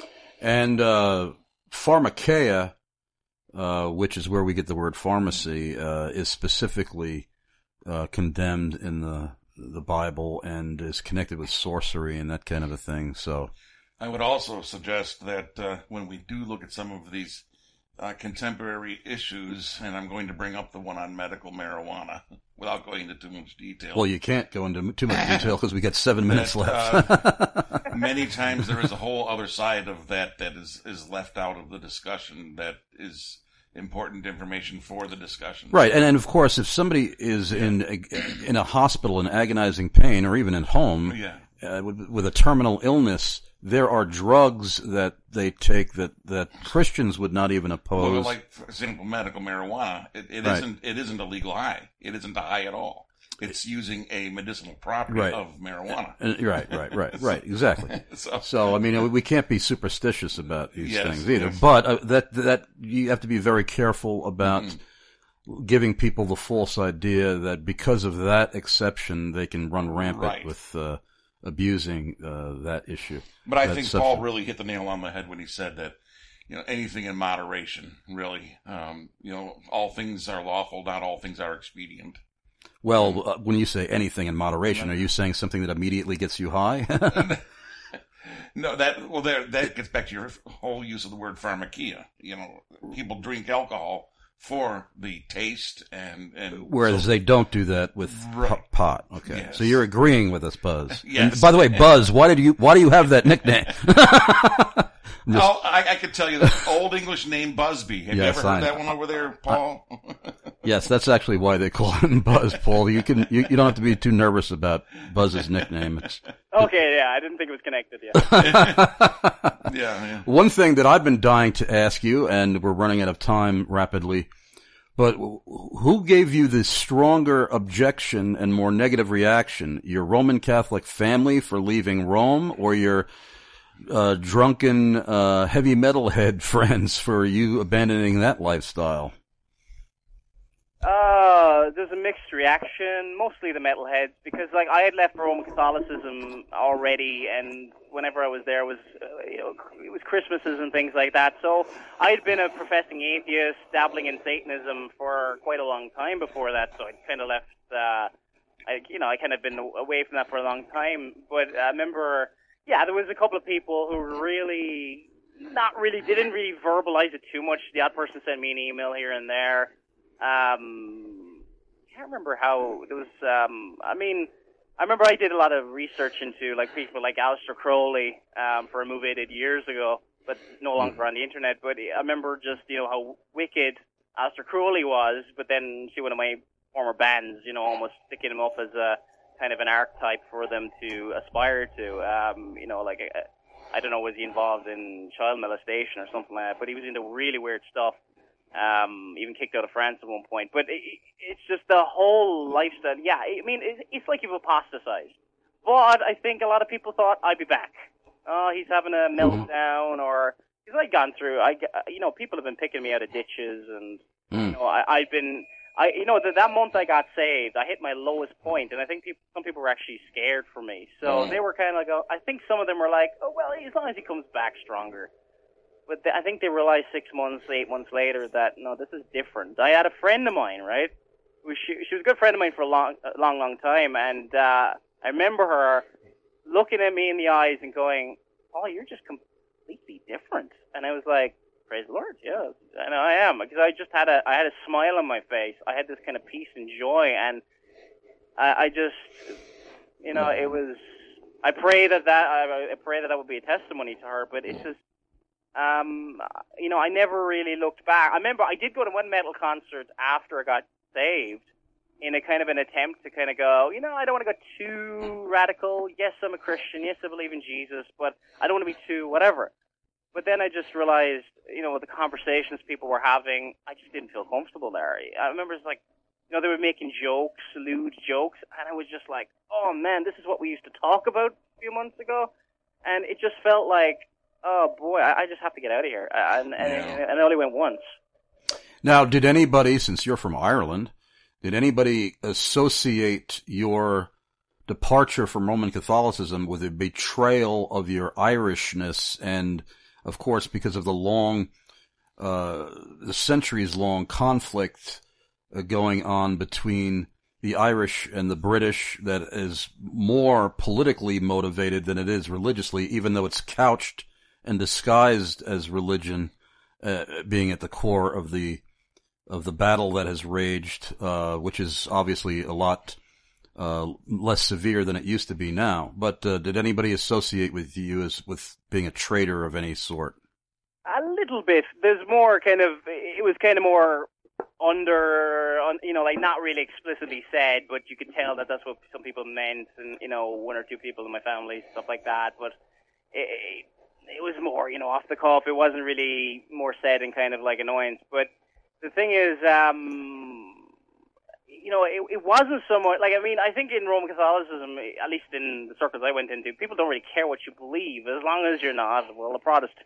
[SPEAKER 2] And uh, pharmakeia, uh, which is where we get the word pharmacy, uh, is specifically uh, condemned in the the Bible and is connected with sorcery and that kind of a thing. So.
[SPEAKER 4] I would also suggest that uh, when we do look at some of these uh, contemporary issues, and I'm going to bring up the one on medical marijuana without going into too much detail.
[SPEAKER 2] Well, you can't go into too much detail because we got seven minutes
[SPEAKER 4] that,
[SPEAKER 2] left.
[SPEAKER 4] uh, many times there is a whole other side of that that is, is left out of the discussion that is important information for the discussion.
[SPEAKER 2] Right, and, and of course, if somebody is yeah. in a, in a hospital in agonizing pain, or even at home
[SPEAKER 4] yeah.
[SPEAKER 2] uh, with, with a terminal illness, there are drugs that they take that, that Christians would not even oppose.
[SPEAKER 4] Well, like, for example, medical marijuana, it, it
[SPEAKER 2] right.
[SPEAKER 4] isn't it isn't a legal high. It isn't a high at all. It's using a medicinal property
[SPEAKER 2] right.
[SPEAKER 4] of marijuana.
[SPEAKER 2] And, right, right, right, right, exactly.
[SPEAKER 4] so,
[SPEAKER 2] so, I mean, we can't be superstitious about these
[SPEAKER 4] yes,
[SPEAKER 2] things either.
[SPEAKER 4] Yes.
[SPEAKER 2] But uh, that that you have to be very careful about mm-hmm. giving people the false idea that because of that exception, they can run rampant
[SPEAKER 4] right.
[SPEAKER 2] with uh, abusing uh, that issue.
[SPEAKER 4] But I
[SPEAKER 2] that
[SPEAKER 4] think
[SPEAKER 2] substance.
[SPEAKER 4] Paul really hit the nail on the head when he said that, you know, anything in moderation, really. Um, you know, all things are lawful, not all things are expedient.
[SPEAKER 2] Well, uh, when you say anything in moderation, are you saying something that immediately gets you high?
[SPEAKER 4] No, that well, there that gets back to your whole use of the word pharmakeia. You know, people drink alcohol for the taste and and
[SPEAKER 2] whereas
[SPEAKER 4] so,
[SPEAKER 2] they don't do that with
[SPEAKER 4] right.
[SPEAKER 2] p- pot. Okay,
[SPEAKER 4] yes.
[SPEAKER 2] So you're agreeing with us, Buzz.
[SPEAKER 4] Yes.
[SPEAKER 2] And by the way, Buzz, why did you why do you have that nickname?
[SPEAKER 4] Just... Oh, I, I could tell you the old English name Busby. Have
[SPEAKER 2] yes,
[SPEAKER 4] you ever heard
[SPEAKER 2] I,
[SPEAKER 4] that one over there, Paul?
[SPEAKER 2] Yes, that's actually why they call him Buzz, Paul. You can you, you don't have to be too nervous about Buzz's nickname. It's,
[SPEAKER 3] okay, yeah, I didn't think it was connected yet.
[SPEAKER 4] yeah, yeah.
[SPEAKER 2] One thing that I've been dying to ask you, and we're running out of time rapidly, but who gave you the stronger objection and more negative reaction? Your Roman Catholic family for leaving Rome, or your uh, drunken uh, heavy metalhead friends for you abandoning that lifestyle?
[SPEAKER 3] Uh, there's a mixed reaction, mostly the metalheads, because like I had left Roman Catholicism already, and whenever I was there, it was uh, you know it was Christmases and things like that. So I had been a professing atheist, dabbling in Satanism for quite a long time before that. So I kind of left, uh, I you know I kind of been away from that for a long time. But I remember, yeah, there was a couple of people who were really not really didn't really verbalize it too much. The odd person sent me an email here and there. Um, I can't remember how there was. Um, I mean, I remember I did a lot of research into like people like Aleister Crowley um, for a movie I did years ago, but no longer on the internet. But I remember just you know how wicked Aleister Crowley was. But then see one of my former bands, you know, almost sticking him up as a kind of an archetype for them to aspire to. Um, you know, like a, I don't know, was he involved in child molestation or something like that? But he was into really weird stuff. Um, even kicked out of France at one point. But it, it's just the whole lifestyle. Yeah, I mean, it, it's like you've apostatized. But I think a lot of people thought I'd be back. Oh, he's having a meltdown, or because I'd gone through. I, you know, people have been picking me out of ditches, and mm. you know, I, I've been. I, you know, that that month I got saved, I hit my lowest point, and I think people, some people were actually scared for me. So mm. they were kind of like, oh, I think some of them were like, oh well, as long as he comes back stronger. But I think they realized six months, eight months later that, no, this is different. I had a friend of mine, right? She, she was a good friend of mine for a long, a long, long time. And uh, I remember her looking at me in the eyes and going, oh, you're just completely different. And I was like, praise the Lord, yeah. And I am. Because I just had a, I had a smile on my face. I had this kind of peace and joy. And I, I just, you know, it was, I pray that that, I, I pray that that would be a testimony to her. But it's just, Um, you know, I never really looked back. I remember I did go to one metal concert after I got saved in a kind of an attempt to kind of go, you know, I don't want to go too radical. Yes, I'm a Christian. Yes, I believe in Jesus, but I don't want to be too whatever. But then I just realized, you know, with the conversations people were having, I just didn't feel comfortable there. I remember it's like, you know, they were making jokes, lewd jokes, and I was just like, oh man, this is what we used to talk about a few months ago. And it just felt like, oh boy, I just have to get out of here. And, and, yeah. and I only went once.
[SPEAKER 2] Now, did anybody, since you're from Ireland, did anybody associate your departure from Roman Catholicism with a betrayal of your Irishness? And, of course, because of the long, uh, the centuries-long conflict uh, going on between the Irish and the British that is more politically motivated than it is religiously, even though it's couched and disguised as religion, uh, being at the core of the of the battle that has raged, uh, which is obviously a lot uh, less severe than it used to be now. But uh, did anybody associate with you as with being a traitor of any sort?
[SPEAKER 3] A little bit. There's more kind of. It was kind of more under, you know, like not really explicitly said, but you could tell that that's what some people meant, and you know, one or two people in my family, stuff like that. But it, it It was more, you know, off the cuff. It wasn't really more said in kind of like annoyance. But the thing is, um, you know, it, it wasn't so much, like, I mean, I think in Roman Catholicism, at least in the circles I went into, people don't really care what you believe, as long as you're not, well, a Protestant.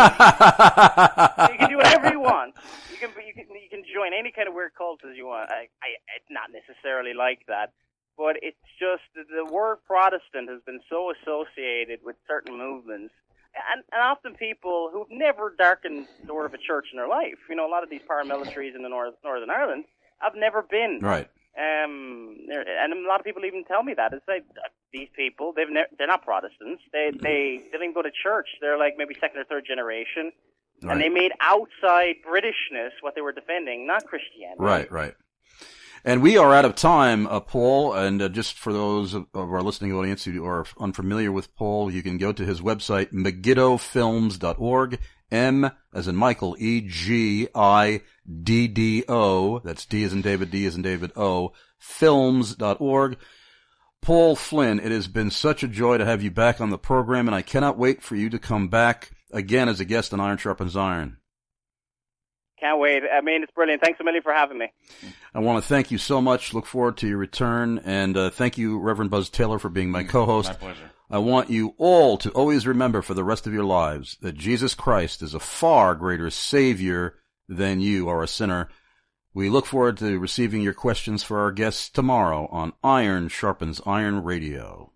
[SPEAKER 3] You can do whatever you want. You can, you can, you can join any kind of weird cult as you want. I, I, it's not necessarily like that. But it's just, the word Protestant has been so associated with certain movements. And, and often people who've never darkened the door of a church in their life, you know, a lot of these paramilitaries in the North, Northern Ireland have never been.
[SPEAKER 2] Right.
[SPEAKER 3] Um, and a lot of people even tell me that. It's like, these people, they've ne- they're not Protestants. They, they, they didn't go to church. They're like maybe second or third generation. Right. And they made outside Britishness what they were defending, not Christianity.
[SPEAKER 2] Right, right. And we are out of time, uh, Paul, and uh, just for those of, of our listening audience who are unfamiliar with Paul, you can go to his website, megiddo films dot org, M as in Michael, E G I D D O, that's D as in David, D as in David, O, films dot org. Paul Flynn, it has been such a joy to have you back on the program, and I cannot wait for you to come back again as a guest on Iron Sharpens Iron.
[SPEAKER 3] Can't wait. I mean, it's brilliant. Thanks a million for having me.
[SPEAKER 2] I want to thank you so much. Look forward to your return, and uh, thank you, Reverend Buzz Taylor, for being my co-host.
[SPEAKER 4] My pleasure.
[SPEAKER 2] I want you all to always remember for the rest of your lives that Jesus Christ is a far greater Savior than you are a sinner. We look forward to receiving your questions for our guests tomorrow on Iron Sharpens Iron Radio.